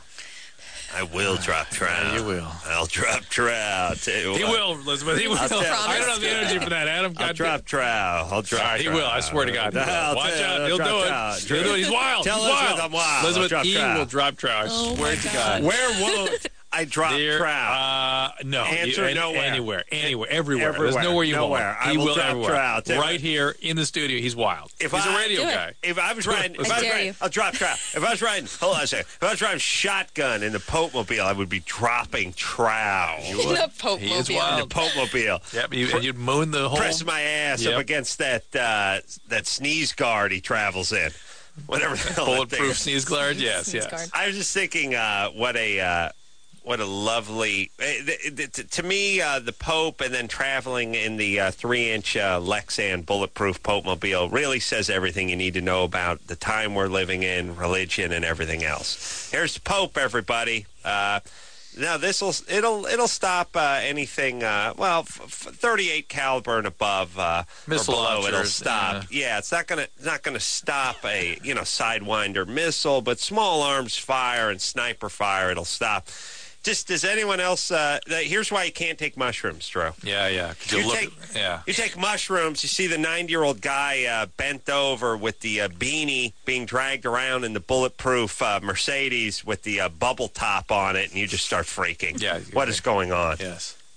Speaker 4: I will drop trow.
Speaker 5: Yeah, you will.
Speaker 4: I'll drop trow. Tell you
Speaker 5: He
Speaker 4: what.
Speaker 5: will, Elizabeth. He will.
Speaker 4: I'll tell-
Speaker 5: I don't have the energy for that, Adam.
Speaker 4: I'll
Speaker 5: God
Speaker 4: drop trow. I'll drop
Speaker 5: All right, he
Speaker 4: trow.
Speaker 5: will. I swear to God. he will.
Speaker 4: I'll
Speaker 5: Watch
Speaker 4: tell-
Speaker 5: out.
Speaker 4: I'll
Speaker 5: He'll
Speaker 4: drop
Speaker 5: do
Speaker 4: trow.
Speaker 5: it. He'll do it. He's wild.
Speaker 4: Tell
Speaker 5: He's
Speaker 4: Elizabeth
Speaker 5: wild.
Speaker 4: I'm wild. I'll
Speaker 5: Elizabeth,
Speaker 4: drop
Speaker 5: he
Speaker 4: trow.
Speaker 5: will drop trow. I
Speaker 1: Oh,
Speaker 5: swear
Speaker 1: my
Speaker 5: to
Speaker 1: God.
Speaker 5: God.
Speaker 4: Where won't I drop
Speaker 5: There,
Speaker 4: trow?
Speaker 5: uh, no.
Speaker 4: Answer
Speaker 5: You-
Speaker 4: nowhere.
Speaker 5: Anywhere. Anywhere. Everywhere. There's
Speaker 4: Everywhere.
Speaker 5: nowhere you
Speaker 4: Nowhere.
Speaker 5: won't.
Speaker 4: I
Speaker 5: He
Speaker 4: will
Speaker 5: will
Speaker 4: drop
Speaker 5: everywhere.
Speaker 4: trow. Tell
Speaker 5: Right here in the studio. He's wild.
Speaker 4: If
Speaker 5: He's a
Speaker 4: I-
Speaker 5: radio
Speaker 1: Do it.
Speaker 5: guy.
Speaker 4: If I was riding, if
Speaker 1: I
Speaker 4: I was
Speaker 1: dare
Speaker 4: riding,
Speaker 1: you.
Speaker 4: I'll drop trow. If I was riding, hold on a second. If I was riding shotgun in the Pope Mobile, I would be dropping trow.
Speaker 1: the Pope
Speaker 5: He is
Speaker 1: Mobile.
Speaker 5: wild.
Speaker 4: In the Pope Mobile.
Speaker 5: Yep, you, and you'd moon the whole.
Speaker 4: Press my ass
Speaker 5: Yep.
Speaker 4: up against that uh, that sneeze guard he travels in. Whatever the hell that thing
Speaker 5: bulletproof
Speaker 4: is.
Speaker 5: sneeze guard. Yes,
Speaker 1: Sneeze
Speaker 5: yes.
Speaker 1: guard.
Speaker 4: I was just thinking, uh, what a uh, what a lovely. eh, th- th- th- To me, uh, the Pope and then traveling in the uh, three-inch uh, Lexan bulletproof Pope Mobile really says everything you need to know about the time we're living in, religion, and everything else. Here's the Pope, everybody. Uh, now this will it'll it'll stop uh, anything. Uh, well, f- f- thirty-eight caliber and above uh, or
Speaker 5: Missile
Speaker 4: below. It'll
Speaker 5: launchers,
Speaker 4: stop. Yeah, it's not gonna it's not gonna stop a you know sidewinder missile, but small arms fire and sniper fire it'll stop. Just does anyone else? Uh, that, here's why you can't take mushrooms, Drew.
Speaker 5: Yeah, yeah. 'Cause
Speaker 4: You
Speaker 5: you look.
Speaker 4: take-
Speaker 5: yeah.
Speaker 4: You take mushrooms, you see the ninety-year-old guy uh, bent over with the uh, beanie being dragged around in the bulletproof uh, Mercedes with the uh, bubble top on it, and you just start freaking.
Speaker 5: Yeah,
Speaker 4: What is going on?
Speaker 5: Yes.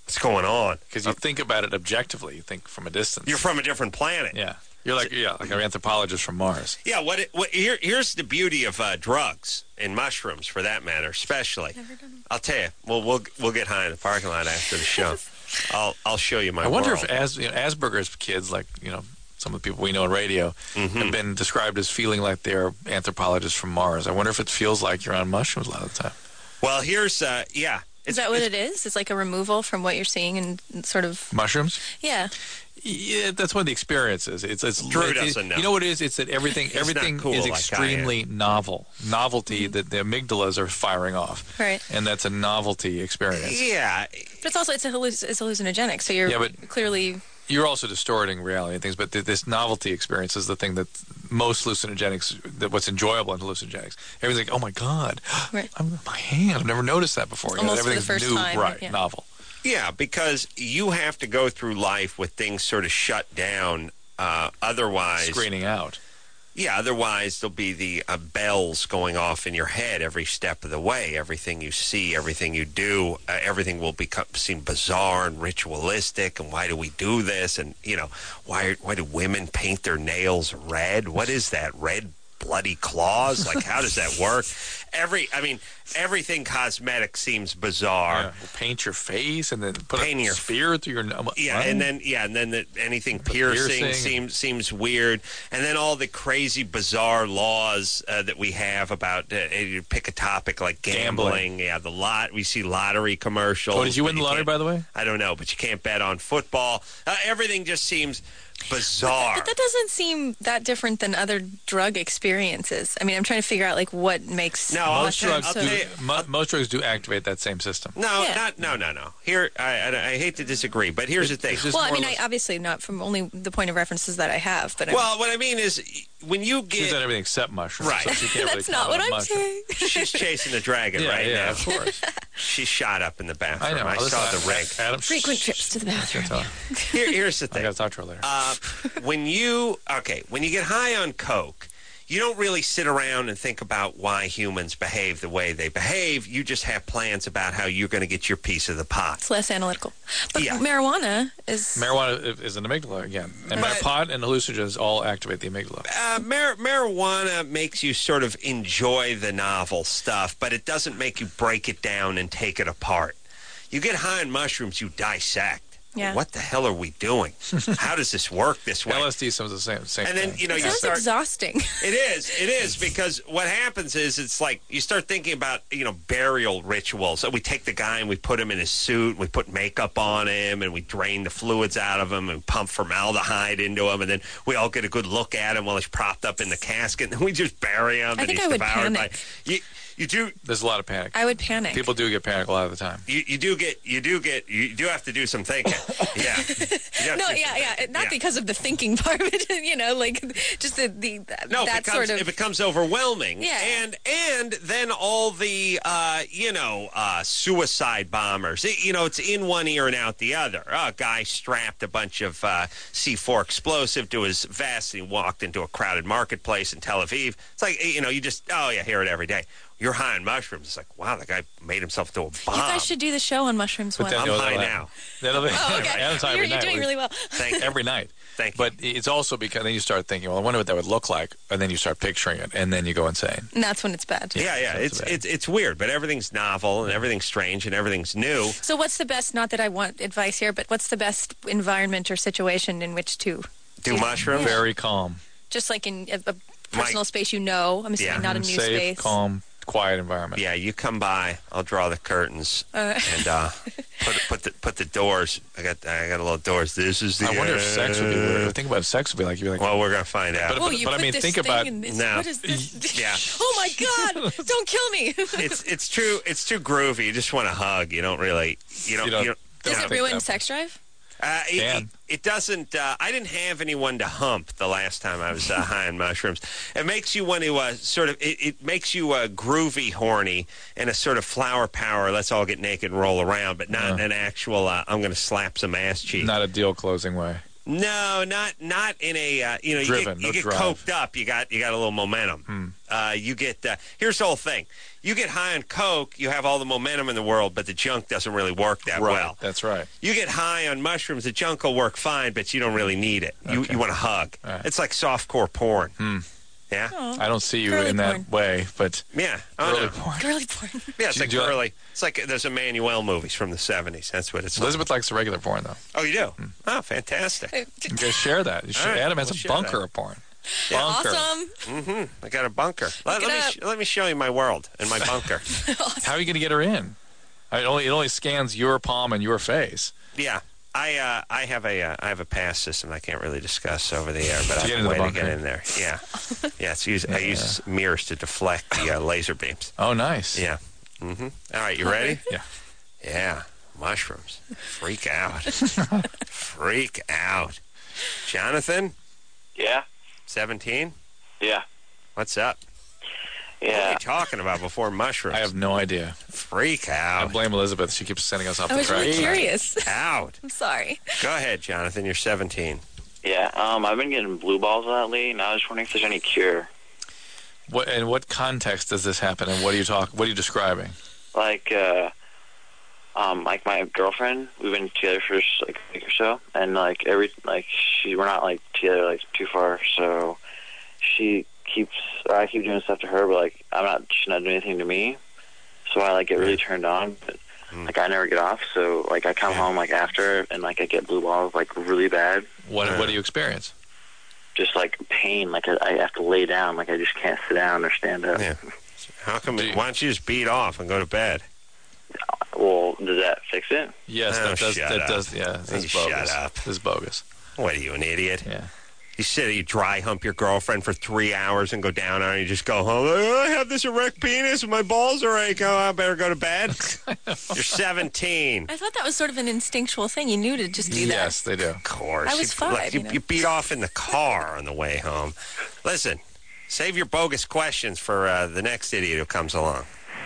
Speaker 4: what's going on?
Speaker 5: Because you think about it objectively. You think from a distance.
Speaker 4: You're from a different planet.
Speaker 5: Yeah. You're like yeah, like an anthropologist from Mars.
Speaker 4: Yeah, what, it, what here, here's the beauty of uh, drugs and mushrooms, for that matter, especially.
Speaker 1: Never done them.
Speaker 4: I'll tell you, we'll we'll we'll get high in the parking lot after the show. I'll I'll show you my.
Speaker 5: I wonder
Speaker 4: world.
Speaker 5: if As, you know, Asperger's kids, like you know, some of the people we know on radio,
Speaker 4: mm-hmm.
Speaker 5: have been described as feeling like they're anthropologists from Mars. I wonder if it feels like you're on mushrooms a lot of the time.
Speaker 4: Well, here's uh, yeah.
Speaker 1: Is that what it is? It's like a removal from what you're seeing and sort of
Speaker 5: mushrooms.
Speaker 1: Yeah.
Speaker 5: Yeah, that's one of the experiences. It's it's
Speaker 4: Drew
Speaker 5: it,
Speaker 4: doesn't know.
Speaker 5: You know what it is? It's that everything
Speaker 4: He's
Speaker 5: everything
Speaker 4: not cool
Speaker 5: is
Speaker 4: like I
Speaker 5: extremely
Speaker 4: am.
Speaker 5: novel. Novelty that the amygdalas are firing off.
Speaker 1: Right.
Speaker 5: And that's a novelty experience.
Speaker 4: Yeah.
Speaker 1: But it's also it's a halluc- it's hallucinogenic, so you're
Speaker 5: Yeah, but-
Speaker 1: clearly
Speaker 5: You're also distorting reality and things, but th- this novelty experience is the thing that most hallucinogenics, that what's enjoyable in hallucinogenics. Everything's like, oh my God,
Speaker 1: Right.
Speaker 5: I'm, my hand, I've never noticed that before. You know,
Speaker 1: Almost for the
Speaker 5: everything's
Speaker 1: first
Speaker 5: new,
Speaker 1: time,
Speaker 5: right,
Speaker 1: yeah.
Speaker 5: novel.
Speaker 4: Yeah, because you have to go through life with things sort of shut down. Uh, otherwise,
Speaker 5: Screening out.
Speaker 4: Yeah, otherwise there'll be the uh, bells going off in your head every step of the way. Everything you see, everything you do, uh, everything will become seem bizarre and ritualistic. And why do we do this? And you know, why why do women paint their nails red? What is that? Red bloody claws? Like, how does that work? Every, I mean, everything cosmetic seems bizarre.
Speaker 5: Yeah. Well, paint your face and then put
Speaker 4: Painting
Speaker 5: a
Speaker 4: your-
Speaker 5: spear through your nose.
Speaker 4: Yeah, and then yeah, and then the, anything piercing,
Speaker 5: piercing.
Speaker 4: seems seems weird, and then all the crazy, bizarre laws uh, that we have about uh, you pick a topic like gambling.
Speaker 5: Gambling.
Speaker 4: Yeah, the lot we see lottery commercials.
Speaker 5: Oh, did you
Speaker 4: but
Speaker 5: win the lottery,
Speaker 4: can't-
Speaker 5: by the way?
Speaker 4: I don't know, but you can't bet on football. Uh, everything just seems bizarre.
Speaker 1: But that doesn't seem that different than other drug experiences. I mean, I'm trying to figure out like what makes
Speaker 4: No, I'll
Speaker 5: Most
Speaker 4: tell-
Speaker 5: drugs,
Speaker 4: I'll
Speaker 5: do,
Speaker 4: tell you-
Speaker 5: mo- most drugs do activate that same system.
Speaker 4: No,
Speaker 1: Yeah.
Speaker 4: not no, no, no. Here, I, I, I hate to disagree, but here's the thing.
Speaker 5: It's just
Speaker 1: well, I
Speaker 5: more or
Speaker 1: mean, I
Speaker 5: less-
Speaker 1: obviously not from only the point of references that I have, but I'm,
Speaker 4: Well, what I mean is, when you
Speaker 5: She's
Speaker 4: get
Speaker 5: done everything except mushrooms.
Speaker 4: Right.
Speaker 5: So she can't
Speaker 1: that's
Speaker 5: really
Speaker 1: not
Speaker 5: count
Speaker 1: what
Speaker 5: on
Speaker 1: I'm
Speaker 5: mushrooms.
Speaker 1: saying.
Speaker 4: she's chasing the dragon
Speaker 5: Yeah,
Speaker 4: right
Speaker 5: yeah,
Speaker 4: now.
Speaker 5: of course.
Speaker 4: She's shot up in the bathroom.
Speaker 5: I know.
Speaker 4: I
Speaker 5: Listen,
Speaker 4: saw the
Speaker 5: I-
Speaker 4: rig.
Speaker 5: Adam,
Speaker 1: Frequent trips to the bathroom.
Speaker 5: That's all.
Speaker 4: Here, here's the
Speaker 5: I
Speaker 4: thing.
Speaker 5: got to talk to her later.
Speaker 4: Uh, when you okay, when you get high on coke, you don't really sit around and think about why humans behave the way they behave. You just have plans about how you're going to get your piece of the pot.
Speaker 1: It's less analytical. But
Speaker 4: Yeah.
Speaker 1: marijuana is
Speaker 5: Marijuana is an amygdala again, and
Speaker 4: But-
Speaker 5: pot and hallucinogens all activate the amygdala.
Speaker 4: Uh, mar- marijuana makes you sort of enjoy the novel stuff, but it doesn't make you break it down and take it apart. You get high on mushrooms, you dissect.
Speaker 1: Yeah.
Speaker 4: What the hell are we doing? How does this work this way?
Speaker 5: L S D sounds the same. same
Speaker 4: And then,
Speaker 5: thing.
Speaker 4: you know,
Speaker 1: it
Speaker 4: you
Speaker 1: sounds
Speaker 4: start...
Speaker 1: exhausting.
Speaker 4: It is. It is because what happens is it's like you start thinking about, you know, burial rituals. So we take the guy and we put him in his suit, we put makeup on him, and we drain the fluids out of him and pump formaldehyde into him, and then we all get a good look at him while he's propped up in the casket, and then we just bury him.
Speaker 1: I
Speaker 4: and
Speaker 1: think
Speaker 4: he's
Speaker 1: I would
Speaker 4: devoured
Speaker 1: panic.
Speaker 4: by. You, you do.
Speaker 5: There's a lot of panic.
Speaker 1: I would panic.
Speaker 5: People do get panic a lot of the time.
Speaker 4: You, you do get. You do get. You do have to do some thinking. Yeah. You have
Speaker 1: no,
Speaker 4: to do
Speaker 1: yeah,
Speaker 4: some
Speaker 1: yeah.
Speaker 4: thinking.
Speaker 1: Not
Speaker 4: Yeah.
Speaker 1: because of the thinking part of it, you know, like just the, the
Speaker 4: No,
Speaker 1: that
Speaker 4: it becomes,
Speaker 1: sort of.
Speaker 4: it becomes overwhelming.
Speaker 1: Yeah.
Speaker 4: And and then all the uh, you know uh, suicide bombers. It- you know, it's in one ear and out the other. A guy strapped a bunch of uh, C four explosive to his vest and he walked into a crowded marketplace in Tel Aviv. It's like, you know, you just oh yeah, hear it every day. You're high on mushrooms. It's like, wow, the guy made himself into a bomb.
Speaker 1: You guys should do the show on mushrooms
Speaker 5: But
Speaker 1: one.
Speaker 5: then
Speaker 4: I'm
Speaker 5: you'll-
Speaker 4: high
Speaker 5: that'll
Speaker 4: now.
Speaker 5: happen. That'll be,
Speaker 1: Oh, okay.
Speaker 5: Adam's high
Speaker 1: You're,
Speaker 5: every
Speaker 1: you're
Speaker 5: night.
Speaker 1: doing really well.
Speaker 4: Thank you.
Speaker 5: Every night.
Speaker 4: Thank you.
Speaker 5: But it's also because then you start thinking, well, I wonder what that would look like, and then you start picturing it, and then you go insane.
Speaker 1: And that's when it's bad.
Speaker 4: Yeah, yeah,
Speaker 5: that's
Speaker 4: it's
Speaker 5: bad.
Speaker 4: it's it's weird, but everything's novel and everything's strange and everything's new.
Speaker 1: So what's the best, not that I want advice here, but what's the best environment or situation in which to
Speaker 4: Do mushrooms?
Speaker 5: Very calm.
Speaker 1: just like in a, a personal space you know, I'm assuming
Speaker 4: Yeah.
Speaker 1: not a new
Speaker 5: Safe,
Speaker 1: space.
Speaker 5: calm, quiet environment.
Speaker 4: Yeah, you come by. I'll draw the curtains
Speaker 1: Uh.
Speaker 4: and uh, put put the put the doors. I got I got a little doors. This is the.
Speaker 5: I wonder if sex would be
Speaker 4: end.
Speaker 5: weird. Think about sex would be like. You'd be like,
Speaker 4: Well, we're gonna find out.
Speaker 5: But-
Speaker 1: Well, you
Speaker 5: but I
Speaker 1: put
Speaker 5: mean,
Speaker 1: this
Speaker 5: think
Speaker 1: thing
Speaker 5: about-
Speaker 1: in this,
Speaker 4: No.
Speaker 1: what is this?
Speaker 4: Yeah.
Speaker 1: Oh my God! Don't kill me.
Speaker 4: it's it's true. It's too groovy. You just want to hug. You don't really. You don't.
Speaker 5: You
Speaker 4: You
Speaker 5: don't-
Speaker 4: don't.
Speaker 1: Does
Speaker 5: Yeah.
Speaker 1: it ruin
Speaker 5: Think that-
Speaker 1: sex drive?
Speaker 4: Uh, it,
Speaker 5: Can.
Speaker 4: it, it doesn't. Uh, I didn't have anyone to hump the last time I was uh, high on mushrooms. It makes you want to uh, sort of. It, it makes you uh, groovy, horny, and a sort of flower power. Let's all get naked and roll around, but not
Speaker 5: Uh.
Speaker 4: an actual. Uh, I'm going to slap some ass cheek.
Speaker 5: not a deal closing way.
Speaker 4: No, not not in a uh, you know
Speaker 5: Driven,
Speaker 4: you get, you
Speaker 5: no
Speaker 4: get
Speaker 5: drive.
Speaker 4: coked up. You got you got a little momentum.
Speaker 5: Hmm.
Speaker 4: Uh, you get uh, here's the whole thing. You get high on coke, you have all the momentum in the world, but the junk doesn't really work that
Speaker 5: Right,
Speaker 4: well.
Speaker 5: that's right.
Speaker 4: You get high on mushrooms, the junk will work fine, but you don't really need it. You
Speaker 5: Okay.
Speaker 4: you want to hug.
Speaker 5: All right.
Speaker 4: It's like softcore porn.
Speaker 5: Hmm.
Speaker 4: Yeah.
Speaker 5: I don't see you
Speaker 1: Girly
Speaker 5: in
Speaker 1: porn.
Speaker 5: that way, but
Speaker 4: Yeah. Oh,
Speaker 5: girly
Speaker 4: no.
Speaker 5: porn.
Speaker 1: Girly porn.
Speaker 4: Yeah, it's
Speaker 5: Do you
Speaker 4: like
Speaker 5: do it-
Speaker 4: early. It's like there's Emmanuel movies from the seventies. That's what it's like.
Speaker 5: Elizabeth likes the regular porn, though.
Speaker 4: Oh, you do? Oh, fantastic.
Speaker 5: You guys share that. You should,
Speaker 4: All right,
Speaker 5: Adam has
Speaker 4: we'll
Speaker 5: a
Speaker 4: share
Speaker 5: bunker
Speaker 4: that.
Speaker 5: of porn.
Speaker 4: Yeah.
Speaker 5: Bunker.
Speaker 1: Awesome.
Speaker 4: Mm-hmm. I got a bunker. Let,
Speaker 1: Look
Speaker 4: let
Speaker 1: it
Speaker 4: me
Speaker 1: up.
Speaker 4: sh- let me show you my world and my bunker.
Speaker 5: How are you going to get her in? I mean, it only it only scans your palm and your face.
Speaker 4: Yeah. I uh, I have a uh, I have a pass system I can't really discuss over the air, but
Speaker 5: To
Speaker 4: I
Speaker 5: get
Speaker 4: have
Speaker 5: into
Speaker 4: a
Speaker 5: the
Speaker 4: way to get
Speaker 5: bunker.
Speaker 4: in there. Yeah, yeah. It's use, I use mirrors to deflect the uh, laser beams.
Speaker 5: Oh, nice.
Speaker 4: Yeah. Mm-hmm. All right, you ready?
Speaker 5: Yeah.
Speaker 4: Yeah. Mushrooms. Freak out. Freak out. Jonathan,
Speaker 15: Yeah,
Speaker 4: seventeen.
Speaker 15: yeah,
Speaker 4: What's up? What are
Speaker 15: yeah.
Speaker 4: you talking about before mushrooms?
Speaker 5: I have no idea.
Speaker 4: Freak
Speaker 5: I
Speaker 4: out.
Speaker 5: blame Elizabeth. She keeps sending us off
Speaker 1: I
Speaker 5: the
Speaker 1: was
Speaker 5: track.
Speaker 1: really curious.
Speaker 4: Out.
Speaker 1: I'm sorry.
Speaker 4: Go ahead, Jonathan. You're seventeen.
Speaker 15: Yeah, um, I've been getting blue balls lately, and I was wondering if there's any cure.
Speaker 5: What in what context does this happen, and what are you talk? What are you describing?
Speaker 15: Like, uh, um, like my girlfriend, we've been together for just, like a week or so, and like every like she, we're not like together like too far, so she keeps, or I keep doing stuff to her, but like I'm not, she's not doing anything to me, so I like get really turned on, but like I never get off, so like I come home like after, and like I get blue balls like really bad.
Speaker 5: What what do you experience?
Speaker 15: Just like pain, like I, I have to lay down, like I just can't sit down or stand up.
Speaker 4: Yeah. How come? Why don't you just beat off and go to bed?
Speaker 15: Well, does that fix it?
Speaker 5: Yes,
Speaker 4: Oh,
Speaker 5: that does.
Speaker 4: shut
Speaker 5: That
Speaker 4: up.
Speaker 5: does. Yeah,
Speaker 4: You
Speaker 5: that's
Speaker 4: shut
Speaker 5: bogus.
Speaker 4: up.
Speaker 5: This is bogus.
Speaker 4: What are you, an idiot?
Speaker 5: Yeah.
Speaker 4: You sit, you dry hump your girlfriend for three hours and go down on her, and you just go home. Oh, I have this erect penis, and my balls are aching. Oh, I better go to bed. You're seventeen.
Speaker 1: I thought that was sort of an instinctual thing. You knew to just do that.
Speaker 5: Yes, they do.
Speaker 4: Of course.
Speaker 1: I was
Speaker 4: you,
Speaker 1: five,
Speaker 4: like, you,
Speaker 1: you know.
Speaker 4: you beat off in the car on the way home. Listen, save your bogus questions for uh, the next idiot who comes along.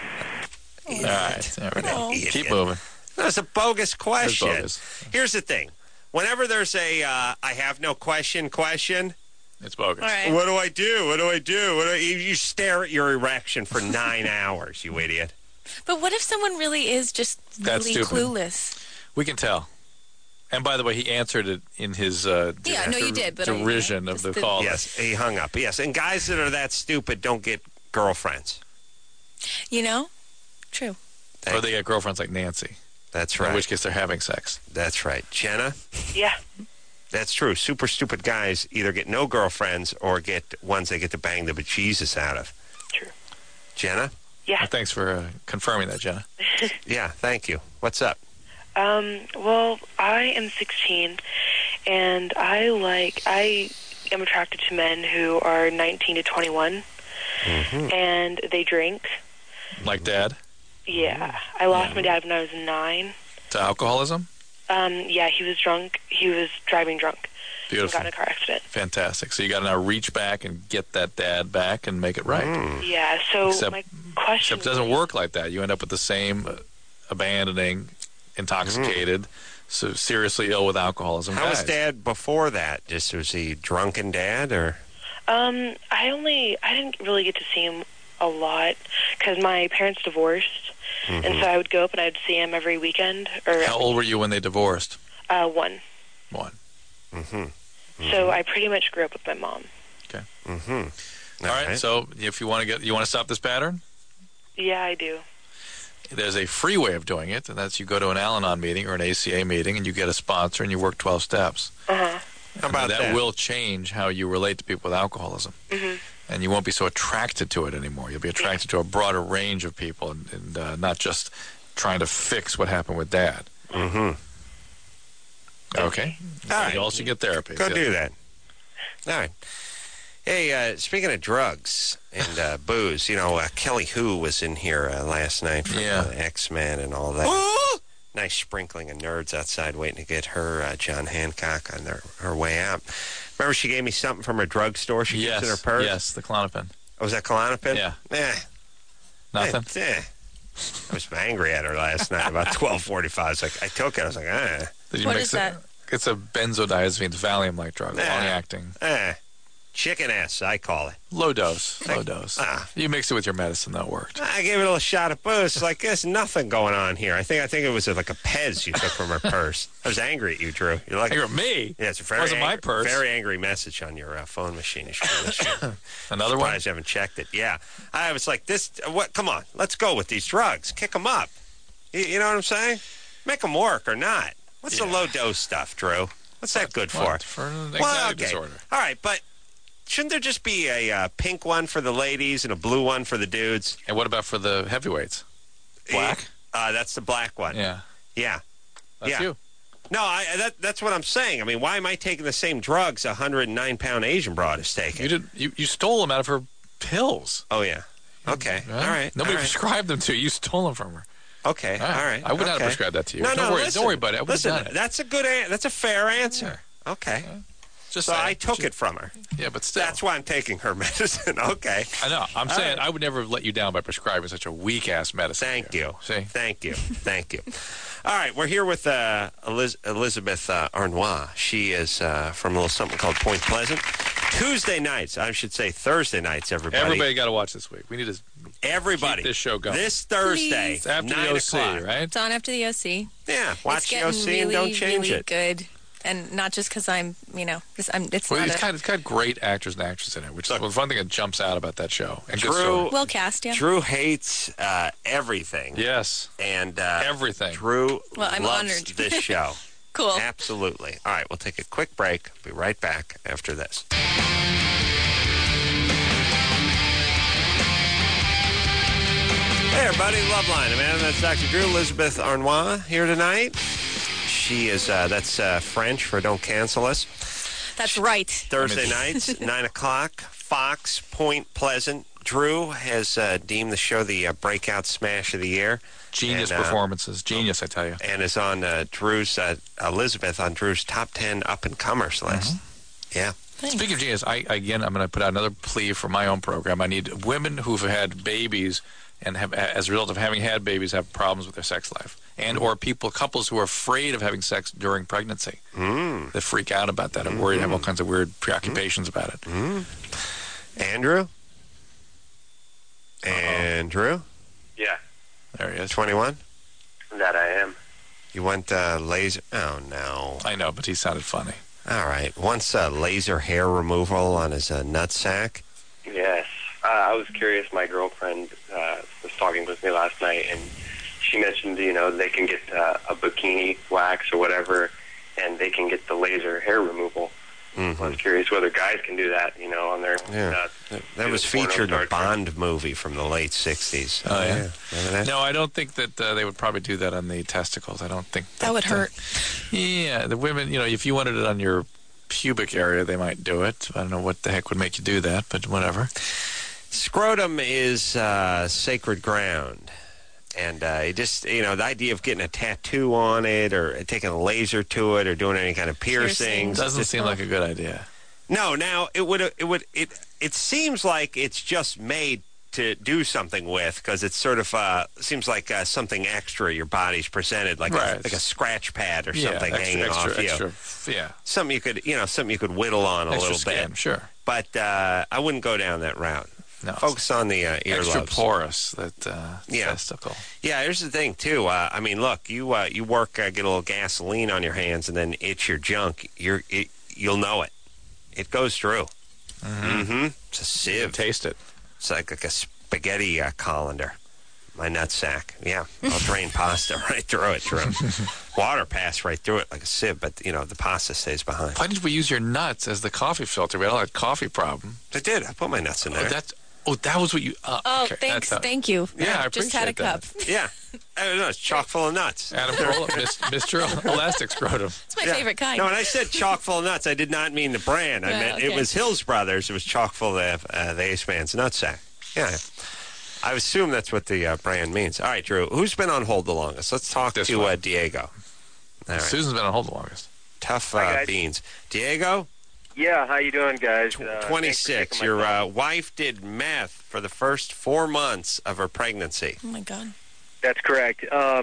Speaker 5: All right, there we go.
Speaker 1: Oh.
Speaker 5: Keep moving.
Speaker 4: No, it's a bogus question.
Speaker 5: bogus.
Speaker 4: Here's the thing. Whenever there's a uh, I have no question question,
Speaker 5: It's bogus.
Speaker 1: All right.
Speaker 4: what do I do? What do I do? What do I, you, you stare at your erection for nine hours, you idiot.
Speaker 1: But what if someone really is just
Speaker 5: That's
Speaker 1: really
Speaker 5: stupid.
Speaker 1: clueless?
Speaker 5: We can tell. And by the way, he answered it in his uh,
Speaker 1: Yeah, no, you did, but I-
Speaker 5: derision of
Speaker 1: just
Speaker 5: the
Speaker 1: the-
Speaker 5: call.
Speaker 4: Yes, he hung up. Yes, and guys that are that stupid don't get girlfriends.
Speaker 1: You know? True.
Speaker 5: Or they get girlfriends like Nancy.
Speaker 4: That's
Speaker 5: In
Speaker 4: right.
Speaker 5: which case they're having sex.
Speaker 4: That's right. Jenna?
Speaker 9: Yeah.
Speaker 4: That's true. Super stupid guys either get no girlfriends or get ones they get to bang the bejesus out of.
Speaker 9: True.
Speaker 4: Jenna?
Speaker 9: Yeah.
Speaker 5: Well, thanks for uh, confirming that, Jenna.
Speaker 4: Yeah, thank you. What's up?
Speaker 9: Um, well, I am sixteen, and I like, I am attracted to men who are nineteen to twenty-one,
Speaker 4: Mm-hmm.
Speaker 9: and they drink.
Speaker 5: Like Dad?
Speaker 9: Yeah. I lost my dad when I was nine.
Speaker 5: To alcoholism?
Speaker 9: Um, yeah, he was drunk. He was driving drunk.
Speaker 5: Beautiful.
Speaker 9: And got in a car accident.
Speaker 5: Fantastic. So you got to now reach back and get that dad back and make it right.
Speaker 4: Mm.
Speaker 9: Yeah, so
Speaker 5: Except-
Speaker 9: my question...
Speaker 5: Except it doesn't work like that. You end up with the same uh, abandoning, intoxicated, so seriously ill with alcoholism.
Speaker 4: How was
Speaker 5: guys.
Speaker 4: Dad before that? Just was he drunken dad or?
Speaker 9: Um, I only, I didn't really get to see him a lot because my parents divorced, and
Speaker 5: Mm-hmm.
Speaker 9: so I would go up and I'd see him every weekend, or
Speaker 5: How old were you when they divorced?
Speaker 9: uh, one.
Speaker 5: One.
Speaker 4: Mm-hmm.
Speaker 9: So I pretty much grew up with my mom.
Speaker 5: Okay.
Speaker 4: Mm-hmm.
Speaker 5: All right. So if you want to get, you want to stop this pattern?
Speaker 9: Yeah, I do.
Speaker 5: There's a free way of doing it, and that's you go to an Al-Anon meeting or an A C A meeting, and you get a sponsor, and you work twelve steps.
Speaker 9: Uh-huh.
Speaker 4: How about
Speaker 5: that?
Speaker 4: that?
Speaker 5: will change how you relate to people with alcoholism.
Speaker 9: Mhm.
Speaker 5: And you won't be so attracted to it anymore. You'll be attracted to a broader range of people and, and uh, not just trying to fix what happened with Dad.
Speaker 4: Mm-hmm.
Speaker 5: Okay?
Speaker 4: All right.
Speaker 5: You also get therapy.
Speaker 4: Go
Speaker 5: Yeah.
Speaker 4: do that. All right. Hey, uh, speaking of drugs and uh, booze, you know, uh, Kelly Hu was in here uh, last night from
Speaker 5: Yeah.
Speaker 4: uh, X-Men and all that. Nice sprinkling of nerds outside waiting to get her, uh, John Hancock, on their, her way out. Remember she gave me something from her drugstore she
Speaker 5: Yes,
Speaker 4: keeps in her purse?
Speaker 5: yes, the Klonopin.
Speaker 4: Oh, was that Klonopin?
Speaker 5: Yeah.
Speaker 4: Eh.
Speaker 5: Nothing?
Speaker 4: Eh, eh. I was angry at her last night about twelve forty-five. I was like, I took it. I was like, ah.
Speaker 5: Did you
Speaker 1: What
Speaker 5: mix
Speaker 1: is
Speaker 5: it?
Speaker 1: that?
Speaker 5: it's a benzodiazepine, it's Valium-like drug,
Speaker 4: Nah.
Speaker 5: long-acting.
Speaker 4: Eh, chicken ass, I call it.
Speaker 5: Low dose, low dose.
Speaker 4: Ah.
Speaker 5: You mix it with your medicine, that worked.
Speaker 4: I gave it a little shot of booze. Like, there's nothing going on here. I think I think it was like a Pez you took from her purse. I was angry at you, Drew. You're like,
Speaker 5: Angry at me?
Speaker 4: Yeah, it's a very
Speaker 5: Wasn't my
Speaker 4: angry,
Speaker 5: purse.
Speaker 4: very angry message on your uh, phone machine. You should listen.
Speaker 5: Another one?
Speaker 4: Surprised you haven't checked it. Yeah, I was like, this. What? Come on, let's go with these drugs. Kick them up. You, you know what I'm saying? Make them work or not. What's
Speaker 5: Yeah.
Speaker 4: the low dose stuff, Drew? What's that good for?
Speaker 5: What? For an anxiety
Speaker 4: Well, okay.
Speaker 5: disorder.
Speaker 4: All right, but shouldn't there just be a uh, pink one for the ladies and a blue one for the dudes?
Speaker 5: And what about for the heavyweights? Black?
Speaker 4: Uh, that's the black one.
Speaker 5: Yeah.
Speaker 4: Yeah.
Speaker 5: That's
Speaker 4: yeah.
Speaker 5: you.
Speaker 4: No, I, that, that's what I'm saying. I mean, why am I taking the same drugs a one hundred nine pound Asian broad is taking?
Speaker 5: You did. You, you stole them out of her pills.
Speaker 4: Oh, yeah. Okay.
Speaker 5: Yeah.
Speaker 4: All right.
Speaker 5: Nobody
Speaker 4: all right.
Speaker 5: prescribed them to you. You stole them from her.
Speaker 4: Okay.
Speaker 5: All
Speaker 4: All
Speaker 5: right.
Speaker 4: right.
Speaker 5: I would not have
Speaker 4: okay.
Speaker 5: prescribed that to you.
Speaker 4: No,
Speaker 5: Don't
Speaker 4: no,
Speaker 5: worry.
Speaker 4: listen,
Speaker 5: Don't worry about it. I would have
Speaker 4: listen,
Speaker 5: done it.
Speaker 4: that's a good. An- that's a fair answer. Okay.
Speaker 5: Just
Speaker 4: so
Speaker 5: saying.
Speaker 4: I took
Speaker 5: Just-
Speaker 4: it from her.
Speaker 5: Yeah, but still.
Speaker 4: That's why I'm taking her medicine. Okay.
Speaker 5: I know. I'm
Speaker 4: All
Speaker 5: saying
Speaker 4: right.
Speaker 5: I would never let you down by prescribing such a weak ass medicine.
Speaker 4: Thank
Speaker 5: here.
Speaker 4: you.
Speaker 5: See?
Speaker 4: Thank you. Thank you. All right, we're here with uh, Eliz- Elizabeth uh, Arnois. She is uh, from a little something called Point Pleasant. Tuesday nights, I should say Thursday nights, everybody.
Speaker 5: Everybody got to watch this week. We need to
Speaker 4: Everybody.
Speaker 5: keep this show going.
Speaker 4: This Thursday,
Speaker 1: Please.
Speaker 5: After
Speaker 4: nine
Speaker 5: the O C,
Speaker 4: o'clock.
Speaker 5: right?
Speaker 1: It's on after the O C.
Speaker 4: Yeah, watch
Speaker 1: it's
Speaker 4: the
Speaker 1: getting
Speaker 4: O C
Speaker 1: really,
Speaker 4: and don't change
Speaker 1: really
Speaker 4: it.
Speaker 1: good. And not just because I'm, you know, this, I'm, it's
Speaker 5: Well,
Speaker 1: not
Speaker 5: it's
Speaker 1: a...
Speaker 5: got, it's got great actors and actresses in it, which is the one thing that jumps out about that show. And good
Speaker 4: Drew,
Speaker 5: story.
Speaker 1: well cast, yeah.
Speaker 4: Drew hates uh, everything.
Speaker 5: Yes.
Speaker 4: And uh,
Speaker 5: Everything.
Speaker 4: Drew
Speaker 1: Well, I'm
Speaker 4: loves
Speaker 1: honored.
Speaker 4: this show.
Speaker 1: Cool.
Speaker 4: Absolutely. All right, we'll take a quick break. Be right back after this. Hey, everybody. Loveline, man. That's Doctor Drew. Elizabeth Arnois here tonight. She is, uh, that's uh, French for don't cancel us.
Speaker 1: That's right.
Speaker 4: Thursday nights, nine o'clock, Fox, Point Pleasant. Drew has uh, deemed the show the uh, breakout smash of the year.
Speaker 5: Genius
Speaker 4: And, uh,
Speaker 5: performances. Genius, I tell you.
Speaker 4: And is on uh, Drew's, uh, Elizabeth on Drew's top ten up-and-comers list. Yeah.
Speaker 5: Speaking of genius, I again, I'm going to put out another plea for my own program. I need women who've had babies and have, as a result of having had babies, have problems with their sex life, and or people, couples who are afraid of having sex during pregnancy.
Speaker 4: Mm.
Speaker 5: That freak out about that and worry and have all kinds of weird preoccupations about it.
Speaker 4: Mm. Andrew? Andrew?
Speaker 16: Yeah,
Speaker 5: There he is.
Speaker 4: twenty-one?
Speaker 16: that I am.
Speaker 4: You want uh, laser? Oh, no.
Speaker 5: I know, but he sounded funny.
Speaker 4: All right. Wants uh, laser hair removal on his uh, nutsack?
Speaker 16: Yes. Uh, I was curious. My girlfriend uh, was talking with me last night, and she mentioned, you know, they can get uh, a bikini wax or whatever, and they can get the laser hair removal.
Speaker 4: Mm-hmm.
Speaker 16: I was curious whether guys can do that, you know, on their
Speaker 4: Yeah.
Speaker 16: nuts.
Speaker 4: That, that was featured in a Bond movie from the late sixties.
Speaker 5: Oh, yeah?
Speaker 4: Remember that?
Speaker 5: No, I don't think that uh, they would probably do that on the testicles. I don't think
Speaker 1: That would
Speaker 5: uh,
Speaker 1: hurt.
Speaker 5: yeah, the women, you know, if you wanted it on your pubic area, they might do it. I don't know what the heck would make you do that, but whatever.
Speaker 4: Scrotum is uh, sacred ground. And uh, it just, you know, the idea of getting a tattoo on it or taking a laser to it or doing any kind of piercings.
Speaker 5: Doesn't
Speaker 4: just-
Speaker 5: seem like a good idea.
Speaker 4: No, now it would, it would, it, it seems like it's just made to do something with because it's sort of uh, seems like uh, something extra your body's presented, like
Speaker 5: Right.
Speaker 4: a, like a scratch pad or
Speaker 5: Yeah,
Speaker 4: something
Speaker 5: extra,
Speaker 4: hanging
Speaker 5: extra,
Speaker 4: off you.
Speaker 5: extra, yeah.
Speaker 4: Something you could, you know, something you could whittle on a
Speaker 5: Extra
Speaker 4: little
Speaker 5: skin,
Speaker 4: bit.
Speaker 5: sure.
Speaker 4: But uh, I wouldn't go down that route.
Speaker 5: No.
Speaker 4: Focus on the uh,
Speaker 5: Extra
Speaker 4: earlobes.
Speaker 5: porous, that uh,
Speaker 4: Yeah.
Speaker 5: testicle.
Speaker 4: Yeah, here's the thing too. Uh, I mean, look, you uh, you work, uh, get a little gasoline on your hands, and then itch your junk. You're it, you'll know it. It goes through.
Speaker 5: Mm-hmm.
Speaker 4: Mm-hmm. It's a sieve.
Speaker 5: Taste it.
Speaker 4: It's like, like a spaghetti uh, colander. My nutsack. Yeah, I'll drain pasta right through it. Drew. Water pass right through it like a sieve, but you know the pasta stays behind.
Speaker 5: Why did we use your nuts as the coffee filter? We had all that coffee problem.
Speaker 4: I did. I put my nuts in there.
Speaker 5: Oh, that's oh, that was what you. Uh,
Speaker 1: Oh,
Speaker 5: okay,
Speaker 1: thanks.
Speaker 5: that's how-
Speaker 1: Thank you.
Speaker 5: Yeah, I
Speaker 1: just had a
Speaker 5: appreciate
Speaker 1: cup.
Speaker 5: that.
Speaker 4: Yeah, I don't know. It's chock full of nuts.
Speaker 5: Adam Carolla, Mis- Mister Elastic Scrotum.
Speaker 1: It's my
Speaker 4: Yeah.
Speaker 1: favorite kind.
Speaker 4: No, when I said chock full of nuts, I did not mean the brand. I
Speaker 1: Oh,
Speaker 4: meant it
Speaker 1: okay.
Speaker 4: was Hills Brothers. It was chock full of uh, the Ace Man's nutsack. Yeah. I assume that's what the uh, brand means. All right, Drew, who's been on hold the longest? Let's talk
Speaker 5: This
Speaker 4: to
Speaker 5: one.
Speaker 4: uh, Diego. All right.
Speaker 5: Susan's been on hold the longest.
Speaker 4: Tough
Speaker 16: Hi,
Speaker 4: uh,
Speaker 16: guys.
Speaker 4: beans. Diego,
Speaker 16: Yeah, how you doing, guys? Uh,
Speaker 4: twenty-six.
Speaker 16: thanks for taking
Speaker 4: Your
Speaker 16: my
Speaker 4: uh,
Speaker 16: call.
Speaker 4: wife did meth for the first four months of her pregnancy.
Speaker 1: Oh, my God.
Speaker 16: That's correct. Um,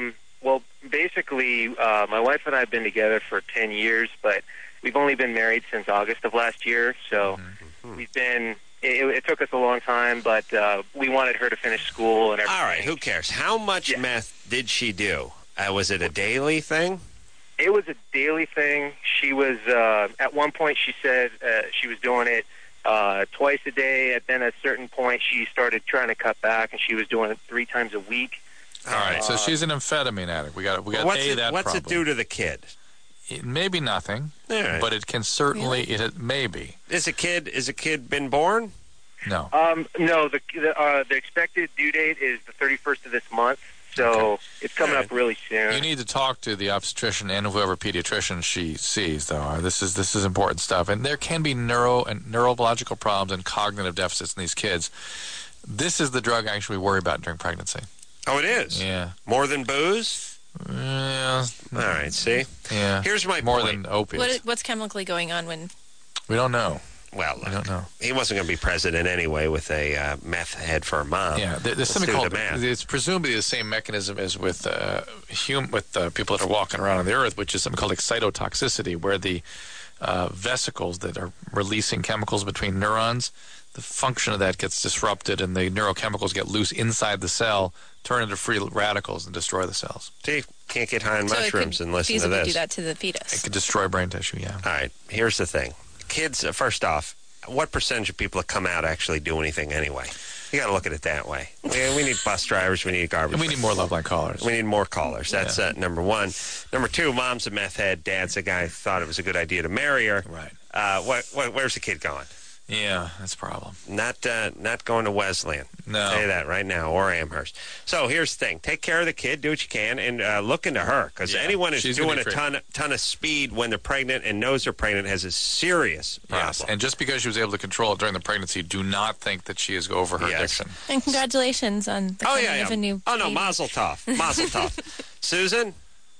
Speaker 17: well, basically, uh, my wife and I have been together for ten years, but we've only been married since August of last year. So
Speaker 4: mm-hmm.
Speaker 17: we've been. It, it took us a long time, but uh, we wanted her to finish school and everything.
Speaker 4: All right, who cares? How much yeah. meth did she do? Uh, was it a daily thing?
Speaker 17: It was a daily thing. She was, uh, at one point she said uh, she was doing it uh, twice a day. And then at a certain point she started trying to cut back, and she was doing it three times a week.
Speaker 5: All right,
Speaker 17: uh,
Speaker 5: so she's an amphetamine addict. We got we got
Speaker 4: what's
Speaker 5: A,
Speaker 4: it,
Speaker 5: that
Speaker 4: what's
Speaker 5: problem.
Speaker 4: it do to the kid?
Speaker 5: It may be nothing,
Speaker 4: right.
Speaker 5: but it can certainly, really? it may be.
Speaker 4: Is a kid, is a kid been born?
Speaker 5: No.
Speaker 17: Um, no, the the, uh, the expected due date is the thirty-first of this month, so okay. it's coming right. up really soon.
Speaker 5: You need to talk to the obstetrician and whoever pediatrician she sees, though. Uh, this is this is important stuff, and there can be neuro and neurological problems and cognitive deficits in these kids. This is the drug I actually worry about during pregnancy.
Speaker 4: Oh, it is?
Speaker 5: Yeah.
Speaker 4: More than booze?
Speaker 5: Yeah.
Speaker 4: All right, see?
Speaker 5: Yeah.
Speaker 4: Here's my
Speaker 5: More
Speaker 4: point.
Speaker 5: than opiates.
Speaker 1: What, what's chemically going on when...
Speaker 5: We don't know.
Speaker 4: Well,
Speaker 5: I don't know.
Speaker 4: He wasn't going to be president anyway with a uh, meth head for a mom.
Speaker 5: Yeah, there, there's something called. It's presumably the same mechanism as with uh, hum, with uh, people that are walking around on the earth, which is something called excitotoxicity, where the uh, vesicles that are releasing chemicals between neurons, the function of that gets disrupted, and the neurochemicals get loose inside the cell, turn into free radicals, and destroy the cells.
Speaker 4: See, can't get high on
Speaker 1: so
Speaker 4: mushrooms and listen to this.
Speaker 1: Do that to the fetus.
Speaker 5: It could destroy brain tissue. Yeah.
Speaker 4: All right. Here's the thing. Kids, uh, first off, what percentage of people that come out actually do anything anyway? You got to look at it that way. We, we need bus drivers. We need garbage.
Speaker 5: And we need more Loveline callers.
Speaker 4: We need more callers. That's
Speaker 5: yeah.
Speaker 4: uh, number one. Number two, mom's a meth head. Dad's a guy who thought it was a good idea to marry her.
Speaker 5: Right.
Speaker 4: Uh, what, what, where's the kid going?
Speaker 5: Yeah, that's a problem.
Speaker 4: Not uh, not going to Wesleyan.
Speaker 5: No.
Speaker 4: I'll tell you that right now, or Amherst. So here's the thing. Take care of the kid. Do what you can. And uh, look into her. Because
Speaker 5: yeah,
Speaker 4: anyone who's doing a
Speaker 5: free.
Speaker 4: ton, ton of speed when they're pregnant and knows they're pregnant has a serious problem.
Speaker 5: Yes, and just because she was able to control it during the pregnancy, do not think that she is over her
Speaker 4: yes.
Speaker 5: addiction.
Speaker 1: And congratulations on the
Speaker 4: oh,
Speaker 1: coming
Speaker 4: yeah, yeah.
Speaker 1: of a new
Speaker 4: Oh, no,
Speaker 1: baby.
Speaker 4: mazel tov. Mazel tov. Susan?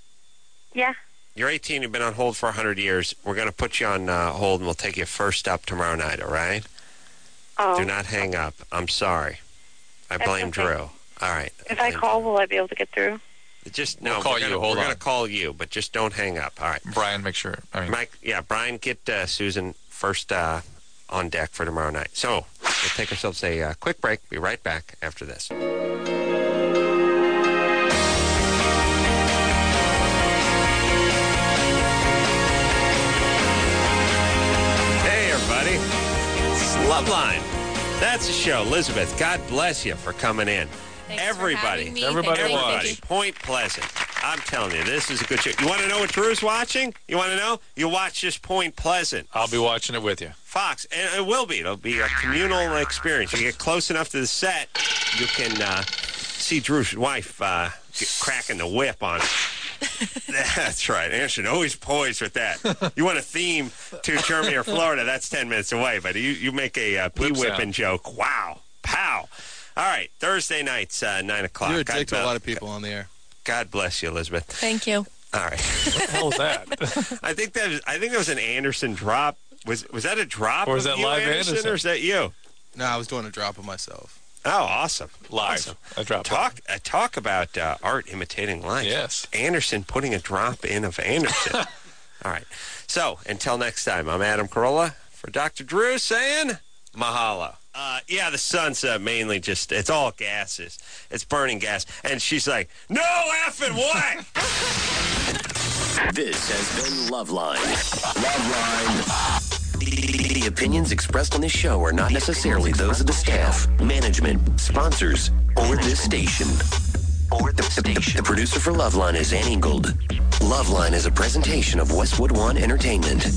Speaker 7: Yeah?
Speaker 4: You're eighteen. You've been on hold for one hundred years. We're going to put you on uh, hold, and we'll take you first up tomorrow night, all right?
Speaker 7: Oh.
Speaker 4: Do not hang up. I'm sorry. I
Speaker 7: That's
Speaker 4: blame
Speaker 7: okay.
Speaker 4: Drew. All right.
Speaker 7: If I call, will I be able to get through?
Speaker 4: Just no.
Speaker 5: We'll call
Speaker 4: we're
Speaker 5: you.
Speaker 4: gonna,
Speaker 5: Hold
Speaker 4: we're
Speaker 5: on.
Speaker 4: going to call you, but just don't hang up. All right.
Speaker 5: Brian, make sure. I mean,
Speaker 4: Mike. Yeah, Brian, get uh, Susan first uh, on deck for tomorrow night. So we'll take ourselves a uh, quick break. Be right back after this. Hey, everybody. It's Loveline. That's the show. Elizabeth, God bless you for coming in.
Speaker 1: Thanks
Speaker 4: everybody,
Speaker 1: for having me.
Speaker 5: everybody
Speaker 1: Thank you.
Speaker 5: was.
Speaker 1: Thank you.
Speaker 4: Point Pleasant. I'm telling you, this is a good show. You want to know what Drew's watching? You want to know? You watch this Point Pleasant.
Speaker 5: I'll be watching it with you.
Speaker 4: Fox, and it will be. It'll be a communal experience. You get close enough to the set, you can uh, see Drew's wife uh, get cracking the whip on it. That's right. Anderson always poised with that. You want a theme to Germany or Florida, that's ten minutes away, but you, you make a uh, pee-whipping joke. Wow. Pow. All right. Thursday nights, uh, nine o'clock.
Speaker 6: You're a dick to a
Speaker 4: God,
Speaker 6: lot of people on the air.
Speaker 4: God bless you, Elizabeth.
Speaker 1: Thank you.
Speaker 4: All right.
Speaker 5: What the hell was that?
Speaker 4: I think that was, I think that was an Anderson drop. Was was that a drop?
Speaker 5: Or was
Speaker 4: of
Speaker 5: that
Speaker 4: you,
Speaker 5: live
Speaker 4: Anderson,
Speaker 5: Anderson?
Speaker 4: or is that you?
Speaker 6: No, I was doing a drop of myself.
Speaker 4: Oh, awesome.
Speaker 5: Live.
Speaker 4: Awesome.
Speaker 5: I dropped
Speaker 4: Talk uh, talk about uh, art imitating life.
Speaker 5: Yes.
Speaker 4: Anderson putting a drop in of Anderson. All right. So, until next time, I'm Adam Carolla for Doctor Drew saying mahalo. Uh, yeah, the sun's uh, mainly just, it's all gases. It's burning gas. And she's like, no effing what?
Speaker 2: This has been Loveline. Loveline. The, the opinions expressed on this show are not necessarily those of the staff, management, sponsors, or this station. Or the station. The producer for Loveline is Ann Ingold. Loveline is a presentation of Westwood One Entertainment.